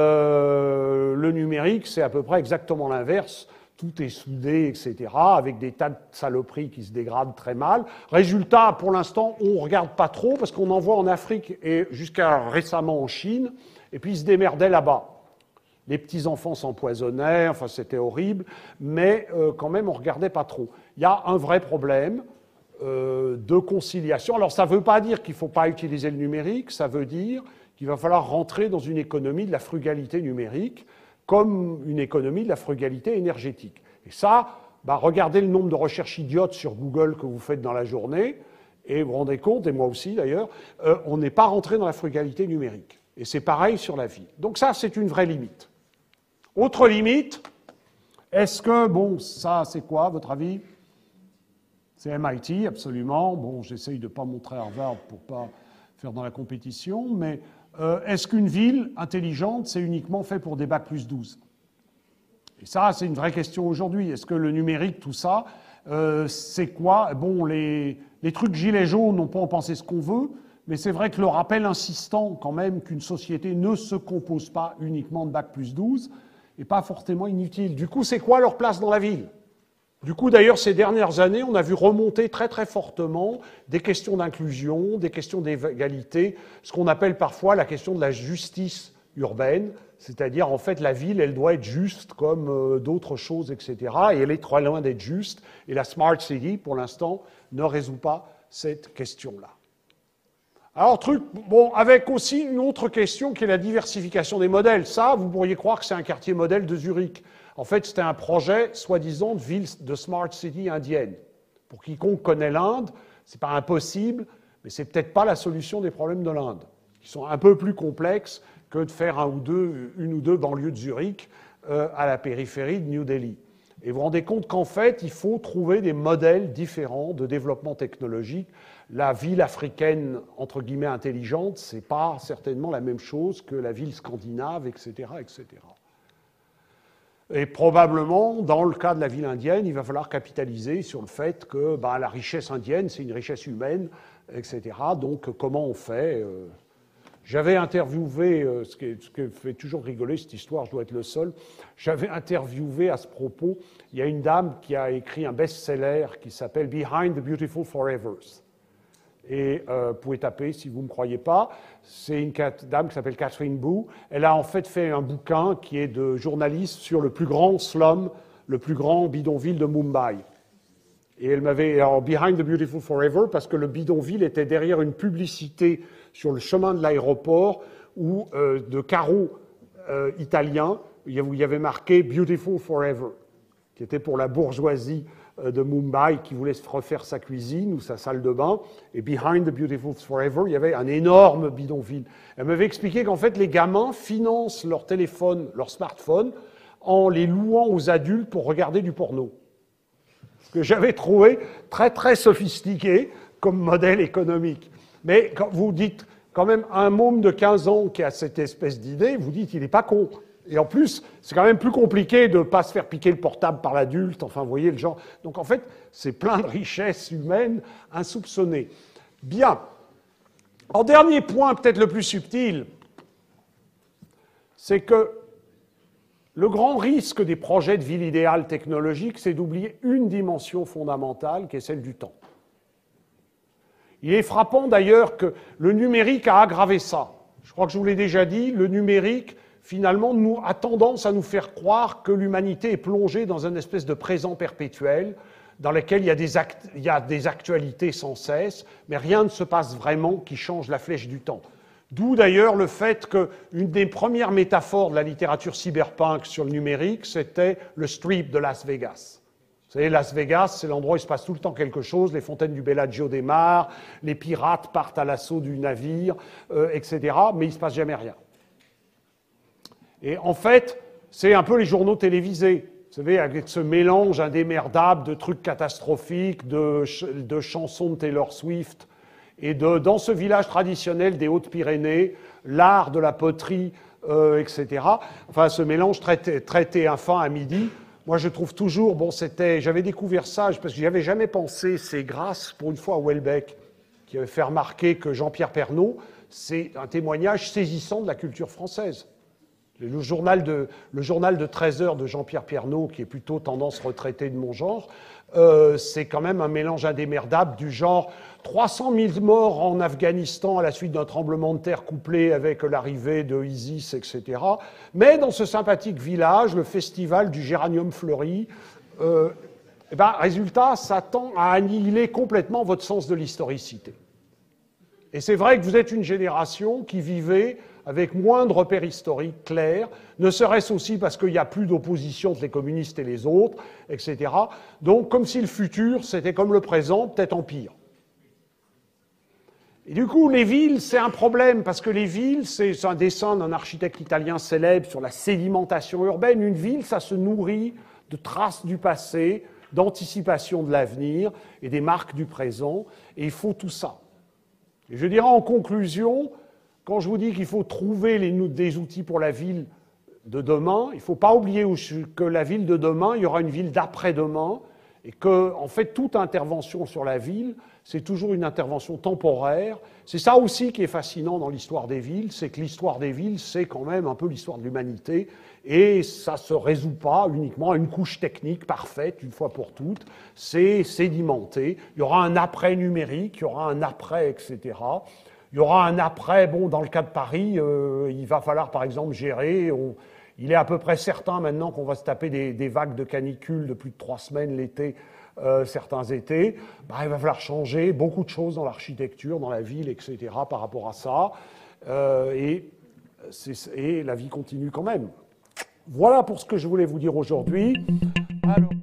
le numérique, c'est à peu près exactement l'inverse. Tout est soudé, etc., avec des tas de saloperies qui se dégradent très mal. Résultat, pour l'instant, on ne regarde pas trop, parce qu'on envoie en Afrique et jusqu'à récemment en Chine, et puis ils se démerdaient là-bas. Les petits-enfants s'empoisonnaient, enfin c'était horrible, mais quand même on ne regardait pas trop. Il y a un vrai problème de conciliation. Alors ça ne veut pas dire qu'il ne faut pas utiliser le numérique, ça veut dire qu'il va falloir rentrer dans une économie de la frugalité numérique, comme une économie de la frugalité énergétique. Et ça, regardez le nombre de recherches idiotes sur Google que vous faites dans la journée, et vous vous rendez compte, et moi aussi d'ailleurs, on n'est pas rentré dans la frugalité numérique. Et c'est pareil sur la vie. Donc ça, c'est une vraie limite. Autre limite, est-ce que, ça, c'est quoi, à votre avis? C'est MIT, absolument. Bon, j'essaye de ne pas montrer Harvard pour ne pas faire dans la compétition, mais est-ce qu'une ville intelligente, c'est uniquement fait pour des bac plus 12? Et ça, c'est une vraie question aujourd'hui. Est-ce que le numérique, tout ça, c'est quoi? Bon, les trucs gilets jaunes, on peut en penser ce qu'on veut, mais c'est vrai que le rappel insistant quand même qu'une société ne se compose pas uniquement de bac plus 12 n'est pas forcément inutile. Du coup, c'est quoi leur place dans la ville? Du coup, d'ailleurs, ces dernières années, on a vu remonter très très fortement des questions d'inclusion, des questions d'égalité, ce qu'on appelle parfois la question de la justice urbaine, c'est-à-dire en fait la ville, elle doit être juste comme d'autres choses, etc. Et elle est trop loin d'être juste. Et la Smart City, pour l'instant, ne résout pas cette question-là. Alors, bon, avec aussi une autre question qui est la diversification des modèles. Ça, vous pourriez croire que c'est un quartier modèle de Zurich. En fait, c'était un projet, soi-disant, de ville de Smart City indienne. Pour quiconque connaît l'Inde, c'est pas impossible, mais c'est peut-être pas la solution des problèmes de l'Inde, qui sont un peu plus complexes que de faire une ou deux banlieues de Zurich à la périphérie de New Delhi. Et vous vous rendez compte qu'en fait, il faut trouver des modèles différents de développement technologique. La ville africaine, entre guillemets, intelligente, c'est pas certainement la même chose que la ville scandinave, etc., etc. Et probablement, dans le cas de la ville indienne, il va falloir capitaliser sur le fait que la richesse indienne, c'est une richesse humaine, etc. Donc, comment on fait J'avais interviewé, ce qui fait toujours rigoler cette histoire, je dois être le seul, j'avais interviewé à ce propos, il y a une dame qui a écrit un best-seller qui s'appelle « Behind the Beautiful Forevers ». Et vous pouvez taper si vous ne me croyez pas. C'est une dame qui s'appelle Catherine Boo. Elle a en fait un bouquin qui est de journaliste sur le plus grand slum, le plus grand bidonville de Mumbai. Et elle m'avait... Alors, Behind the Beautiful Forever, parce que le bidonville était derrière une publicité sur le chemin de l'aéroport où de carreaux italiens, il y avait marqué Beautiful Forever, qui était pour la bourgeoisie de Mumbai qui voulait se refaire sa cuisine ou sa salle de bain. Et Behind the Beautiful Forever, il y avait un énorme bidonville. Elle m'avait expliqué qu'en fait, les gamins financent leur téléphone, leur smartphone, en les louant aux adultes pour regarder du porno. Ce que j'avais trouvé très, très sophistiqué comme modèle économique. Mais quand vous dites quand même un môme de 15 ans qui a cette espèce d'idée, vous dites il n'est pas con. Et en plus, c'est quand même plus compliqué de ne pas se faire piquer le portable par l'adulte. Enfin, vous voyez le genre. Donc, en fait, c'est plein de richesses humaines insoupçonnées. Bien. En dernier point, peut-être le plus subtil, c'est que le grand risque des projets de ville idéale technologique, c'est d'oublier une dimension fondamentale, qui est celle du temps. Il est frappant d'ailleurs que le numérique a aggravé ça. Je crois que je vous l'ai déjà dit, le numérique finalement, a tendance à nous faire croire que l'humanité est plongée dans une espèce de présent perpétuel, dans lequel il y a des actualités sans cesse, mais rien ne se passe vraiment qui change la flèche du temps. D'où d'ailleurs le fait qu'une des premières métaphores de la littérature cyberpunk sur le numérique, c'était le Strip de Las Vegas. Vous savez, Las Vegas, c'est l'endroit où il se passe tout le temps quelque chose, les fontaines du Bellagio démarrent, les pirates partent à l'assaut du navire, etc., mais il ne se passe jamais rien. Et en fait, c'est un peu les journaux télévisés. Vous savez, avec ce mélange indémerdable de trucs catastrophiques, de chansons de Taylor Swift, et dans ce village traditionnel des Hautes-Pyrénées, l'art de la poterie, etc. Enfin, ce mélange très TF1 à midi. Moi, je trouve toujours, j'avais découvert ça, parce que j'y avais jamais pensé, c'est grâce, pour une fois, à Houellebecq, qui avait fait remarquer que Jean-Pierre Pernaut, c'est un témoignage saisissant de la culture française. Le journal de 13 heures de Jean-Pierre Pernaut, qui est plutôt tendance retraitée de mon genre, c'est quand même un mélange indémerdable du genre 300 000 morts en Afghanistan à la suite d'un tremblement de terre couplé avec l'arrivée de ISIS, etc. Mais dans ce sympathique village, le festival du géranium fleuri, résultat, ça tend à annihiler complètement votre sens de l'historicité. Et c'est vrai que vous êtes une génération qui vivait avec moins de repères historiques clairs, ne serait-ce aussi parce qu'il n'y a plus d'opposition entre les communistes et les autres, etc. Donc, comme si le futur, c'était comme le présent, peut-être en pire. Et du coup, les villes, c'est un problème, parce que les villes, c'est un dessin d'un architecte italien célèbre sur la sédimentation urbaine. Une ville, ça se nourrit de traces du passé, d'anticipation de l'avenir et des marques du présent, et il faut tout ça. Et je dirais en conclusion quand je vous dis qu'il faut trouver des outils pour la ville de demain, il ne faut pas oublier que la ville de demain, il y aura une ville d'après-demain, et que, en fait, toute intervention sur la ville, c'est toujours une intervention temporaire. C'est ça aussi qui est fascinant dans l'histoire des villes, c'est que l'histoire des villes, c'est quand même un peu l'histoire de l'humanité, et ça ne se résout pas uniquement à une couche technique parfaite, une fois pour toutes, c'est sédimenté. Il y aura un après numérique, il y aura un après, etc. Il y aura un après, bon, dans le cas de Paris, il va falloir, par exemple, gérer... Il est à peu près certain maintenant qu'on va se taper des vagues de canicule de plus de 3 semaines l'été, certains étés. Il va falloir changer beaucoup de choses dans l'architecture, dans la ville, etc. par rapport à ça. Et la vie continue quand même. Voilà pour ce que je voulais vous dire aujourd'hui. Alors...